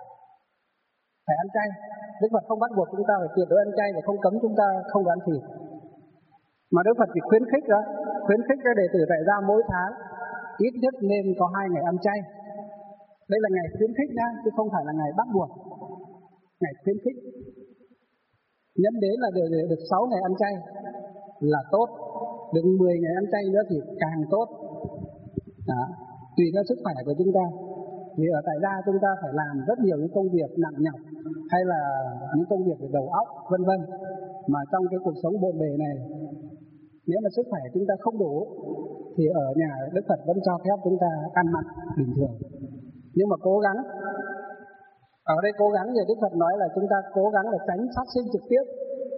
ăn chay. Đức Phật không bắt buộc chúng ta phải tuyệt đối ăn chay và không cấm chúng ta không được ăn thịt. Mà Đức Phật chỉ khuyến khích các đệ tử tại gia mỗi tháng ít nhất nên có 2 ngày ăn chay. Đây là ngày khuyến khích nhá, chứ không phải là ngày bắt buộc. Ngày khuyến khích. Nhấn đến là được 6 ngày ăn chay là tốt, được 10 ngày ăn chay nữa thì càng tốt. Đó, tùy theo sức khỏe của chúng ta. Vì ở tại gia chúng ta phải làm rất nhiều những công việc nặng nhọc hay là những công việc về đầu óc vân vân. Mà trong cái cuộc sống bộn bề này, nếu mà sức khỏe chúng ta không đủ thì ở nhà Đức Phật vẫn cho phép chúng ta ăn mặn bình thường. Nhưng mà cố gắng, ở đây cố gắng thì Đức Phật nói là chúng ta cố gắng là tránh sát sinh trực tiếp.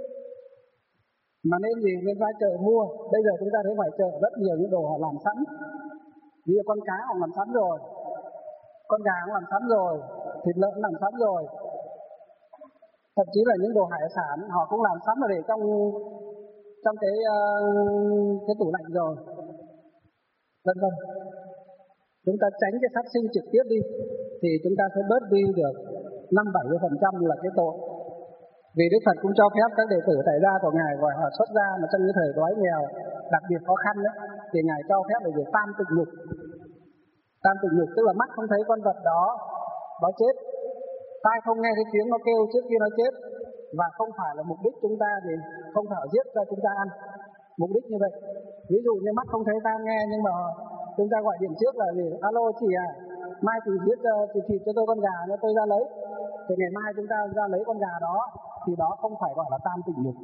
Mà nên gì? Nên ra chợ mua. Bây giờ chúng ta thấy ngoài chợ rất nhiều những đồ họ làm sẵn. Ví dụ con cá họ làm sẵn rồi, con gà cũng làm sẵn rồi, thịt lợn làm sẵn rồi. Thậm chí là những đồ hải sản họ cũng làm sẵn để trong cái tủ lạnh rồi, vân vân. Chúng ta tránh cái sát sinh trực tiếp đi thì chúng ta sẽ bớt đi được 5-70% là cái tội. Vì Đức Phật cũng cho phép các đệ tử tại gia của Ngài gọi họ xuất gia mà trong cái thời đói nghèo đặc biệt khó khăn đấy, thì Ngài cho phép để tam tịnh nhục. Tam tịnh nhục tức là mắt không thấy con vật đó nó chết, tai không nghe thấy tiếng nó kêu trước khi nó chết, và không phải là mục đích chúng ta thì không phải giết ra chúng ta ăn. Mục đích như vậy. Ví dụ như mắt không thấy tai nghe nhưng mà chúng ta gọi điện trước là gì? Alo chị à, mai chị giết thịt cho tôi con gà nữa tôi ra lấy. Thì ngày mai chúng ta ra lấy con gà đó thì đó không phải gọi là tam tịnh nhục.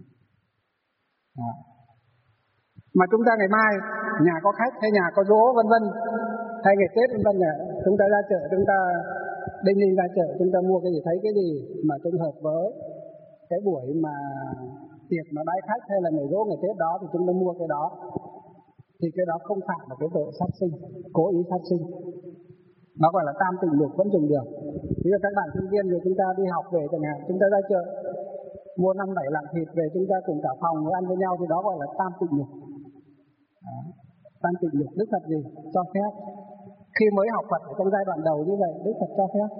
Mà chúng ta ngày mai nhà có khách hay nhà có giỗ vân vân, hay ngày Tết vân vân, chúng ta ra chợ, chúng ta đinh ra chợ, chúng ta mua cái gì, thấy cái gì mà trùng hợp với cái buổi mà tiệc mà đãi khách hay là ngày giỗ ngày Tết đó thì chúng ta mua cái đó, thì cái đó không phạm vào cái tội sát sinh, cố ý sát sinh. Nó gọi là tam tịnh nhục vẫn dùng được. Ví dụ các bạn sinh viên rồi chúng ta đi học về chẳng hạn, chúng ta ra chợ mua 5-7 lạng thịt về, chúng ta cùng cả phòng ăn với nhau thì đó gọi là tam tịnh nhục. Tam tịnh nhục Đức Phật gì? Cho phép. Khi mới học Phật ở trong giai đoạn đầu như vậy, Đức Phật cho phép.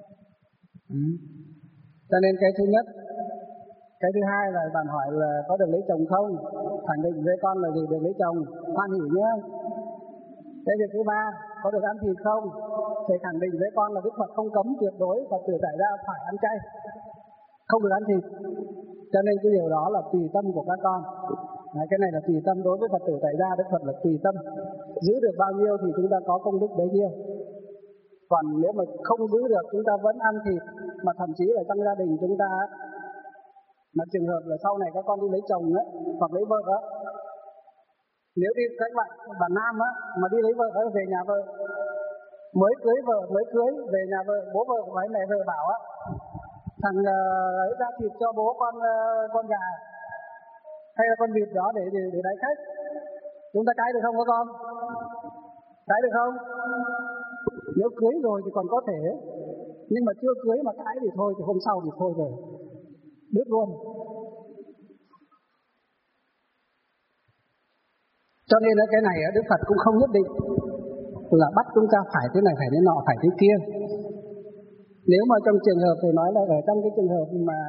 Cho nên cái thứ nhất. Cái thứ hai là bạn hỏi là có được lấy chồng không? Khẳng định với con là gì? Được lấy chồng, hoan hỉ nhé. Cái việc thứ ba, có được ăn thịt không? Thì khẳng định với con là Đức Phật không cấm tuyệt đối Phật tử tại gia phải ăn chay, không được ăn thịt. Cho nên cái điều đó là tùy tâm của các con. Cái này là tùy tâm. Đối với Phật tử tại gia, Đức Phật là tùy tâm. Giữ được bao nhiêu thì chúng ta có công đức bấy nhiêu. Còn nếu mà không giữ được chúng ta vẫn ăn thịt, mà thậm chí là trong gia đình chúng ta, mà trường hợp là sau này các con đi lấy chồng ấy, hoặc lấy vợ á, nếu đi các bạn nam á mà đi lấy vợ á, về nhà vợ mới cưới về nhà vợ, bố vợ với mẹ vợ bảo á, thằng ấy ra thịt cho bố con gà hay là con vịt đó để đãi khách, chúng ta cãi được không các con? Cãi được không? Nếu cưới rồi thì còn có thể, nhưng mà chưa cưới mà cãi thì thôi, thì hôm sau thì thôi rồi, đứt luôn. Cho nên cái này Đức Phật cũng không nhất định là bắt chúng ta phải thế này, phải thế nọ, phải thế kia. Nếu mà trong trường hợp thì nói là ở trong cái trường hợp mà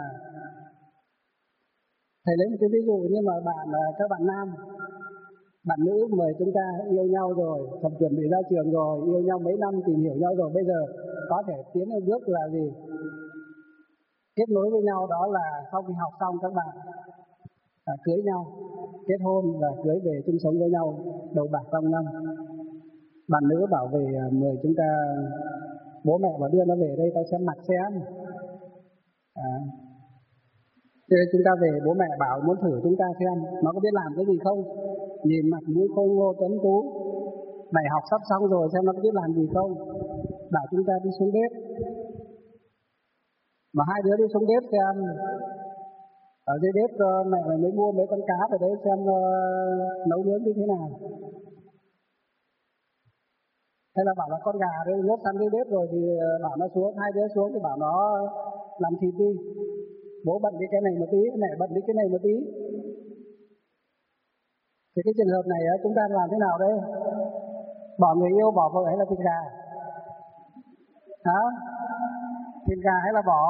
thầy lấy một cái ví dụ như mà các bạn nam, bạn nữ mời chúng ta yêu nhau rồi, thậm chuẩn bị ra trường rồi, yêu nhau mấy năm tìm hiểu nhau rồi, bây giờ có thể tiến một bước là gì? Kết nối với nhau, đó là sau khi học xong các bạn cưới nhau, kết hôn và cưới về chung sống với nhau đầu bạc trong năm. Bạn nữ bảo về mời chúng ta, bố mẹ bảo đưa nó về đây tao xem mặt xem. Thế chúng ta về, bố mẹ bảo muốn thử chúng ta xem nó có biết làm cái gì không. Nhìn mặt mũi khôi ngô tuấn tú, đại học sắp xong rồi xem nó có biết làm gì không. bảo chúng ta đi xuống bếp. Mà hai đứa đi xuống bếp xem, ở dưới bếp mẹ mày mới mua mấy con cá về đấy xem nấu nướng như thế nào. Hay là bảo là con gà đấy nhốt sẵn dưới bếp rồi thì bảo nó xuống, hai đứa xuống thì bảo nó làm thịt đi. Bố bận đi cái này một tí, mẹ bận đi cái này một tí. Thì cái trường hợp này chúng ta làm thế nào đây? Bỏ người yêu, bỏ vợ hay là thịt gà? Hả? Thịt gà hay là bỏ?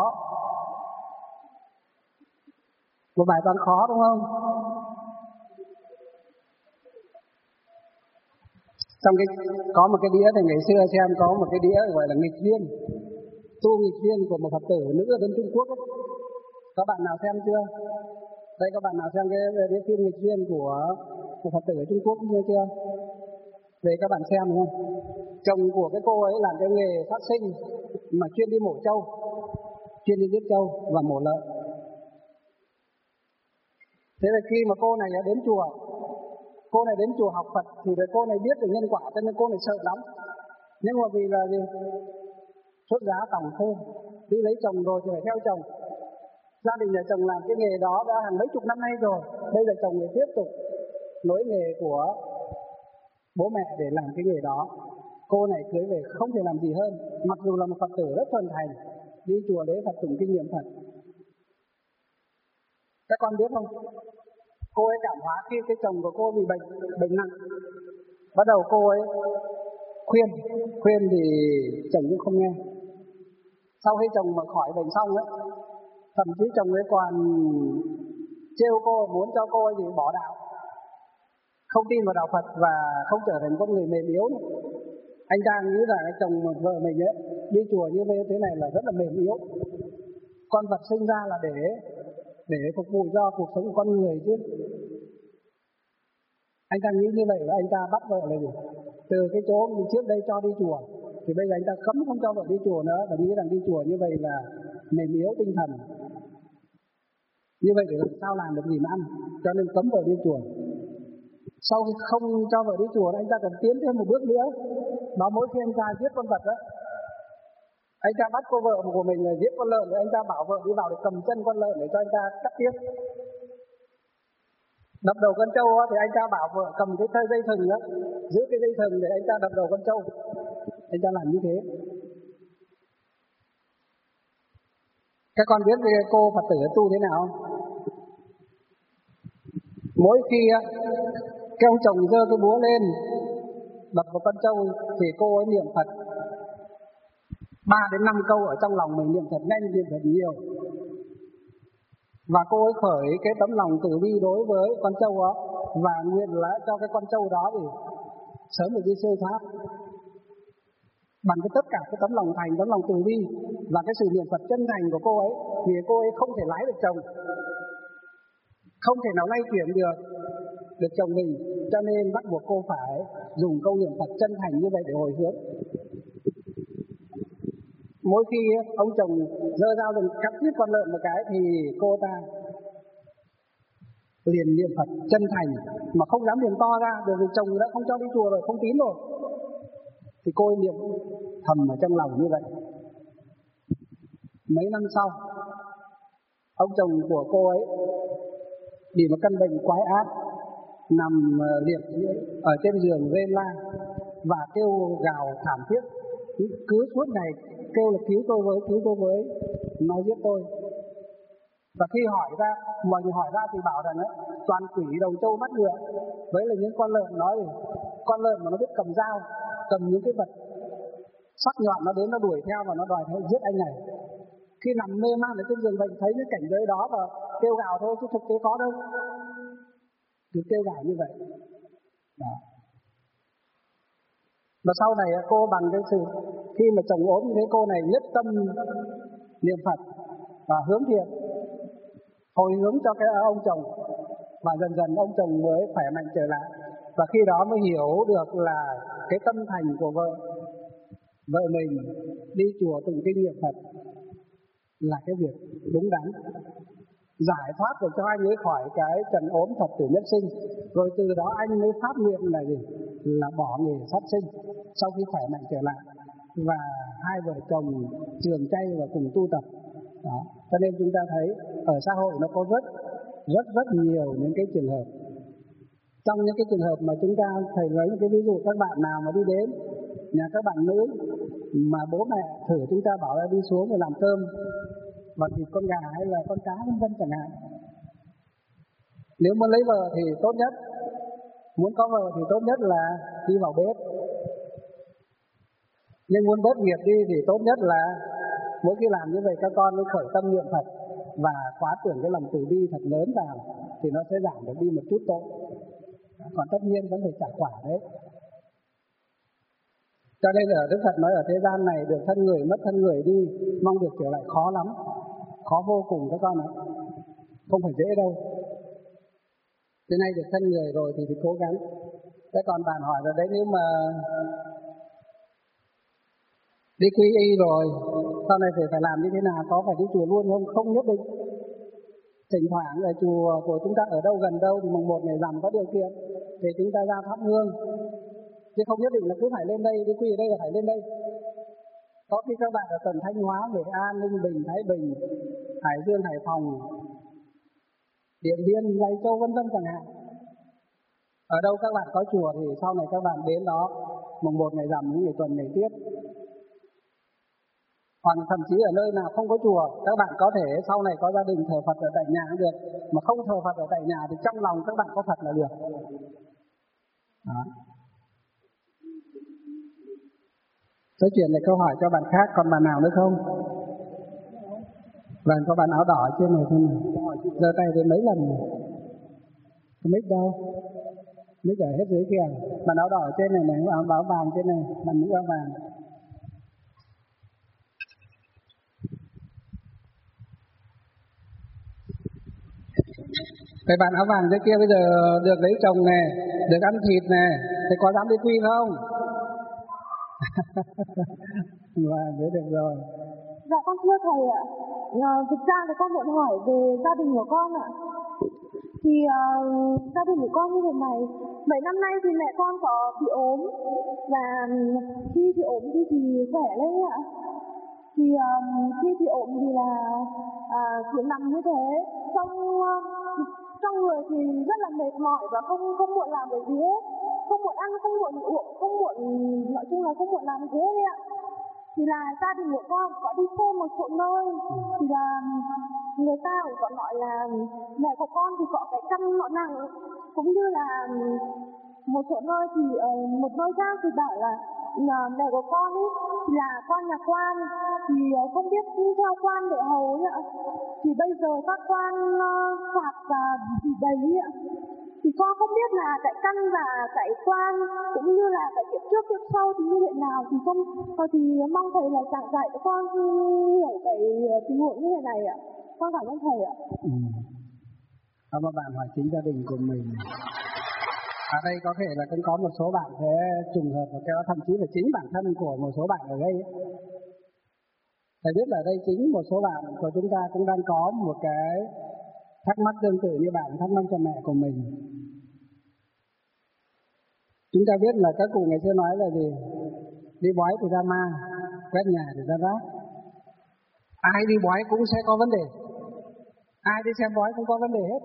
Một bài toán khó đúng không? Trong có một cái đĩa thì ngày xưa xem có một cái đĩa gọi là nghịch duyên, tu nghịch duyên của một Phật tử nữ ở bên Trung Quốc ấy. Có bạn nào xem chưa? Đây, có bạn nào xem cái đĩa phim nghịch duyên của một Phật tử ở Trung Quốc chưa? Về các bạn xem đúng không? Chồng của cái cô ấy làm cái nghề sát sinh mà chuyên đi mổ trâu, chuyên đi giết trâu và mổ lợn. Thế là khi mà cô này đến chùa, cô này đến chùa học Phật thì cô này biết được nhân quả cho nên cô này sợ lắm. Nhưng mà vì là gì? Xuất giá tòng thôn, đi lấy chồng rồi thì phải theo chồng. Gia đình nhà chồng làm cái nghề đó đã hàng mấy chục năm nay rồi. Bây giờ chồng người tiếp tục nối nghề của bố mẹ để làm cái nghề đó. Cô này cưới về không thể làm gì hơn, mặc dù là một Phật tử rất thuần thành, đi chùa lễ Phật tụng kinh nghiệm Phật. Các con biết không? Cô ấy cảm hóa khi cái chồng của cô bị bệnh nặng. Bắt đầu cô ấy khuyên thì chồng cũng không nghe. Sau khi chồng mà khỏi bệnh xong ấy, thậm chí chồng ấy còn trêu cô, muốn cho cô ấy gì bỏ đạo, không tin vào đạo Phật và không trở thành con người mềm yếu nữa. Anh ta nghĩ là cái chồng vợ mình ấy đi chùa như thế này là rất là mềm yếu. Con vật sinh ra là để phục vụ cho cuộc sống của con người chứ. Anh ta nghĩ như vậy và anh ta bắt vợ là gì? Từ cái chỗ trước đây cho đi chùa thì bây giờ anh ta cấm không cho vợ đi chùa nữa, và nghĩ rằng đi chùa như vậy là mềm yếu tinh thần. Như vậy để làm sao làm được gì mà ăn, cho nên cấm vợ đi chùa. Sau khi không cho vợ đi chùa, anh ta còn tiến thêm một bước nữa. Đó, mỗi khi anh ta giết con vật đó, anh ta bắt cô vợ của mình giết con lợn, rồi anh ta bảo vợ đi vào để cầm chân con lợn để cho anh ta cắt tiếp. Đập đầu con trâu thì anh ta bảo vợ cầm cái dây thừng đó, giữ cái dây thừng để anh ta đập đầu con trâu. Anh ta làm như thế. Các con biết về cô Phật tử tu thế nào không? Mỗi khi cái ông chồng giơ cái búa lên đập vào con trâu thì cô ấy niệm Phật 3 đến 5 câu ở trong lòng mình, niệm thật nhanh, niệm thật nhiều. Và cô ấy khởi cái tấm lòng từ bi đối với con trâu đó, và nguyện là cho cái con trâu đó thì sớm được đi siêu thoát. Bằng cái tất cả cái tấm lòng thành, tấm lòng từ bi và cái sự niệm Phật chân thành của cô ấy, vì cô ấy không thể lái được chồng, không thể nào lay chuyển được chồng mình, cho nên bắt buộc cô phải dùng câu niệm Phật chân thành như vậy để hồi hướng. Mỗi khi ông chồng giơ dao lên cắt đứt con lợn một cái thì cô ta liền niệm Phật chân thành mà không dám niệm to ra, bởi vì chồng đã không cho đi chùa rồi, không tín rồi. Thì cô ấy niệm thầm ở trong lòng như vậy. Mấy năm sau, ông chồng của cô ấy bị một căn bệnh quái ác, nằm liệt ở trên giường rên la và kêu gào thảm thiết, cứ suốt ngày kêu là cứu tôi với, nó giết tôi. Và khi hỏi ra, mọi người hỏi ra thì bảo rằng ấy, toàn quỷ đầu trâu mắt ngựa, với là những con lợn nói thì con lợn mà nó biết cầm dao, cầm những cái vật sắc nhọn nó đến nó đuổi theo và nó đòi theo giết anh này. Khi nằm mê man ở trên giường bệnh thấy những cảnh giới đó và kêu gào thôi chứ thực tế có đâu, cứ kêu gào như vậy. Đó. Và sau này cô bằng cái sự khi mà chồng ốm như thế, cô này nhất tâm niệm Phật và hướng thiện, hồi hướng cho cái ông chồng, và dần dần ông chồng mới khỏe mạnh trở lại. Và khi đó mới hiểu được là cái tâm thành của vợ mình đi chùa tụng kinh niệm Phật là cái việc đúng đắn, giải thoát được cho anh ấy khỏi cái trần ốm thập tử nhất sinh. Rồi từ đó anh mới phát nguyện là gì? Là bỏ nghề sát sinh sau khi khỏe mạnh trở lại và hai vợ chồng trường chay và cùng tu tập. Đó. Cho nên chúng ta thấy ở xã hội nó có rất nhiều những cái trường hợp. Trong những cái trường hợp mà chúng ta thầy lấy những cái ví dụ, các bạn nào mà đi đến nhà các bạn nữ mà bố mẹ thử chúng ta bảo là đi xuống để làm cơm và thịt con gà hay là con cá vân vân chẳng hạn. Nếu muốn lấy vợ thì tốt nhất, muốn có vợ thì tốt nhất là đi vào bếp. Nhưng muốn bớt nghiệp đi thì tốt nhất là mỗi khi làm như vậy các con mới khởi tâm niệm Phật và khóa tưởng cái lòng từ bi thật lớn vào thì nó sẽ giảm được đi một chút tội. Còn tất nhiên vẫn phải trả quả đấy. Cho nên ở Đức Phật nói ở thế gian này được thân người mất thân người đi, mong được trở lại khó lắm, khó vô cùng các con ạ, không phải dễ đâu. Thế nay được thân người rồi thì cố gắng. Thế còn bạn hỏi rồi đấy, nếu mà đi quy y rồi, sau này phải làm như thế nào, có phải đi chùa luôn không? Không nhất định. Thỉnh thoảng ở chùa của chúng ta ở đâu gần đâu thì mùng 1 ngày rằm có điều kiện thì chúng ta ra thắp hương. Chứ không nhất định là cứ phải lên đây, đi quy ở đây là phải lên đây. Có khi các bạn ở tận Thanh Hóa, Nghệ An, Ninh Bình, Thái Bình, Hải Dương, Hải Phòng, Điện Biên, Lai Châu vân vân chẳng hạn. Ở đâu các bạn có chùa thì sau này các bạn đến đó mùng 1 ngày rằm, những ngày tuần, ngày tiết. Hoặc thậm chí ở nơi nào không có chùa, các bạn có thể sau này có gia đình thờ Phật ở tại nhà cũng được. Mà không thờ Phật ở tại nhà thì trong lòng các bạn có Phật là được. Đó. Nói chuyện này câu hỏi cho bạn khác, còn bạn nào nữa không? Vâng, có bạn áo đỏ ở trên này thôi này. Giơ tay đến mấy lần này. Không biết đâu. Mic ở hết dưới kia. Bạn áo đỏ ở trên này này, áo vàng trên này, bạn nữ áo vàng. Cái bạn áo vàng dưới kia bây giờ được lấy chồng nè, được ăn thịt nè, thì có dám đi quy không? Vâng, biết được rồi. Dạ con thưa thầy ạ. Thực ra thì con muốn hỏi về gia đình của con ạ. Thì gia đình của con như thế này, mấy năm nay thì mẹ con có bị ốm và khi thì ốm thì khỏe lên ạ. Thì khi thì ốm thì là cứ nằm như thế, trong người thì rất là mệt mỏi và không muốn làm cái gì hết, không muốn ăn, không muốn uống, nói chung là không muốn làm gì hết ạ. Thì là gia đình của con có đi xem một số nơi thì là người ta cũng có nói là mẹ của con thì có cái căn nó nặng, cũng như là một số nơi thì một nơi khác thì bảo là mẹ của con ấy thì là con nhà quan thì không biết theo quan để hầu ấy ạ. Thì bây giờ các quan phạt và gì đấy ạ. Thì con không biết là cái căn và cái quan cũng như là cái kiếp trước kiếp sau thì như thế nào, thì không thì mong thầy là giảng dạy cho con hiểu cái tình huống như thế này ạ. Con cảm ơn thầy ạ. Mà bạn hỏi chính gia đình của mình. Ở đây có thể là cũng có một số bạn sẽ trùng hợp và kéo, thậm chí là chính bản thân của một số bạn ở đây ấy. Thầy biết là đây chính một số bạn của chúng ta cũng đang có một cái thắc mắc tương tự như bạn thắc mắc cho mẹ của mình. Chúng ta biết là các cụ ngày xưa nói là gì? Đi bói thì ra ma, quét nhà thì ra rác. Ai đi bói cũng sẽ có vấn đề, ai đi xem bói cũng có vấn đề hết.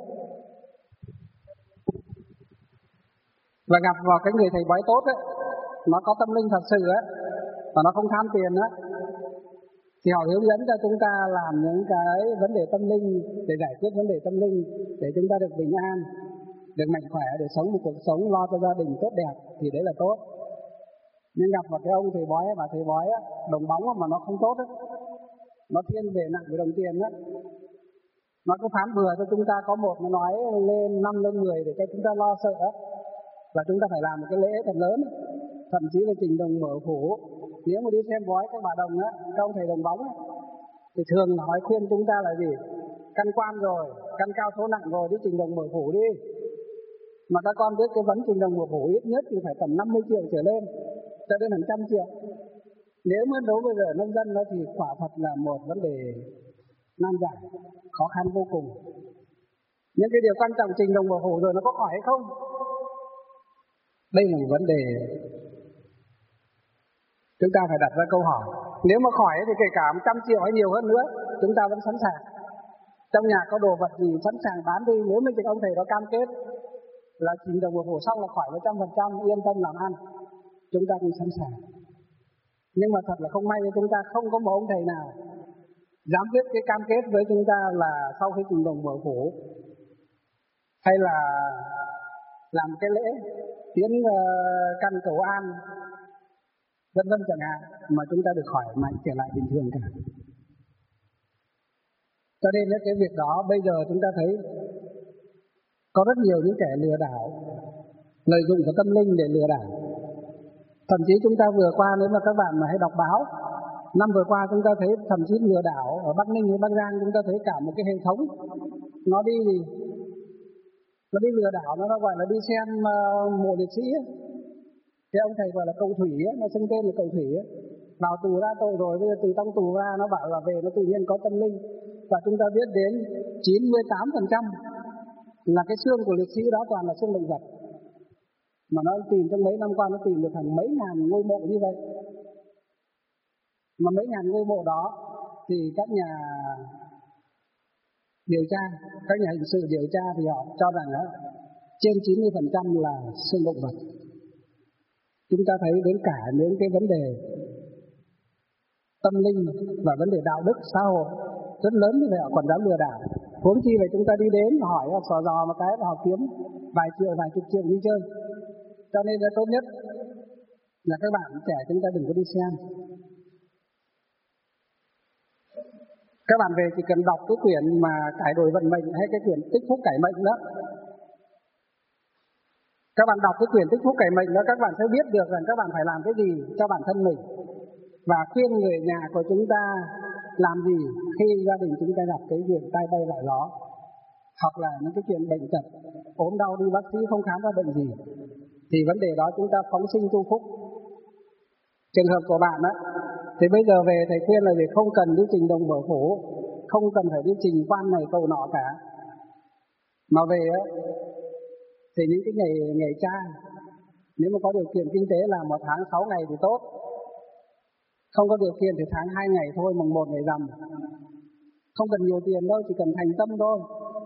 Và gặp vào cái người thầy bói tốt ấy, nó có tâm linh thật sự ấy, và nó không tham tiền á, thì họ hướng dẫn cho chúng ta làm những cái vấn đề tâm linh để giải quyết vấn đề tâm linh, để chúng ta được bình an, được mạnh khỏe, để sống một cuộc sống lo cho gia đình tốt đẹp, thì đấy là tốt. Nhưng gặp vào cái ông thầy bói và thầy bói á, đồng bóng mà nó không tốt á, nó thiên về nặng về đồng tiền á, nó cứ phán bừa cho chúng ta có một nó nói lên 5 lên 10 để cho chúng ta lo sợ á, và chúng ta phải làm một cái lễ thật lớn, thậm chí là trình đồng mở phủ. Nếu mà đi xem bói các bà đồng á, các ông thầy đồng bóng á, thì thường nói khuyên chúng ta là gì? Căn quan rồi, căn cao số nặng rồi, đi trình đồng mở phủ đi. Mà các con biết cái vấn trình đồng mở phủ ít nhất thì phải tầm 50 triệu trở lên, cho đến hàng trăm triệu. Nếu mà đối với nông dân đó thì quả thật là một vấn đề nan giải, khó khăn vô cùng. Nhưng cái điều quan trọng trình đồng mở phủ rồi nó có khỏi hay không? Đây là một vấn đề. Chúng ta phải đặt ra câu hỏi. Nếu mà khỏi thì kể cả 100 triệu hay nhiều hơn nữa, chúng ta vẫn sẵn sàng. Trong nhà có đồ vật gì sẵn sàng bán đi. Nếu mà ông thầy đó cam kết là trình đồng một phủ xong là khỏi 100%, yên tâm làm ăn, chúng ta cũng sẵn sàng. Nhưng mà thật là không may, chúng ta không có một ông thầy nào dám viết cái cam kết với chúng ta là sau khi trình đồng mở phủ hay là làm cái lễ tiến căn cầu an vân vân chẳng hạn mà chúng ta được khỏi mạnh trở lại bình thường cả. Cho nên cái việc đó bây giờ chúng ta thấy có rất nhiều những kẻ lừa đảo lợi dụng vào tâm linh để lừa đảo. Thậm chí chúng ta vừa qua, nếu mà các bạn mà hay đọc báo, năm vừa qua chúng ta thấy thậm chí lừa đảo ở Bắc Ninh hay Bắc Giang, chúng ta thấy cả một cái hệ thống nó đi lừa đảo, nó gọi là đi xem mộ liệt sĩ ấy. Thì ông thầy gọi là cầu thủy ấy, nó xưng tên là cầu thủy ấy. Vào tù ra tội rồi, bây giờ từ trong tù ra nó bảo là về nó tự nhiên có tâm linh. Và chúng ta biết đến 98% là cái xương của liệt sĩ đó toàn là xương động vật. Mà nó tìm trong mấy năm qua nó tìm được hàng mấy ngàn ngôi mộ như vậy. Mà mấy ngàn ngôi mộ đó thì các nhà điều tra, các nhà hình sự điều tra thì họ cho rằng đó, trên 90% là xương động vật. Chúng ta thấy đến cả những cái vấn đề tâm linh và vấn đề đạo đức xã hội rất lớn như vậy họ còn dám lừa đảo. Huống chi vậy chúng ta đi đến hỏi họ xò dò một cái và họ kiếm vài triệu, vài chục triệu đi chơi. Cho nên là tốt nhất là các bạn trẻ chúng ta đừng có đi xem. Các bạn về chỉ cần đọc cái quyển mà cải đổi vận mệnh hay cái quyển tích phúc cải mệnh đó. Các bạn đọc cái quyển tích phúc cải mệnh đó, các bạn sẽ biết được rằng các bạn phải làm cái gì cho bản thân mình và khuyên người nhà của chúng ta làm gì khi gia đình chúng ta gặp cái việc tai bay vạ gió, hoặc là những cái chuyện bệnh tật, ốm đau đi bác sĩ không khám ra bệnh gì, thì vấn đề đó chúng ta phóng sinh tu phúc. Trường hợp của bạn á, thì bây giờ về thầy khuyên là việc không cần đi trình đồng mở phủ, không cần phải đi trình quan này cầu nọ cả, mà về á thì những cái ngày cha, nếu mà có điều kiện kinh tế làm một tháng 6 ngày thì tốt, không có điều kiện thì tháng 2 ngày thôi, mùng 1 ngày rằm, không cần nhiều tiền đâu, chỉ cần thành tâm thôi.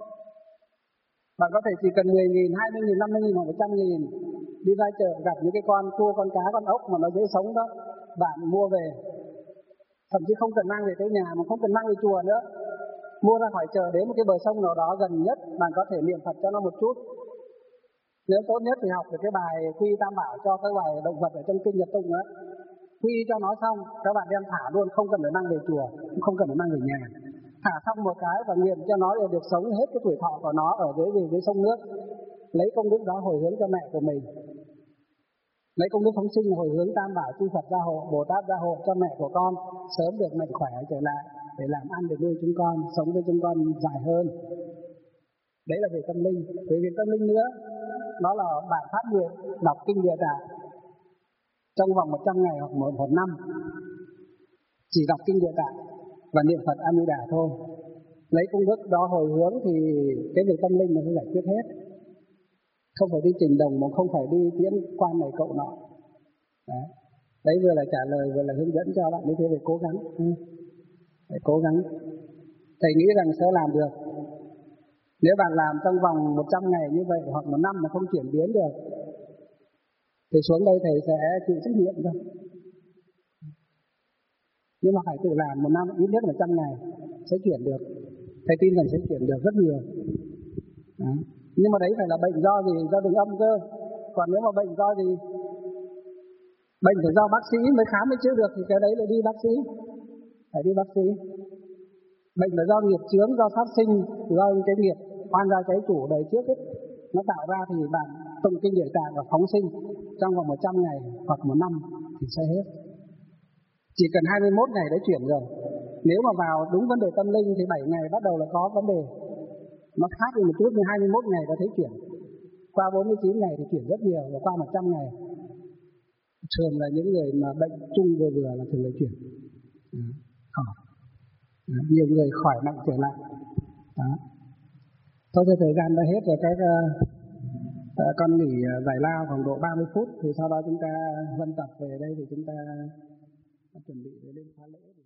Bạn có thể chỉ cần 10.000, 20.000, 50.000 hoặc 100.000 đi ra chợ gặp những cái con cua, con cá, con ốc mà nó dễ sống đó, bạn mua về, thậm chí không cần mang về tới nhà mà không cần mang về chùa nữa, mua ra khỏi chợ đến một cái bờ sông nào đó gần nhất, bạn có thể niệm Phật cho nó một chút. Nếu tốt nhất thì học được cái bài quy tam bảo cho cái bài động vật ở trong kinh Nhật Tụng đó, quy cho nó xong các bạn đem thả luôn, không cần phải mang về chùa, không cần phải mang về nhà, thả xong một cái và nguyện cho nó được sống hết cái tuổi thọ của nó ở dưới sông nước, lấy công đức đó hồi hướng cho mẹ của mình, lấy công đức phóng sinh hồi hướng tam bảo chư Phật gia hộ, Bồ Tát gia hộ cho mẹ của con sớm được mạnh khỏe trở lại để làm ăn để nuôi chúng con, sống với chúng con dài hơn. Đấy là về tâm linh. Về việc tâm linh nữa, đó là bạn phát nguyện đọc kinh Địa Tạng trong vòng 100 ngày hoặc một năm, chỉ đọc kinh Địa Tạng và niệm Phật A Di Đà thôi, lấy công đức đó hồi hướng thì cái việc tâm linh nó sẽ giải quyết hết. Không phải đi trình đồng mà không phải đi tiễn quan này cậu nọ. Đấy vừa là trả lời vừa là hướng dẫn cho bạn, như thế phải cố gắng. Phải cố gắng. Thầy nghĩ rằng sẽ làm được. Nếu bạn làm trong vòng 100 ngày như vậy hoặc một năm mà không chuyển biến được thì xuống đây thầy sẽ chịu trách nhiệm thôi. Nhưng mà phải tự làm một năm ít nhất 100 ngày sẽ chuyển được. Thầy tin rằng sẽ chuyển được rất nhiều. Đó. Nhưng mà đấy phải là bệnh do gì? Do đường âm cơ. Còn nếu mà bệnh do gì? Bệnh phải do bác sĩ mới khám mới chữa được thì cái đấy là đi bác sĩ. Phải đi bác sĩ. Bệnh là do nghiệp chướng, do phát sinh, do cái nghiệp oan gia trái chủ đời trước ấy, nó tạo ra thì bạn tụng kinh Địa Tạng và phóng sinh trong vòng 100 ngày hoặc một năm thì sẽ hết. Chỉ cần 21 ngày đã chuyển rồi. Nếu mà vào đúng vấn đề tâm linh thì 7 ngày bắt đầu là có vấn đề. Nó khác đi một chút, nhưng 21 ngày đã thấy chuyển. Qua 49 ngày thì chuyển rất nhiều, và qua 100 ngày thường là những người mà bệnh chung vừa vừa là thường là chuyển. Khỏi. Nhiều người khỏi mạnh trở lại. Đó. Thôi thì thời gian đã hết rồi, các con nghỉ giải lao khoảng độ 30 phút thì sau đó chúng ta vân tập về đây thì chúng ta chuẩn bị để lên khóa lễ.